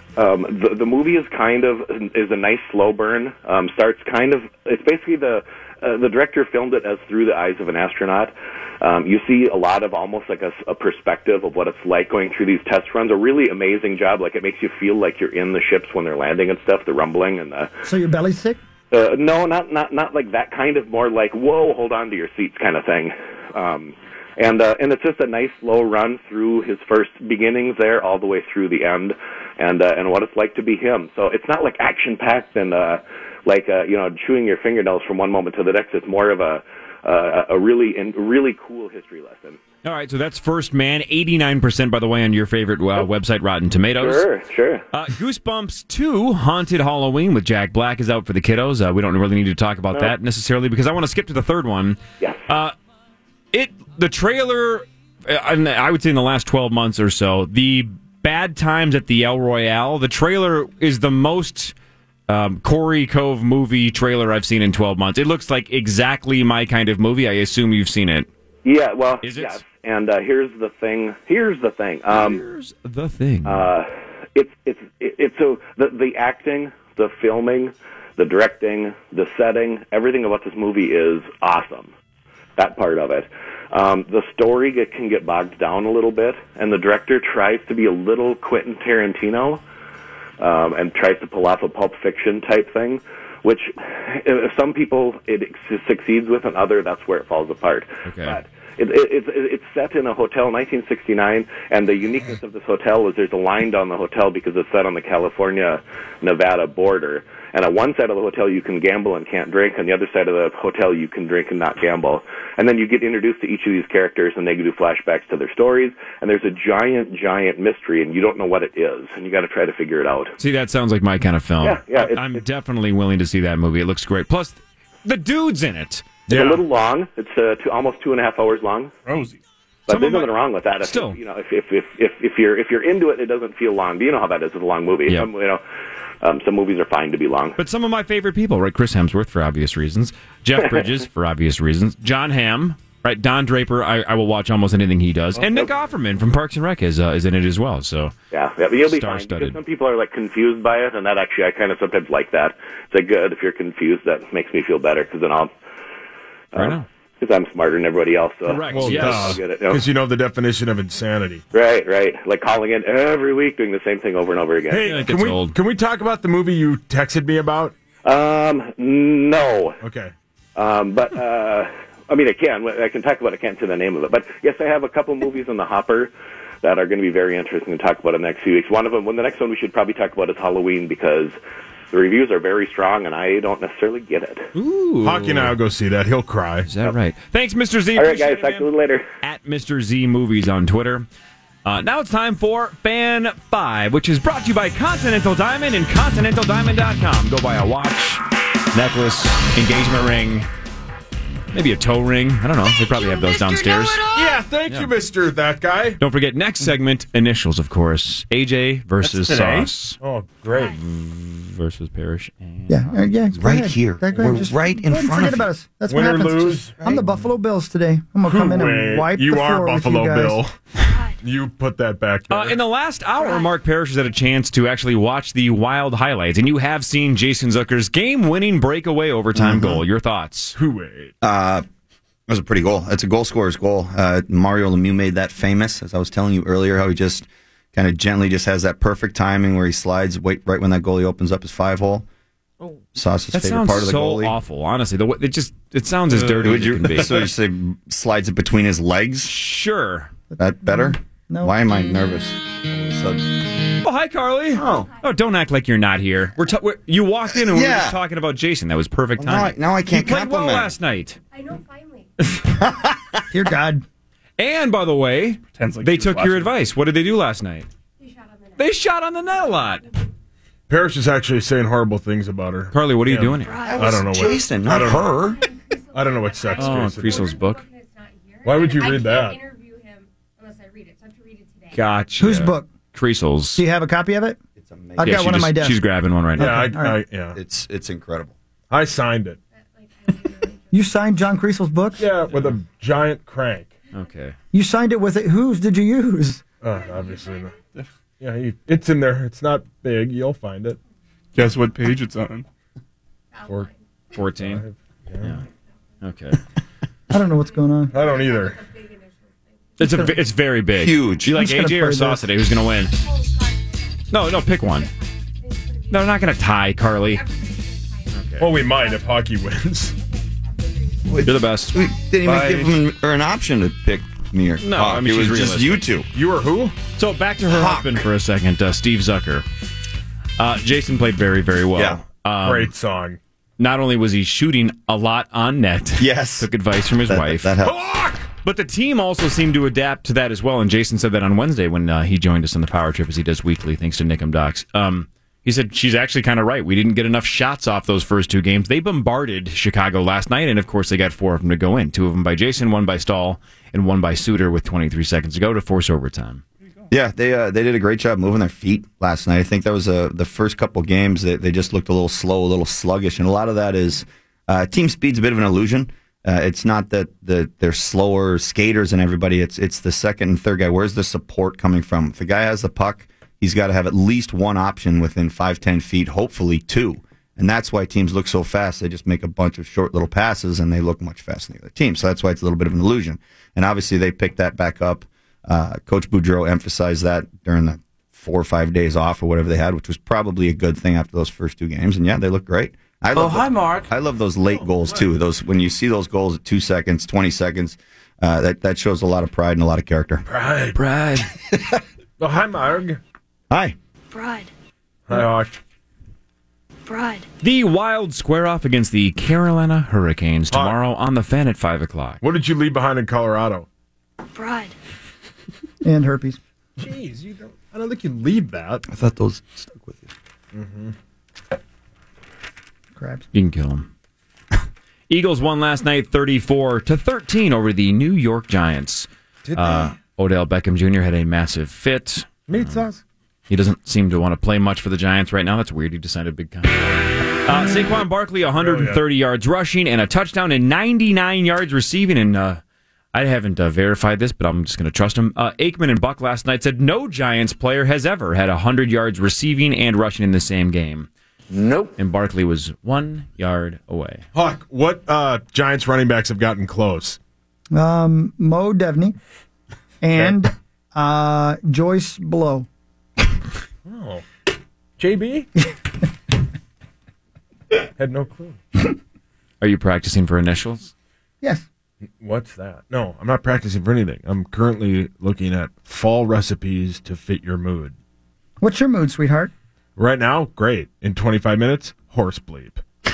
movie is a nice slow burn. It's basically the director filmed it as through the eyes of an astronaut. You see a lot of almost like a perspective of what it's like going through these test runs. A really amazing job. Like, it makes you feel like you're in the ships when they're landing and stuff, the rumbling and the... So your belly's sick? No, not like that kind of, more like, whoa, hold on to your seats kind of thing. And it's just a nice slow run through his first beginnings there all the way through the end, and what it's like to be him. So it's not like action packed and chewing your fingernails from one moment to the next. It's more of a really cool history lesson. All right, so that's First Man, 89%, by the way, on your favorite website, Rotten Tomatoes. Sure. Goosebumps 2, Haunted Halloween with Jack Black is out for the kiddos. We don't really need to talk about that necessarily because I want to skip to the third one. Yes. The trailer, I would say in the last 12 months or so, the Bad Times at the El Royale, the trailer is the most... Corey Cove movie trailer I've seen in 12 months. It looks like exactly my kind of movie. I assume you've seen it. Yeah, well, is it? Yes. And here's the thing. The acting, the filming, the directing, the setting, everything about this movie is awesome. That part of it. The story can get bogged down a little bit, and the director tries to be a little Quentin Tarantino. And tries to pull off a Pulp Fiction type thing, which some people it succeeds with, and other that's where it falls apart. Okay. But it's set in a hotel in 1969, and the uniqueness of this hotel is there's a line down the hotel because it's set on the California-Nevada border. And on one side of the hotel you can gamble and can't drink, on the other side of the hotel you can drink and not gamble. And then you get introduced to each of these characters, and they do flashbacks to their stories, and there's a giant mystery, and you don't know what it is, and you got to try to figure it out. See, that sounds like my kind of film. Yeah. I'm definitely willing to see that movie. It looks great. Plus, the dude's in it. It's a little long. It's almost 2.5 hours long. Rosie. But there's nothing wrong with that. Still, if you're into it, it doesn't feel long. But you know how that is with a long movie. Yep. Some movies are fine to be long. But some of my favorite people, right? Chris Hemsworth for obvious reasons, Jeff Bridges for obvious reasons, John Hamm, right? Don Draper. I will watch almost anything he does, and Nick Offerman from Parks and Rec is in it as well. So yeah, you'll be fine. Because some people are like confused by it, and that actually I kind of sometimes like that. It's like good if you're confused. That makes me feel better because then I'll. Because I'm smarter than everybody else. So Correct. Well, I'll get it. Because you know the definition of insanity. Right. Like calling in every week, doing the same thing over and over again. Hey, can we talk about the movie you texted me about? No. Okay. But I mean, I can talk about it. I can't say the name of it. But yes, I have a couple movies in the hopper that are going to be very interesting to talk about in the next few weeks. One of them, the next one we should probably talk about is Halloween because the reviews are very strong, and I don't necessarily get it. Ooh. Hockey and I will go see that. He'll cry. Is that right? Thanks, Mr. Z. All right, guys. Talk to you later. At Mr. Z Movies on Twitter. Now it's time for Fan 5, which is brought to you by Continental Diamond and ContinentalDiamond.com. Go buy a watch, necklace, engagement ring, maybe a toe ring. I don't know. They probably have those downstairs. Yeah, thank you, Mr. That Guy. Don't forget, next segment, initials, of course. AJ versus Sauce. Oh, great. Versus Parrish. And Yeah. Go Right ahead. here. Go ahead. We're Just right in go ahead and front forget of about you. us. That's Win what or happens. lose. I'm the Buffalo Bills today. I'm going to come in and wipe You the are floor with Buffalo you guys. Bill. You put that back there. In the last hour, Mark Parrish has had a chance to actually watch the Wild highlights, and you have seen Jason Zucker's game-winning breakaway overtime goal. Your thoughts? Wait. It was a pretty goal. It's a goal scorer's goal. Mario Lemieux made that famous, as I was telling you earlier, how he just kind of gently just has that perfect timing where he slides right when that goalie opens up his 5-hole. Sauce's That favorite sounds part of the so goalie. awful, honestly. It sounds as dirty as it can be. So you say slides it between his legs? Sure. That better? No. Why am I nervous all of a sudden? Oh, hi, Carly. Oh, don't act like you're not here. You walked in and we were just talking about Jason. That was perfect time. Now I can't You played well compliment. last night. I know, finally. Dear God. And, by the way, they took your advice. What did they do last night? They shot on the net a lot. Parrish is actually saying horrible things about her. Carly, what are you doing here? I don't know Jason, what. not her. I don't know what sex Oh, Jason. Creasel's book. Why would you read that? Gotcha. Whose book? Creasel's. Do you have a copy of it? It's amazing. I've got one on my desk. She's grabbing one right now. Yeah, It's incredible. I signed it. You signed John Creasel's book? Yeah, with a giant crank. Okay. You signed it with it. Whose did you use? Obviously. No. Yeah, it's in there. It's not big. You'll find it. Guess what page it's on? 14. Yeah. Okay. I don't know what's going on. I don't either. It's very big. Huge. You like Who's gonna AJ or play Sauce this? today? Who's going to win? No, pick one. No, they're not going to tie, Carly. Well, we might if hockey wins. You're the best. We didn't even give him an option to pick me or No, Hawk. I mean, it was she's just realistic. you two. You were who? So back to her husband for a second, Steve Zucker. Jason played very, very well. Yeah. Great song. Not only was he shooting a lot on net, Yes. took advice from his wife. That helped. But the team also seemed to adapt to that as well. And Jason said that on Wednesday when he joined us on the Power Trip, as he does weekly, thanks to Nick'em Docs. He said she's actually kind of right. We didn't get enough shots off those first two games. They bombarded Chicago last night, and of course they got 4 of them to go in. 2 of them by Jason, 1 by Stahl, and 1 by Suter with 23 seconds to go to force overtime. Yeah, they did a great job moving their feet last night. I think that was the first couple games that they just looked a little slow, a little sluggish, and a lot of that is team speed's a bit of an illusion. It's not that they're slower skaters than everybody. It's the second and third guy. Where's the support coming from? If the guy has the puck, he's got to have at least one option within 5-10 feet, hopefully 2. And that's why teams look so fast. They just make a bunch of short little passes, and they look much faster than the other team. So that's why it's a little bit of an illusion. And obviously they picked that back up. Coach Boudreau emphasized that during the 4 or 5 days off or whatever they had, which was probably a good thing after those first 2 games. And yeah, they look great. Hi, Mark. I love those late goals too. Those when you see those goals at 2 seconds, 20 seconds, that shows a lot of pride and a lot of character. Pride. Oh, hi, Marg. Hi. Pride. Hi, Hawk. Pride. The Wild square off against the Carolina Hurricanes tomorrow on the Fan at 5 o'clock. What did you leave behind in Colorado? Pride. And herpes. Jeez, I don't think you leave that. I thought those stuck with you. Mm-hmm. Crabs. You can kill them. Eagles won last night 34-13 over the New York Giants. Did they? Odell Beckham Jr. had a massive fit. Meat sauce. He doesn't seem to want to play much for the Giants right now. That's weird. He decided big contract. Saquon Barkley, 130 yards rushing and a touchdown and 99 yards receiving. And I haven't verified this, but I'm just going to trust him. Aikman and Buck last night said no Giants player has ever had 100 yards receiving and rushing in the same game. Nope. And Barkley was 1 yard away. Hawk, what Giants running backs have gotten close? Mo Devney and Joyce Blow. Oh. JB? Had no clue. Are you practicing for initials? Yes. What's that? No, I'm not practicing for anything. I'm currently looking at fall recipes to fit your mood. What's your mood, sweetheart? Right now, great. In 25 minutes, horse bleep.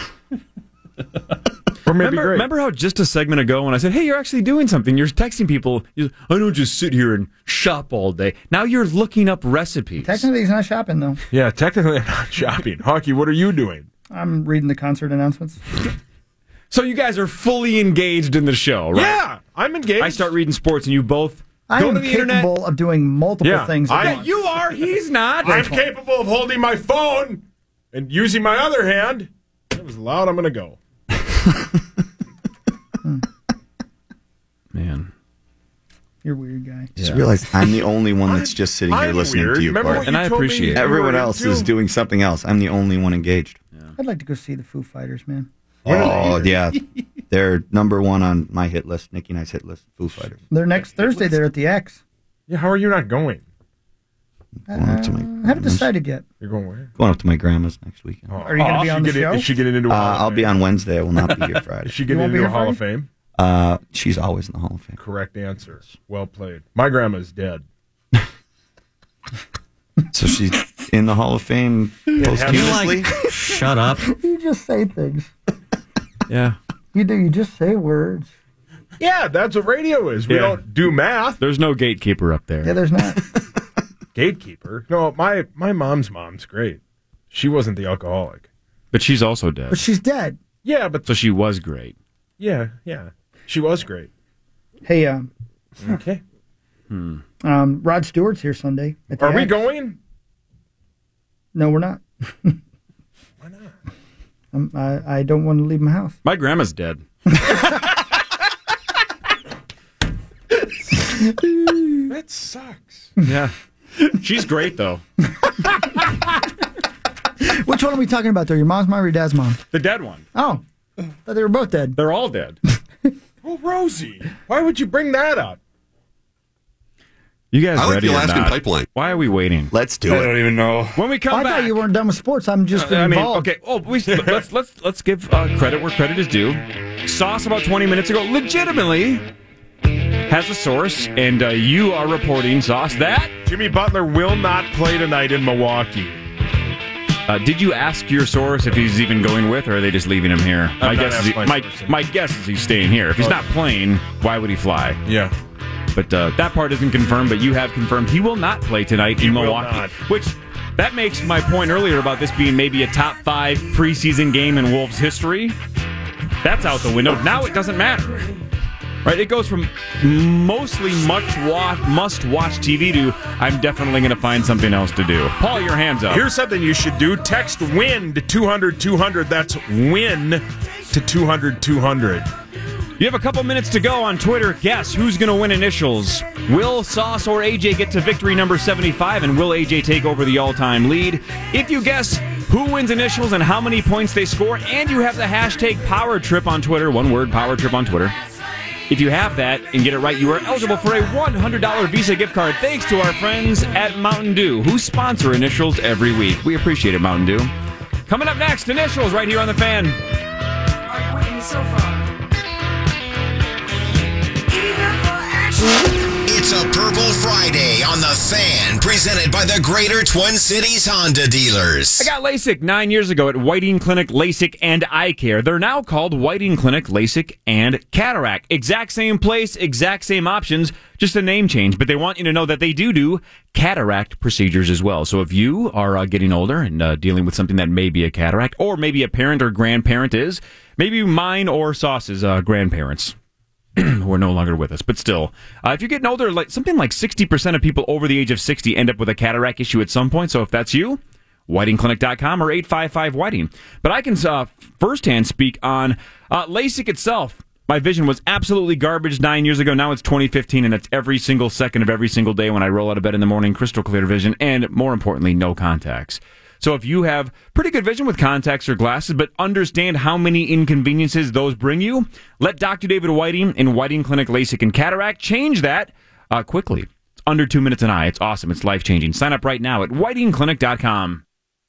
Or maybe great. Remember how just a segment ago when I said, hey, you're actually doing something. You're texting people. I don't just sit here and shop all day. Now you're looking up recipes. Technically, he's not shopping, though. Yeah, technically I'm not shopping. Hockey, what are you doing? I'm reading the concert announcements. So you guys are fully engaged in the show, right? Yeah, I'm engaged. I start reading sports and you both I go am to the internet. capable of doing multiple things at once. You are. He's not. I'm capable of holding my phone and using my other hand. That was loud. I'm going to go. Man. You're a weird guy. Just realize I'm the only one that's just sitting here listening weird. to you, Remember Bart. what And you I told me appreciate it. you Everyone were else into? is doing something else. I'm the only one engaged. I'd like to go see the Foo Fighters, man. Oh, yeah. They're number one on my hit list, Nikki and I's hit list, Foo Fighters. They're next Thursday. They're at the X. Yeah, how are you not going? Going up to my I haven't decided yet. You're going where? Going up to my grandma's next weekend. Are you going to be on the show? Is she getting into a Hall of I'll be Fame? on Wednesday. I will not be here Friday. Is she getting into a Hall of Fame? She's always in the Hall of Fame. Correct answer. Well played. My grandma's dead. So she's in the Hall of Fame posthumously? Shut up. You just say things. Yeah. You do. You just say words. Yeah, that's what radio is. We Yeah. don't do math. There's no gatekeeper up there. Yeah, there's not. Gatekeeper? No, my mom's great. She wasn't the alcoholic. But she's also dead. But she's dead. Yeah, but So she was great. yeah. She was great. Hey, Okay. Rod Stewart's here Sunday. At the Are we X. going? No, we're not. Why not? I don't want to leave my house. My grandma's dead. That sucks. Yeah. She's great, though. Which one are we talking about there? Your mom's mom or your dad's mom? The dead one. Oh, thought they were both dead. They're all dead. Oh, Rosie. Why would you bring that up? You guys I like ready the or Alaskan not? pipeline. Why are we waiting? Let's do I it. don't even know. When we come I back. thought you weren't done with sports. I'm just involved. okay. Oh, let's give credit where credit is due. Sauce about 20 minutes ago legitimately has a source, and you are reporting, Sauce, that Jimmy Butler will not play tonight in Milwaukee. Did you ask your source if he's even going with, or are they just leaving him here? My guess is he's staying here. If he's not playing, why would he fly? Yeah. But that part isn't confirmed, but you have confirmed he will not play tonight in Milwaukee. not. Which, that makes my point earlier about this being maybe a top 5 preseason game in Wolves history. That's out the window. Now it doesn't matter. Right? It goes from mostly must-watch TV to I'm definitely going to find something else to do. Paul, your hands up. Here's something you should do. Text WIN to 200-200. That's WIN to 200-200. You have a couple minutes to go on Twitter. Guess who's going to win initials. Will Sauce or AJ get to victory number 75, and will AJ take over the all-time lead? If you guess who wins initials and how many points they score, and you have the hashtag PowerTrip on Twitter, one word, PowerTrip on Twitter. If you have that and get it right, you are eligible for a $100 Visa gift card thanks to our friends at Mountain Dew, who sponsor initials every week. We appreciate it, Mountain Dew. Coming up next, initials right here on The Fan. Are you winning so far? It's a Purple Friday on The Fan, presented by the Greater Twin Cities Honda dealers. I got LASIK 9 years ago at Whiting Clinic LASIK and Eye Care. They're now called Whiting Clinic LASIK and Cataract. Exact same place, exact same options, just a name change. But they want you to know that they do cataract procedures as well. So if you are getting older and dealing with something that may be a cataract, or maybe a parent or grandparent is, maybe mine or Sauce's grandparents, who are no longer with us, but still, if you're getting older, like something like 60% of people over the age of 60 end up with a cataract issue at some point. So if that's you, whitingclinic.com or 855-WHITING. But I can firsthand speak on LASIK itself. My vision was absolutely garbage 9 years ago. Now it's 2015, and it's every single second of every single day when I roll out of bed in the morning, crystal clear vision, and more importantly, no contacts. So if you have pretty good vision with contacts or glasses, but understand how many inconveniences those bring you, let Dr. David Whiting in Whiting Clinic LASIK and Cataract change that quickly. It's under 2 minutes an eye. It's awesome. It's life-changing. Sign up right now at whitingclinic.com.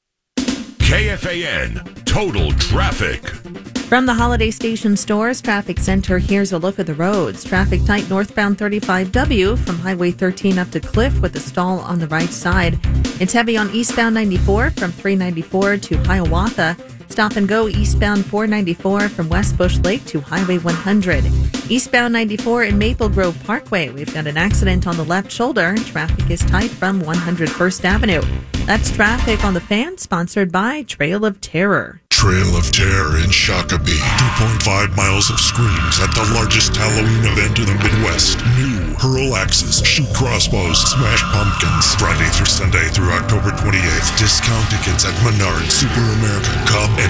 KFAN Total Traffic. From the Holiday Station Stores Traffic Center, here's a look at the roads. Traffic tight northbound 35W from Highway 13 up to Cliff with a stall on the right side. It's heavy on eastbound 94 from 394 to Hiawatha. Stop and go eastbound 494 from West Bush Lake to Highway 100. Eastbound 94 in Maple Grove Parkway. We've got an accident on the left shoulder. Traffic is tight from 101st Avenue. That's traffic on The Fan, sponsored by Trail of Terror. Trail of Terror in Shakopee. 2.5 miles of screams at the largest Halloween event in the Midwest. New hurl axes, shoot crossbows, smash pumpkins. Friday through Sunday through October 28th. Discount tickets at Menards, Super America, Cub, and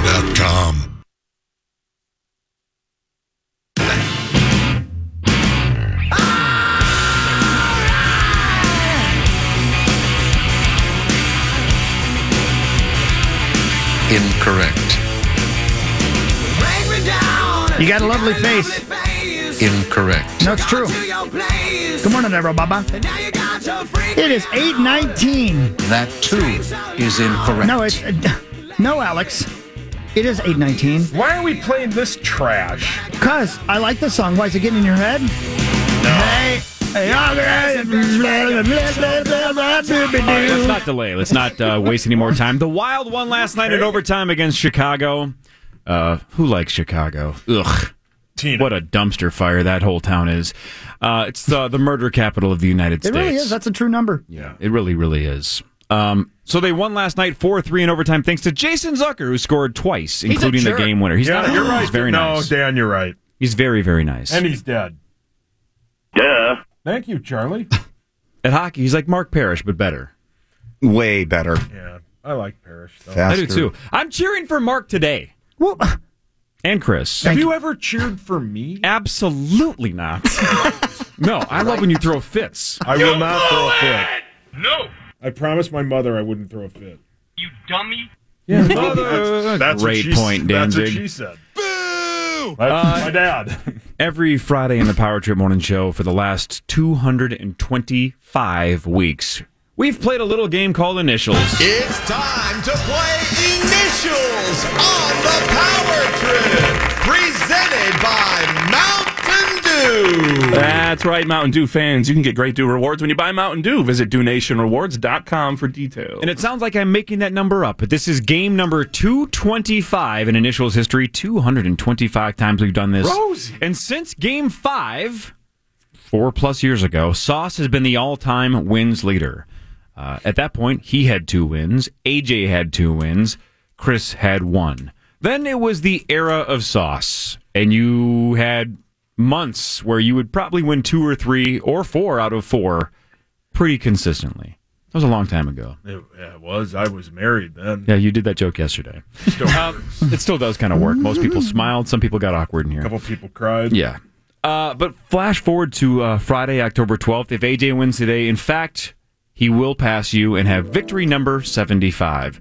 TrailofTerrorMN.com. Incorrect. You got a lovely face. Incorrect. No, it's true. Good morning, everybody. It is 8:19. That too is incorrect. No, it's no, Alex. It is 8:19. Why are we playing this trash? Because I like the song. Why is it getting in your head? Hey. Let's not delay. Let's not waste any more time. The Wild won last night in overtime against Chicago. Who likes Chicago? Ugh. Tina. What a dumpster fire that whole town is. It's the murder capital of the United States. It really is. That's a true number. Yeah, it really, really is. So they won last night 4-3 in overtime thanks to Jason Zucker, who scored twice, including the game winner. He's not. You're right. He's very nice. No, Dan, you're right. He's very, very nice. And he's dead. Yeah. Thank you, Charlie. At hockey, he's like Mark Parrish, but better. Way better. Yeah, I like Parrish, though. Faster. I do, too. I'm cheering for Mark today. Well, and Chris. Have you ever cheered for me? Absolutely not. No, I love when you throw fits. I will not throw a fit. No. I promised my mother I wouldn't throw a fit. You dummy. Yeah, that's Great what point, That's what Danzig. she said. Boo! My dad. Every Friday in the Power Trip Morning Show for the last 225 weeks, we've played a little game called Initials. It's time to play Initials on the Power Trip, presented by Mountain Dew. That's right, Mountain Dew fans. You can get great Dew rewards when you buy Mountain Dew. Visit DewNationRewards.com for details. And it sounds like I'm making that number up, but this is game number 225 in Initials history. 225 times we've done this. Rosie. And since game 5, 4+ years ago, Sauce has been the all-time wins leader. At that point, he had 2 wins. AJ had 2 wins. Chris had 1. Then it was the era of Sauce, and you had months where you would probably win 2 or 3 or 4 out of 4 pretty consistently. That was a long time ago. It was. I was married then. Yeah, you did that joke yesterday. It still does kind of work. Most people smiled. Some people got awkward in here. A couple people cried. Yeah. But flash forward to Friday, October 12th. If AJ wins today, in fact, he will pass you and have victory number 75.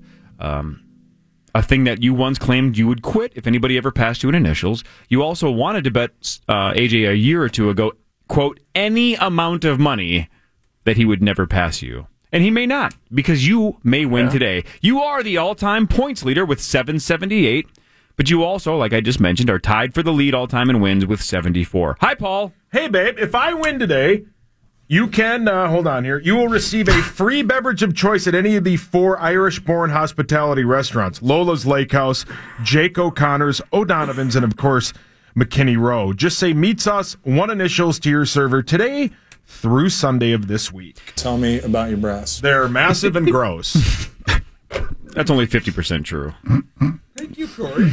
A thing that you once claimed you would quit if anybody ever passed you in Initials. You also wanted to bet AJ a year or two ago, quote, any amount of money that he would never pass you. And he may not, because you may win today. You are the all-time points leader with 778, but you also, like I just mentioned, are tied for the lead all-time in wins with 74. Hi, Paul. Hey, babe, if I win today, you can, hold on here, you will receive a free beverage of choice at any of the 4 Irish-born hospitality restaurants. Lola's Lake House, Jake O'Connor's, O'Donovan's, and, of course, McKinney Row. Just say meat sauce, 1 Initials to your server today through Sunday of this week. Tell me about your breasts. They're massive and gross. That's only 50% true. Thank you, Corey.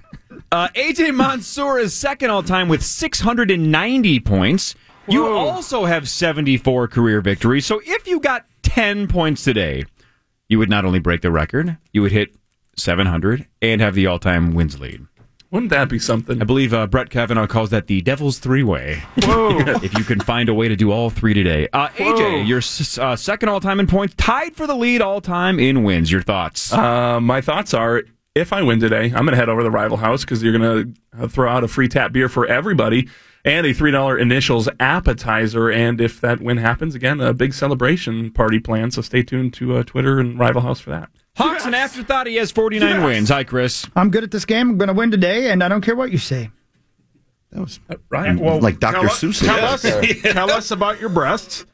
AJ Mansour is second all-time with 690 points. You also have 74 career victories. So if you got 10 points today, you would not only break the record, you would hit 700 and have the all-time wins lead. Wouldn't that be something? I believe Brett Kavanaugh calls that the Devil's Three-Way. Whoa. If you can find a way to do all 3 today. AJ, you're second all-time in points, tied for the lead all-time in wins. Your thoughts? My thoughts are, if I win today, I'm going to head over to the Rival House because you're going to throw out a free tap beer for everybody and a $3 Initials appetizer. And if that win happens, again, a big celebration party planned. So stay tuned to Twitter and Rival House for that. Hawks and Afterthought, he has 49 wins. Hi, Chris. I'm good at this game. I'm going to win today, and I don't care what you say. That was right. Well, like Dr. Seuss. Tell us about your breasts.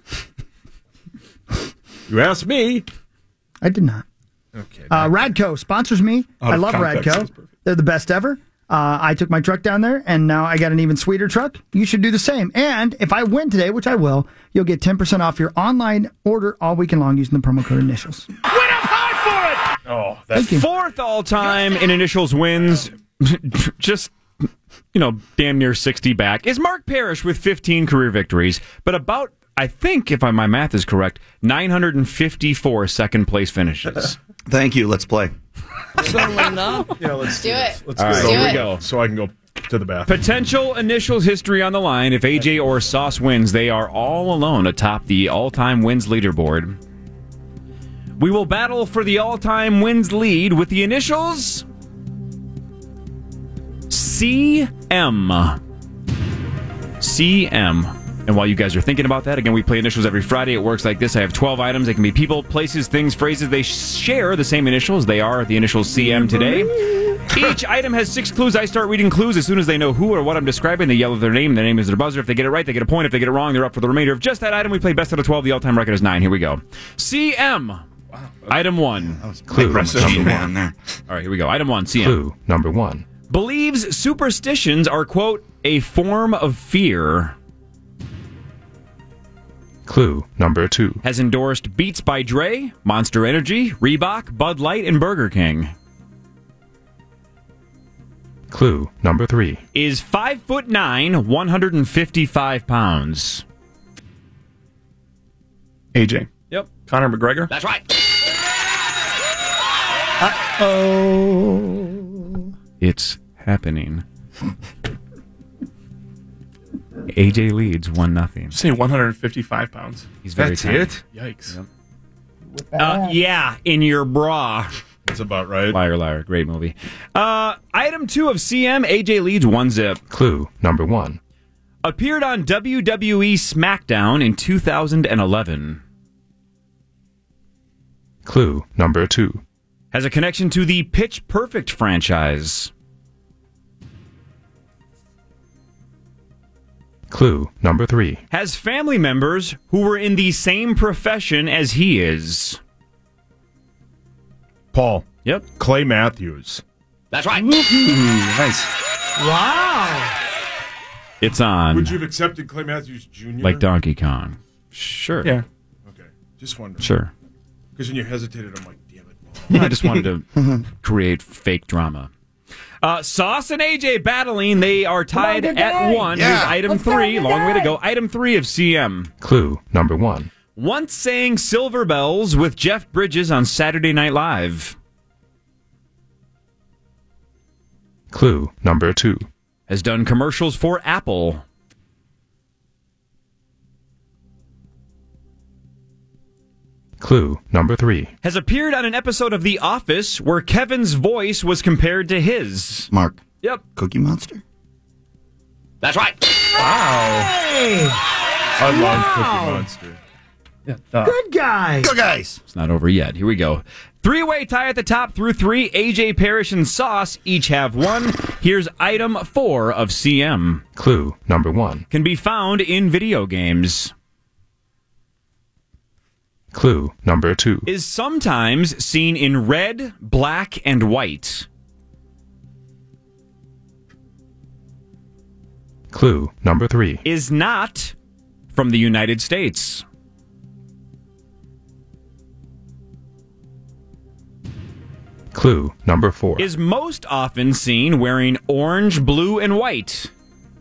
You asked me. I did not. Okay. Radco sponsors me. I love Radco. They're the best ever. I took my truck down there, and now I got an even sweeter truck. You should do the same. And if I win today, which I will, you'll get 10% off your online order all weekend long using the promo code Initials. Oh, that's Thank you. Fourth all-time in Initials wins, just, damn near 60 back, is Mark Parrish with 15 career victories, but about, I think, if my math is correct, 954 second-place finishes. Thank you. Let's play. Yeah, let's do it. Let's All right, do here it. we go. So I can go to the bathroom. Potential Initials history on the line. If AJ or Sauce wins, they are all alone atop the all-time wins leaderboard. We will battle for the all-time wins lead with the initials CM. CM. And while you guys are thinking about that, again, we play initials every Friday. It works like this. I have 12 items. They can be people, places, things, phrases. They share the same initials. They are the initials CM today. Each item has 6 clues. I start reading clues. As soon as they know who or what I'm describing, they yell their name. Their name is their buzzer. If they get it right, they get a point. If they get it wrong, they're up for the remainder of just that item. We play best out of 12. The all-time record is 9. Here we go. CM. Wow. Item 1. Clue number one. All right, here we go. Item 1, CM. Clue number 1. Believes superstitions are, quote, a form of fear. Clue number 2. Has endorsed Beats by Dre, Monster Energy, Reebok, Bud Light, and Burger King. Clue number 3. Is 5'9", 155 pounds. AJ. Yep. Conor McGregor. That's right. Uh-oh. It's happening. AJ leads 1-0. Say 155 pounds. He's very That's tiny. it? Yikes. Yep. Yeah, in your bra. That's about right. Liar, liar. Great movie. Item 2 of CM, AJ leads 1-0. Clue number 1. Appeared on WWE SmackDown in 2011. Clue number 2. Has a connection to the Pitch Perfect franchise. Clue number 3. Has family members who were in the same profession as he is. Paul. Yep. Clay Matthews. That's right. Nice. Wow. It's on. Would you have accepted Clay Matthews Jr.? Like Donkey Kong. Sure. Yeah. Okay. Just wondering. Sure. Because when you hesitated, I'm like, damn it, Paul. I just wanted to create fake drama. Sauce and AJ battling. They are tied at 1. Yeah. Here's item 3. Long way to go. Item 3 of CM. Clue number 1. Once sang Silver Bells with Jeff Bridges on Saturday Night Live. Clue number 2. Has done commercials for Apple. Clue number 3. Has appeared on an episode of The Office where Kevin's voice was compared to his. Mark. Yep. Cookie Monster? That's right. Wow. Hey. I love Cookie Monster. Good guy. Go, guys. It's not over yet. Here we go. 3-way tie at the top through 3. AJ, Parrish, and Sauce each have 1. Here's item 4 of CM. Clue number 1. Can be found in video games. Clue number 2. Is sometimes seen in red, black, and white. Clue number 3. Is not from the United States. Clue number 4. Is most often seen wearing orange, blue, and white.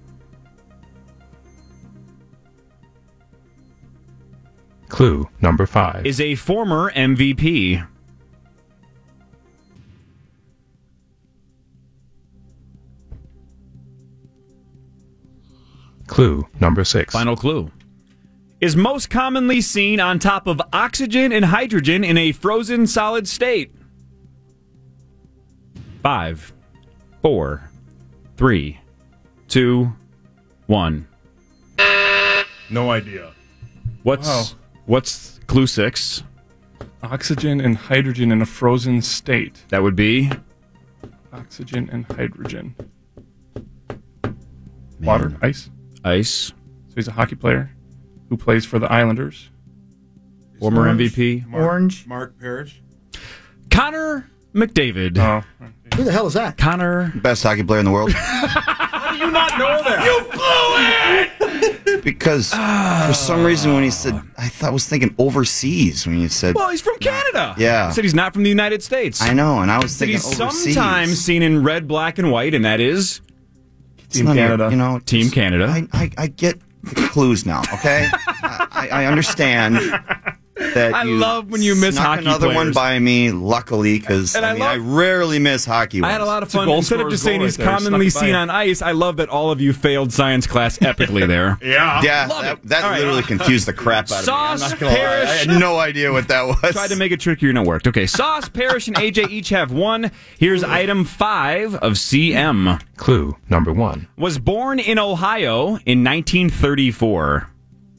Clue number 5. Is a former MVP. Clue number 6. Final clue. Is most commonly seen on top of oxygen and hydrogen in a frozen solid state. 5, 4, 3, 2, 1. No idea. What's clue 6? Oxygen and hydrogen in a frozen state. That would be Oxygen and hydrogen. Water, ice. Ice. So he's a hockey player who plays for the Islanders. Former MVP. Orange. Mark Parrish. Connor McDavid. Oh. Who the hell is that? Connor. Best hockey player in the world. How do you not know that? You blew it! Because for some reason when he said, I was thinking overseas when you said. Well, he's from Canada. Yeah. He said he's not from the United States. I know, and I was thinking he's overseas. sometimes seen in red, black, and white, and that is Team Canada. Team Canada. I get the clues now, okay? I understand. that I you love when you miss snuck hockey another one players. by me, luckily, because And I rarely miss hockey ones. I had a lot of fun. Instead of just saying he's commonly seen on ice, I love that all of you failed science class epically there. Yeah, that literally confused the crap out of me. I'm Sauce, not gonna lie. Parrish. I had no idea what that was. Tried to make it trickier and it worked. Okay, Sauce, Parrish, and AJ each have one. Here's item 5 of CM. Clue number 1. Was born in Ohio in 1934.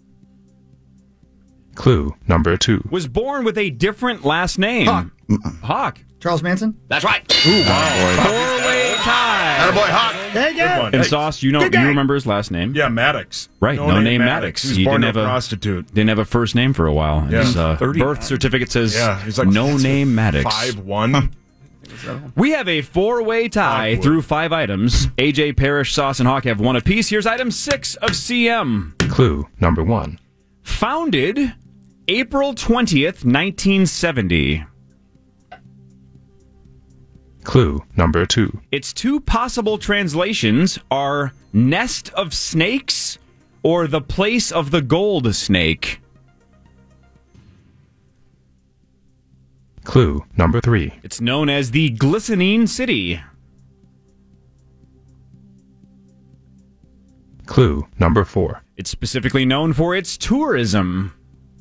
Clue number 2. Was born with a different last name. Hawk. Charles Manson? That's right. Ooh, wow. Four-way tie. Attaboy, Hawk. Thank you. Good one. And Sauce, you remember his last name? Yeah, Maddox. Right, no name Maddox. He was born to a prostitute. Didn't have a first name for a while. Yeah. His birth certificate says he's like no name Maddox. 5'1". We have a 4-way tie through 5 items. AJ, Parrish, Sauce, and Hawk have one apiece. Here's item 6 of CM. Clue number 1. Founded April 20th, 1970. Clue number 2. Its 2 possible translations are Nest of Snakes or The Place of the Gold Snake. Clue number 3. It's known as the Glistening City. Clue number 4. It's specifically known for its tourism.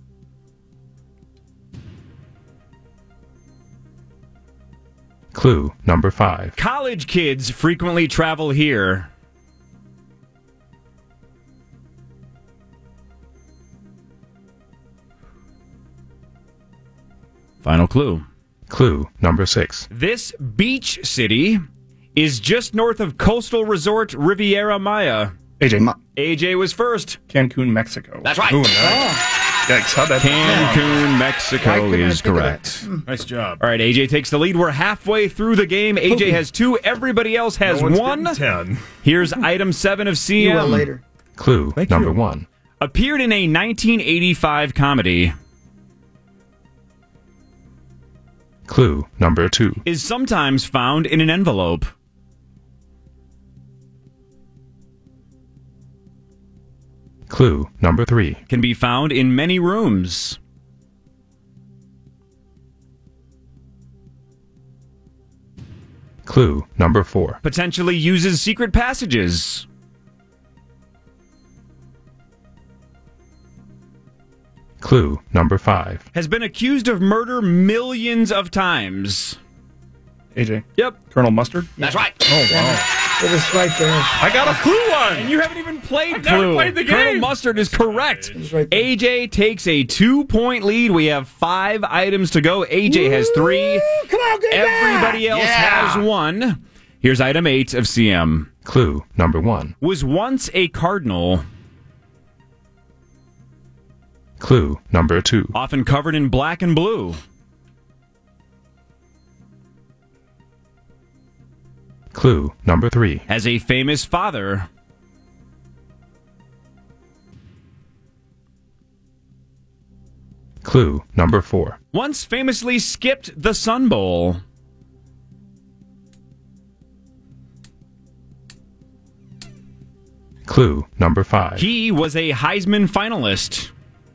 Clue number 5. College kids frequently travel here. Final clue. Clue number 6. This beach city is just north of coastal resort Riviera Maya. AJ was first. Cancun, Mexico. That's right. Ooh, nice. Yikes, how'd that Cancun, Mexico is correct. Nice job. All right, AJ takes the lead. We're halfway through the game. AJ has 2. Everybody else has No one's 1. getting 10. Here's item 7 of CM. You will later. Clue number 1. Appeared in a 1985 comedy. Clue number 2. Is sometimes found in an envelope. Clue number 3. Can be found in many rooms. Clue number 4. Potentially uses secret passages. Clue number 5. Has been accused of murder millions of times. AJ. Yep. Colonel Mustard? That's right. Oh, wow. It was right there. I got a clue one. And you haven't even played I've Clue. never played the Colonel game. Mustard is correct. Right there. AJ takes a 2-point lead. We have 5 items to go. AJ has 3. Come on, get it Everybody else has 1. Here's item 8 of CM. Clue number 1. Was once a cardinal. Clue number 2. Often covered in black and blue. Clue number 3. Has a famous father. Clue number 4. Once famously skipped the Sun Bowl. Clue number 5. He was a Heisman finalist.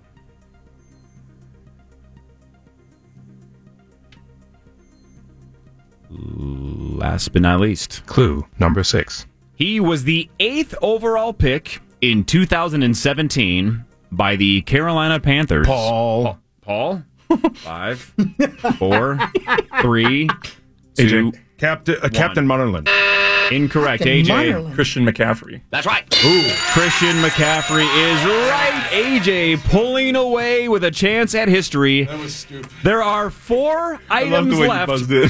Last but not least. Clue number 6. He was the 8th overall pick in 2017 by the Carolina Panthers. Paul. 5, 4, 3, 2. AJ. Captain Munnerlyn. Incorrect, Captain AJ. Munnerlyn. Christian McCaffrey. That's right. Ooh, Christian McCaffrey is right. AJ pulling away with a chance at history. That was stupid. There are 4 items left.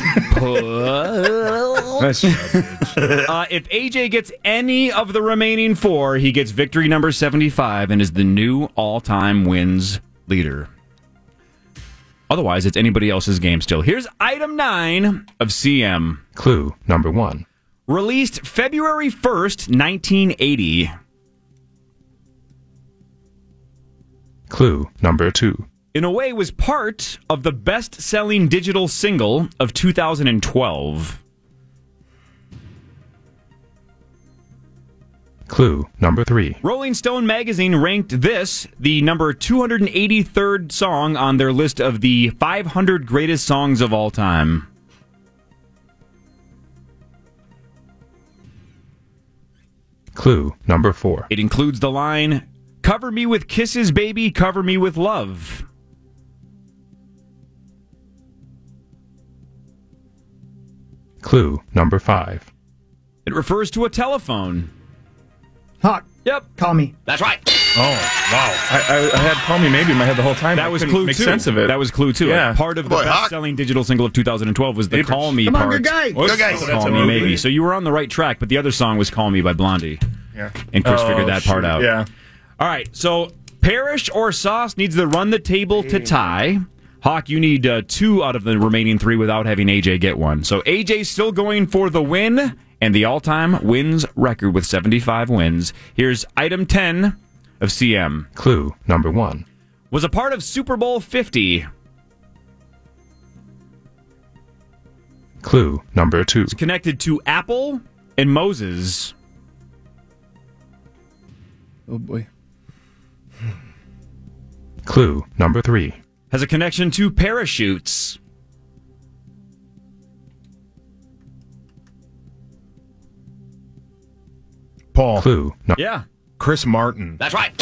Nice job, If AJ gets any of the remaining 4, he gets victory number 75 and is the new all-time wins leader. Otherwise, it's anybody else's game still. Here's item 9 of CM. Clue number 1. Released February 1st, 1980. Clue number 2. In a way, was part of the best-selling digital single of 2012. Clue number 3. Rolling Stone magazine ranked this the number 283rd song on their list of the 500 greatest songs of all time. Clue number 4. It includes the line, "Cover me with kisses, baby, cover me with love." Clue number 5. It refers to a telephone. Hawk. Yep. Call me. That's right. Oh, wow. I had Call Me Maybe in my head the whole time. That I was couldn't Clue make 2. sense of it. That was Clue 2. Yeah. Part of the best-selling digital single of 2012 was the Papers. Call Me Come on, part. good guy. Good guy. Of Call Me Maybe. So you were on the right track, but the other song was Call Me by Blondie. Yeah. And Chris figured that part shoot. out. Yeah. All right, so Parrish or Sauce needs to run the table to tie. Hawk, you need 2 out of the remaining 3 without having AJ get one. So AJ's still going for the win and the all-time wins record with 75 wins. Here's item 10 of CM. Clue number 1. Was a part of Super Bowl 50. Clue number 2. It's connected to Apple and Moses. Oh, boy. Clue number 3. Has a connection to parachutes. Paul. Clue. Yeah. Chris Martin. That's right.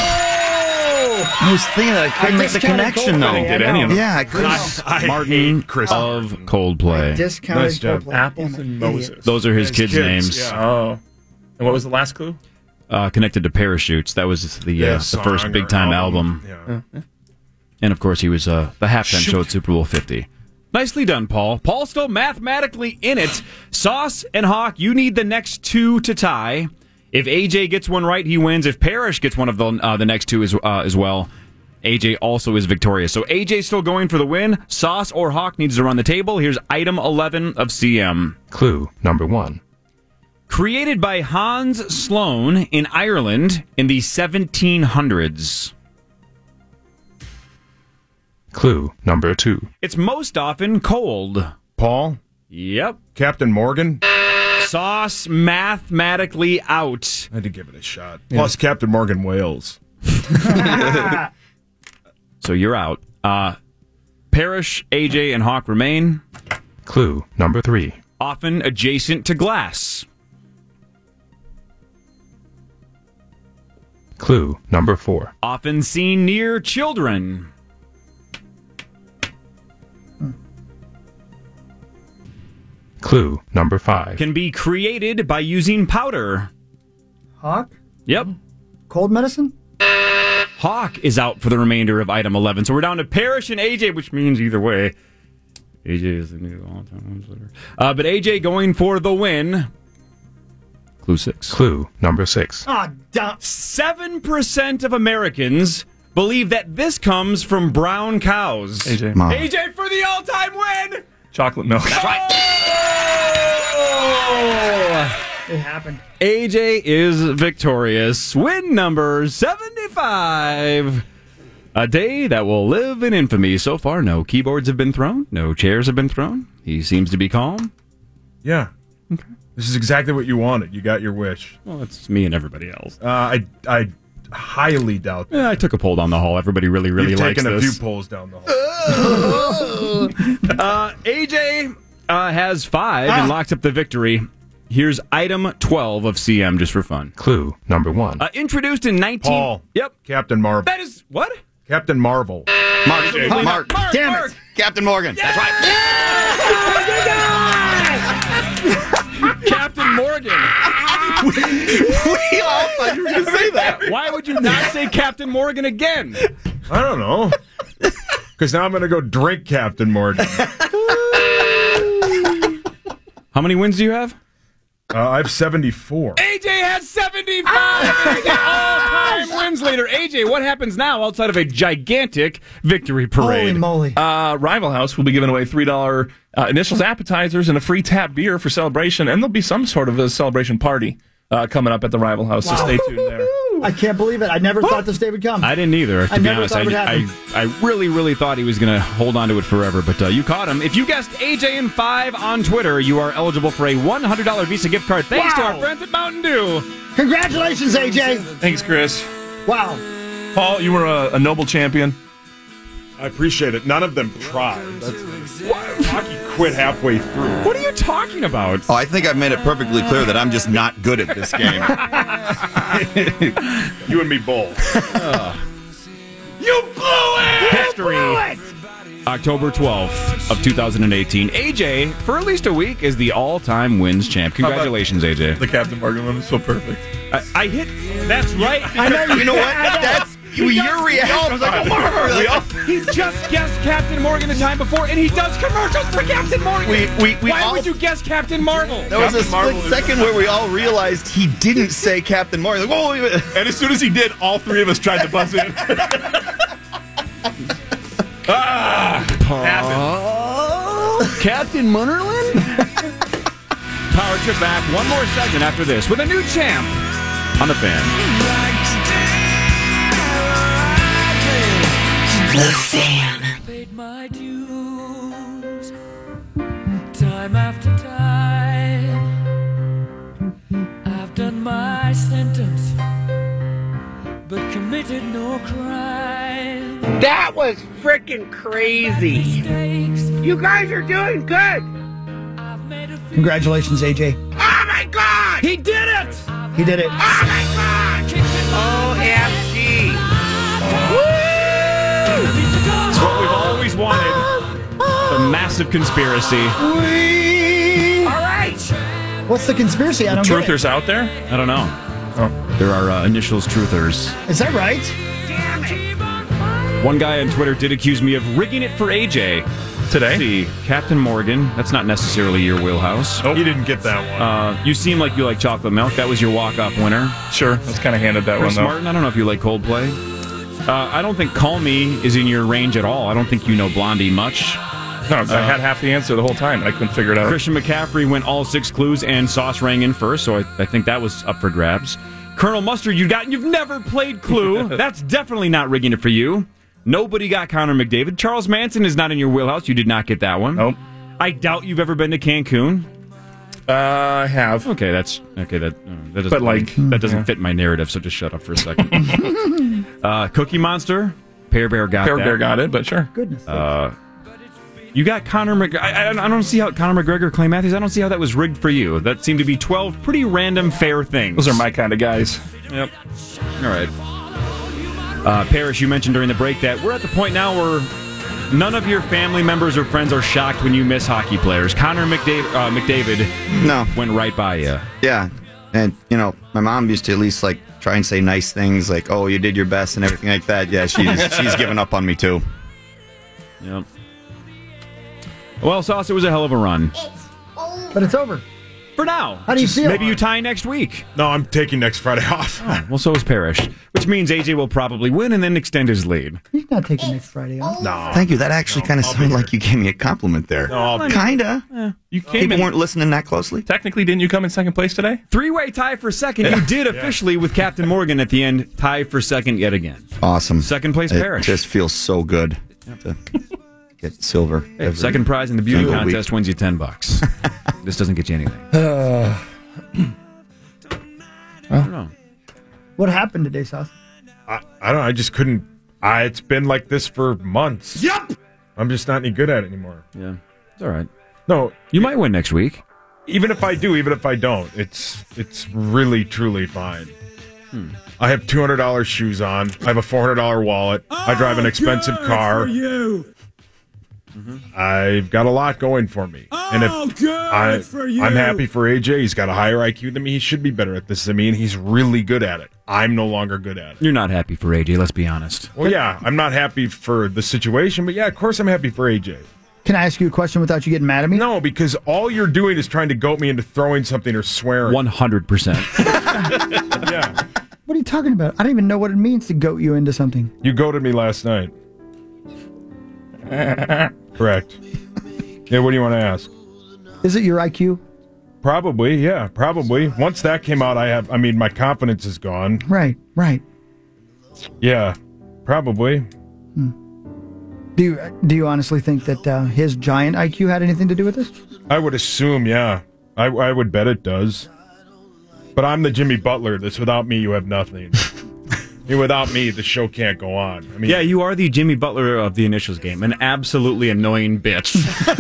I was thinking that I couldn't make the connection, though. Did any of them. Yeah, I couldn't. I Martin hate Chris of Coldplay. Discounted. Nice job. Coldplay. Apples Damn it, and idiot. Moses. Those are his kids' kids, names. yeah. Oh. And what was the last clue? Connected to parachutes. That was the song first or big time album. Yeah. And of course, he was the halftime show at Super Bowl 50. Nicely done, Paul. Paul's still mathematically in it. Sauce and Hawk, you need the next 2 to tie. If AJ gets one right, he wins. If Parrish gets one of the next 2 as well, AJ also is victorious. So AJ's still going for the win. Sauce or Hawk needs to run the table. Here's item 11 of CM. Clue number 1. Created by Hans Sloane in Ireland in the 1700s. Clue number 2. It's most often cold. Paul. Yep. Captain Morgan. Sauce mathematically out. I had to give it a shot. Plus Captain Morgan Wales. So you're out. Parrish, AJ, and Hawk remain. Clue number 3. Often adjacent to glass. Clue number 4. Often seen near children. Clue number 5. Can be created by using powder. Hawk? Yep. Cold medicine? Hawk is out for the remainder of item 11. So we're down to Parrish and AJ, which means either way. AJ is the new all-time winner. But AJ going for the win. Clue 6. Clue number 6. Ah, 7% of Americans believe that this comes from brown cows. AJ. Mom. AJ for the all-time win! Chocolate milk. That's right. It happened. AJ is victorious. Win number 75. A day that will live in infamy. So far, no keyboards have been thrown. No chairs have been thrown. He seems to be calm. Yeah. Okay. This is exactly what you wanted. You got your wish. Well, it's me and everybody else. I highly doubt that. Yeah, I took a poll down the hall. Everybody really You've likes taken a this. few polls down the hall. AJ has 5 and locks up the victory. Here's item 12 of CM just for fun. Clue number 1. Introduced in 19... Paul. Yep. Captain Marvel. That is... What? Captain Marvel. Mark. Damn it. Captain Morgan. That's right. Captain Morgan. We all thought you were going to say that. Why would you not say Captain Morgan again? I don't know. Because now I'm going to go drink Captain Morgan. How many wins do you have? I have 74. AJ has 75! AJ all-time wins later. AJ, what happens now outside of a gigantic victory parade? Holy moly. Rival House will be giving away $3 initials appetizers and a free tap beer for celebration, and therell be some sort of a celebration party coming up at the Rival House, so stay tuned there. I can't believe it. I never thought this day would come. I didn't either, to I be never honest. thought it would happen. I really, really thought he was going to hold on to it forever, but you caught him. If you guessed AJ and 5 on Twitter, you are eligible for a $100 Visa gift card thanks to our friends at Mountain Dew. Congratulations, AJ. Thanks, Chris. Wow. Paul, you were a noble champion. I appreciate it. None of them tried. Hockey quit halfway through. What are you talking about? Oh, I think I've made it perfectly clear that I'm just not good at this game. You and me both. You blew it! History. October 12th of 2018. AJ, for at least a week, is the all-time wins champ. Congratulations, AJ. The Captain Morgan one was so perfect. I hit... That's right. I know You know what? That's your reaction. He just guessed Captain Morgan the time before, and he does commercials for Captain Morgan. Why would you guess Captain Marvel? That was a split second where we all realized he didn't say Captain Morgan. Like, whoa, wait a minute. And as soon as he did, all three of us tried to buzz in. Captain Munnerlin? Power trip back one more segment after this with a new champ on the Fan. The Fan. Paid my dues time after time. I've done my sentence, but committed no crime. That was freaking crazy. You guys are doing good. Congratulations, AJ. Oh my God! He did it! He did it. Oh my God! OMG! It's what we've always wanted. The massive conspiracy. All right. What's the conspiracy? I don't get it. Truthers out there? I don't know. Oh. There are initials truthers. Is that right? Damn it! One guy on Twitter did accuse me of rigging it for AJ. Today? See, Captain Morgan. That's not necessarily your wheelhouse. You didn't get that one. You seem like you like chocolate milk. That was your walk-off winner. Sure. That's kind of handed that Chris one, though. Martin, I don't know if you like Coldplay. I don't think Call Me is in your range at all. I don't think you know Blondie much. No, I had half the answer the whole time, and I couldn't figure it out. Christian McCaffrey went all 6 clues, and Sauce rang in first, so I think that was up for grabs. Colonel Mustard, you've never played Clue. That's definitely not rigging it for you. Nobody got Connor McDavid. Charles Manson is not in your wheelhouse. You did not get that one. Nope. I doubt you've ever been to Cancun. I have. Okay, that doesn't But, like, that doesn't fit my narrative. So just shut up for a second. Cookie Monster, Pear Bear got Pear that. Bear got it, but sure. Goodness. You got Conor McGregor. I don't see how Conor McGregor, Clay Matthews. I don't see how that was rigged for you. That seemed to be 12 pretty random fair things. Those are my kind of guys. Yep. All right. Parrish, you mentioned during the break that we're at the point now where none of your family members or friends are shocked when you miss hockey players. Connor McDavid went right by you. Yeah. And, my mom used to at least, try and say nice things like, oh, you did your best and everything like that. Yeah, she's given up on me, too. Yep. Well, Sauce, it was a hell of a run. But it's over. For now. How do you feel? Maybe you tie next week. No, I'm taking next Friday off. Oh, well, so is Parrish. Which means AJ will probably win and then extend his lead. He's not taking next Friday off. No. Thank you. That actually kind of sounded like you gave me a compliment there. No, Kinda. You came People in. weren't listening that closely. Technically, didn't you come in second place today? 3-way tie for second. You did officially with Captain Morgan at the end. Tie for second yet again. Awesome. Second place It Parrish. just feels so good to get silver. Hey, second prize in the beauty single contest wins you $10. This doesn't get you anything. I don't know. What happened today, Sauce? I don't know. I just couldn't. It's been like this for months. Yep. I'm just not any good at it anymore. Yeah. It's all right. No. You might win next week. Even if I do, even if I don't, it's really, truly fine. I have $200 shoes on. I have a $400 wallet. I drive an expensive car. For you. I've got a lot going for me. And if I'm happy for AJ. He's got a higher IQ than me. He should be better at this than me, and he's really good at it. I'm no longer good at it. You're not happy for AJ, let's be honest. Well, yeah, I'm not happy for the situation, but yeah, of course I'm happy for AJ. Can I ask you a question without you getting mad at me? No, because all you're doing is trying to goat me into throwing something or swearing. 100%. Yeah. What are you talking about? I don't even know what it means to goat you into something. You goated me last night. Correct. Yeah, what do you want to ask? Is it your IQ? Probably, yeah, probably. Once that came out, my confidence is gone. Right. Yeah, probably. Do you honestly think that his giant IQ had anything to do with this? I would assume, yeah. I would bet it does. But I'm the Jimmy Butler. That's without me, you have nothing. Without me, the show can't go on. I mean, yeah, you are the Jimmy Butler of the Initials game, an absolutely annoying bitch.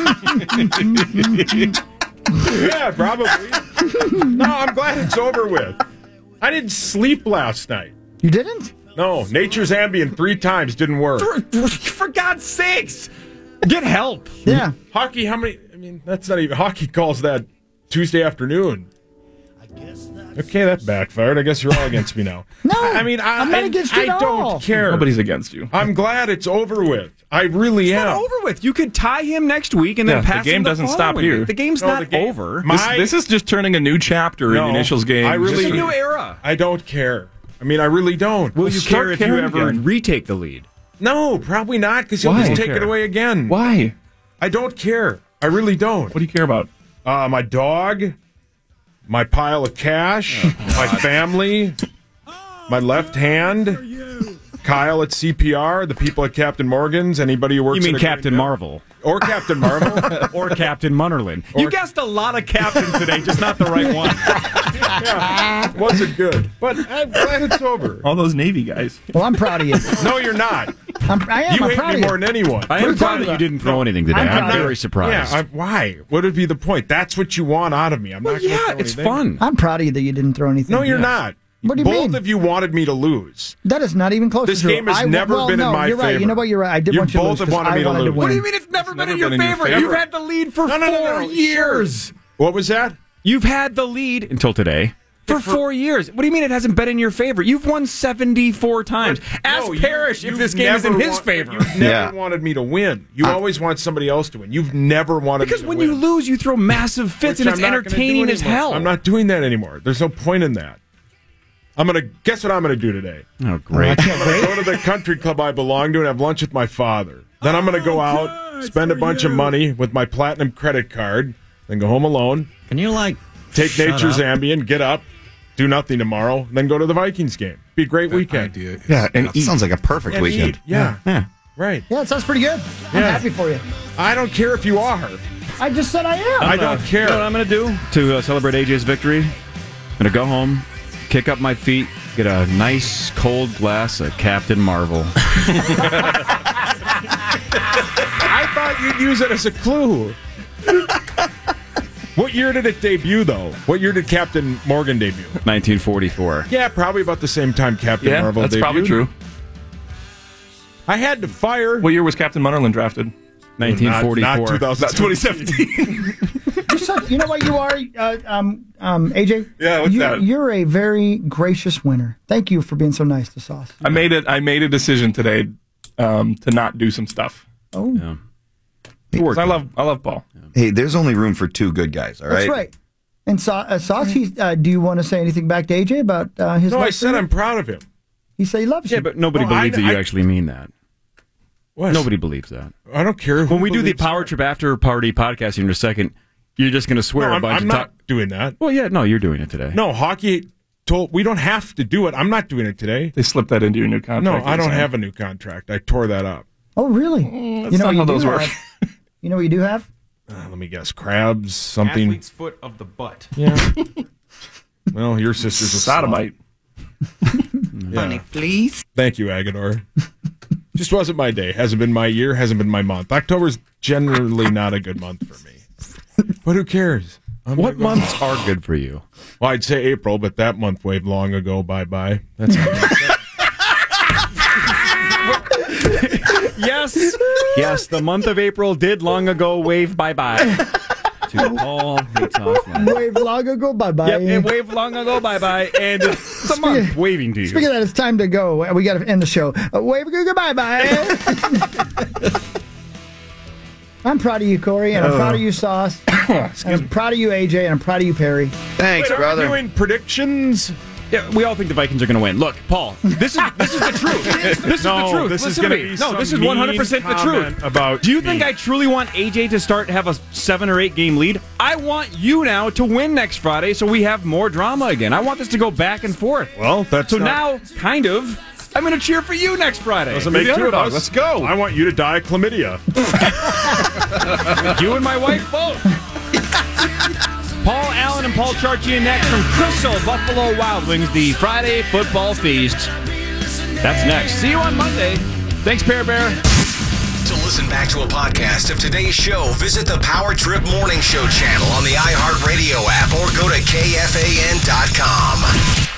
Yeah, probably. No, I'm glad it's over with. I didn't sleep last night. You didn't? No, Nature's Ambient 3 times didn't work. For God's sakes, get help. Yeah. Hockey, how many? I mean, that's not even. Hockey calls that Tuesday afternoon. Okay, that backfired. I guess you're all against me now. No, I'm not against you at I all. don't care. Nobody's against you. I'm glad it's over with. I really am. It's not over with. You could tie him next week and then pass the game him doesn't stop following here. week. The game's not over. This is just turning a new chapter in the Initials game. It's a new era. I don't care. I mean, I really don't. Will you care if you ever retake the lead? No, probably not, because he'll just take it away again. Why? I don't care. I really don't. What do you care about? My dog, my pile of cash, my family, my left hand, Kyle at CPR, the people at Captain Morgan's, anybody who works. You mean at Captain Marvel? Or Captain Marvel. Or Captain Munnerlin. You guessed a lot of captains today, just not the right one. Yeah, wasn't good. But I'm glad it's over. All those Navy guys. Well, I'm proud of you. No, you're not. I am. You I'm hate proud me of you. more than anyone. I am proud that you didn't throw anything today. I'm very surprised. Yeah, why? What would be the point? That's what you want out of me. I'm not going to throw it's anything. fun. I'm proud of you that you didn't throw anything. No, you're not. What do you Both mean? of you wanted me to lose. That is not even close This to true. game has never been in my you're right. favor. You know what? You're right. I did You want you to both lose have wanted me to wanted lose. win. What do you mean it's never been in your favor? You've had the lead for 4 years. What was that? You've had the lead until today. For 4 years. What do you mean it hasn't been in your favor? You've won 74 times. Ask Parrish if this game is in his favor. You've never wanted me to win. You always want somebody else to win. You've never wanted Because me to when win. you lose, you throw massive fits, and it's entertaining as hell. I'm not doing that anymore. There's no point in that. Guess what I'm gonna do today? Oh, great. I'm gonna go to the country club I belong to and have lunch with my father. Then I'm gonna go out, spend a bunch of money with my platinum credit card, then go home alone. Can you take shut Nature's up? Ambient, get up, do nothing tomorrow, then go to the Vikings game. Be a great weekend. Yeah, and sounds like a perfect And weekend. eat. Yeah. Right. Yeah, it sounds pretty good. I'm happy for you. I don't care if you are. I just said I am. I don't care. You know what I'm going to do to celebrate AJ's victory? I'm going to go home, kick up my feet, get a nice cold glass of Captain Marvel. I thought you'd use it as a clue. What year did it debut, though? What year did Captain Morgan debut? 1944. Yeah, probably about the same time Captain Marvel that's debuted. probably true. I had to fire. What year was Captain Munnerlin drafted? 1944. Not 2017. You know what you are, AJ? Yeah, what's that? You're a very gracious winner. Thank you for being so nice to Sauce. I made a decision today to not do some stuff. Oh. Yeah. 'Cause I love Paul. Hey, there's only room for 2 good guys, all right? That's right. And Sauce, do you want to say anything back to AJ about his No, love I said for I'm you? proud of him. He said he loves you. Yeah, but nobody believes that you actually mean that. What? Nobody believes that. I don't care. When we do the Power Trip After Party podcast in a second, you're just going to swear No, a bunch I'm of not doing that. Well, yeah, no, you're doing it today. No, hockey told we don't have to do it. I'm not doing it today. They slipped that into your new contract. No, I don't have a new contract. I tore that up. Oh, really? That's not how those work. You know what you do have? Let me guess. Crabs, something. Athlete's foot of the butt. Yeah. Well, your sister's a sodomite. Money, please. Thank you, Agador. Just wasn't my day. Hasn't been my year. Hasn't been my month. October's generally not a good month for me. But who cares? What months are good for you? Well, I'd say April, but that month waved long ago. Bye-bye. That's how Yes, the month of April did long ago wave bye-bye. To Paul Hitzhoff. Wave long ago, bye-bye. Yep, it waved long ago bye-bye, and it's a month waving to you. Speaking of that, it's time to go. We got to end the show. Wave goodbye, bye. I'm proud of you, Corey, and I'm proud of you, Sauce. And I'm proud of you, AJ, and I'm proud of you, Perry. Thanks, Wait, brother. Are we doing predictions? Yeah, we all think the Vikings are going to win. Look, Paul, this is the truth. This is the truth. This is Listen to going to me. be No, this is some 100% the comment truth. about Do you think me. I truly want AJ to have a 7 or 8 game lead? I want you now to win next Friday so we have more drama again. I want this to go back and forth. Well, that's so not- now, kind of, I'm going to cheer for you next Friday. Doesn't You're make the two of underdog. us. Let's go. I want you to die of chlamydia. You and my wife both. Paul Allen and Paul Charchian next from Crystal Buffalo Wild Wings, the Friday Football Feast. That's next. See you on Monday. Thanks, Pear Bear. To listen back to a podcast of today's show, visit the Power Trip Morning Show channel on the iHeartRadio app or go to KFAN.com.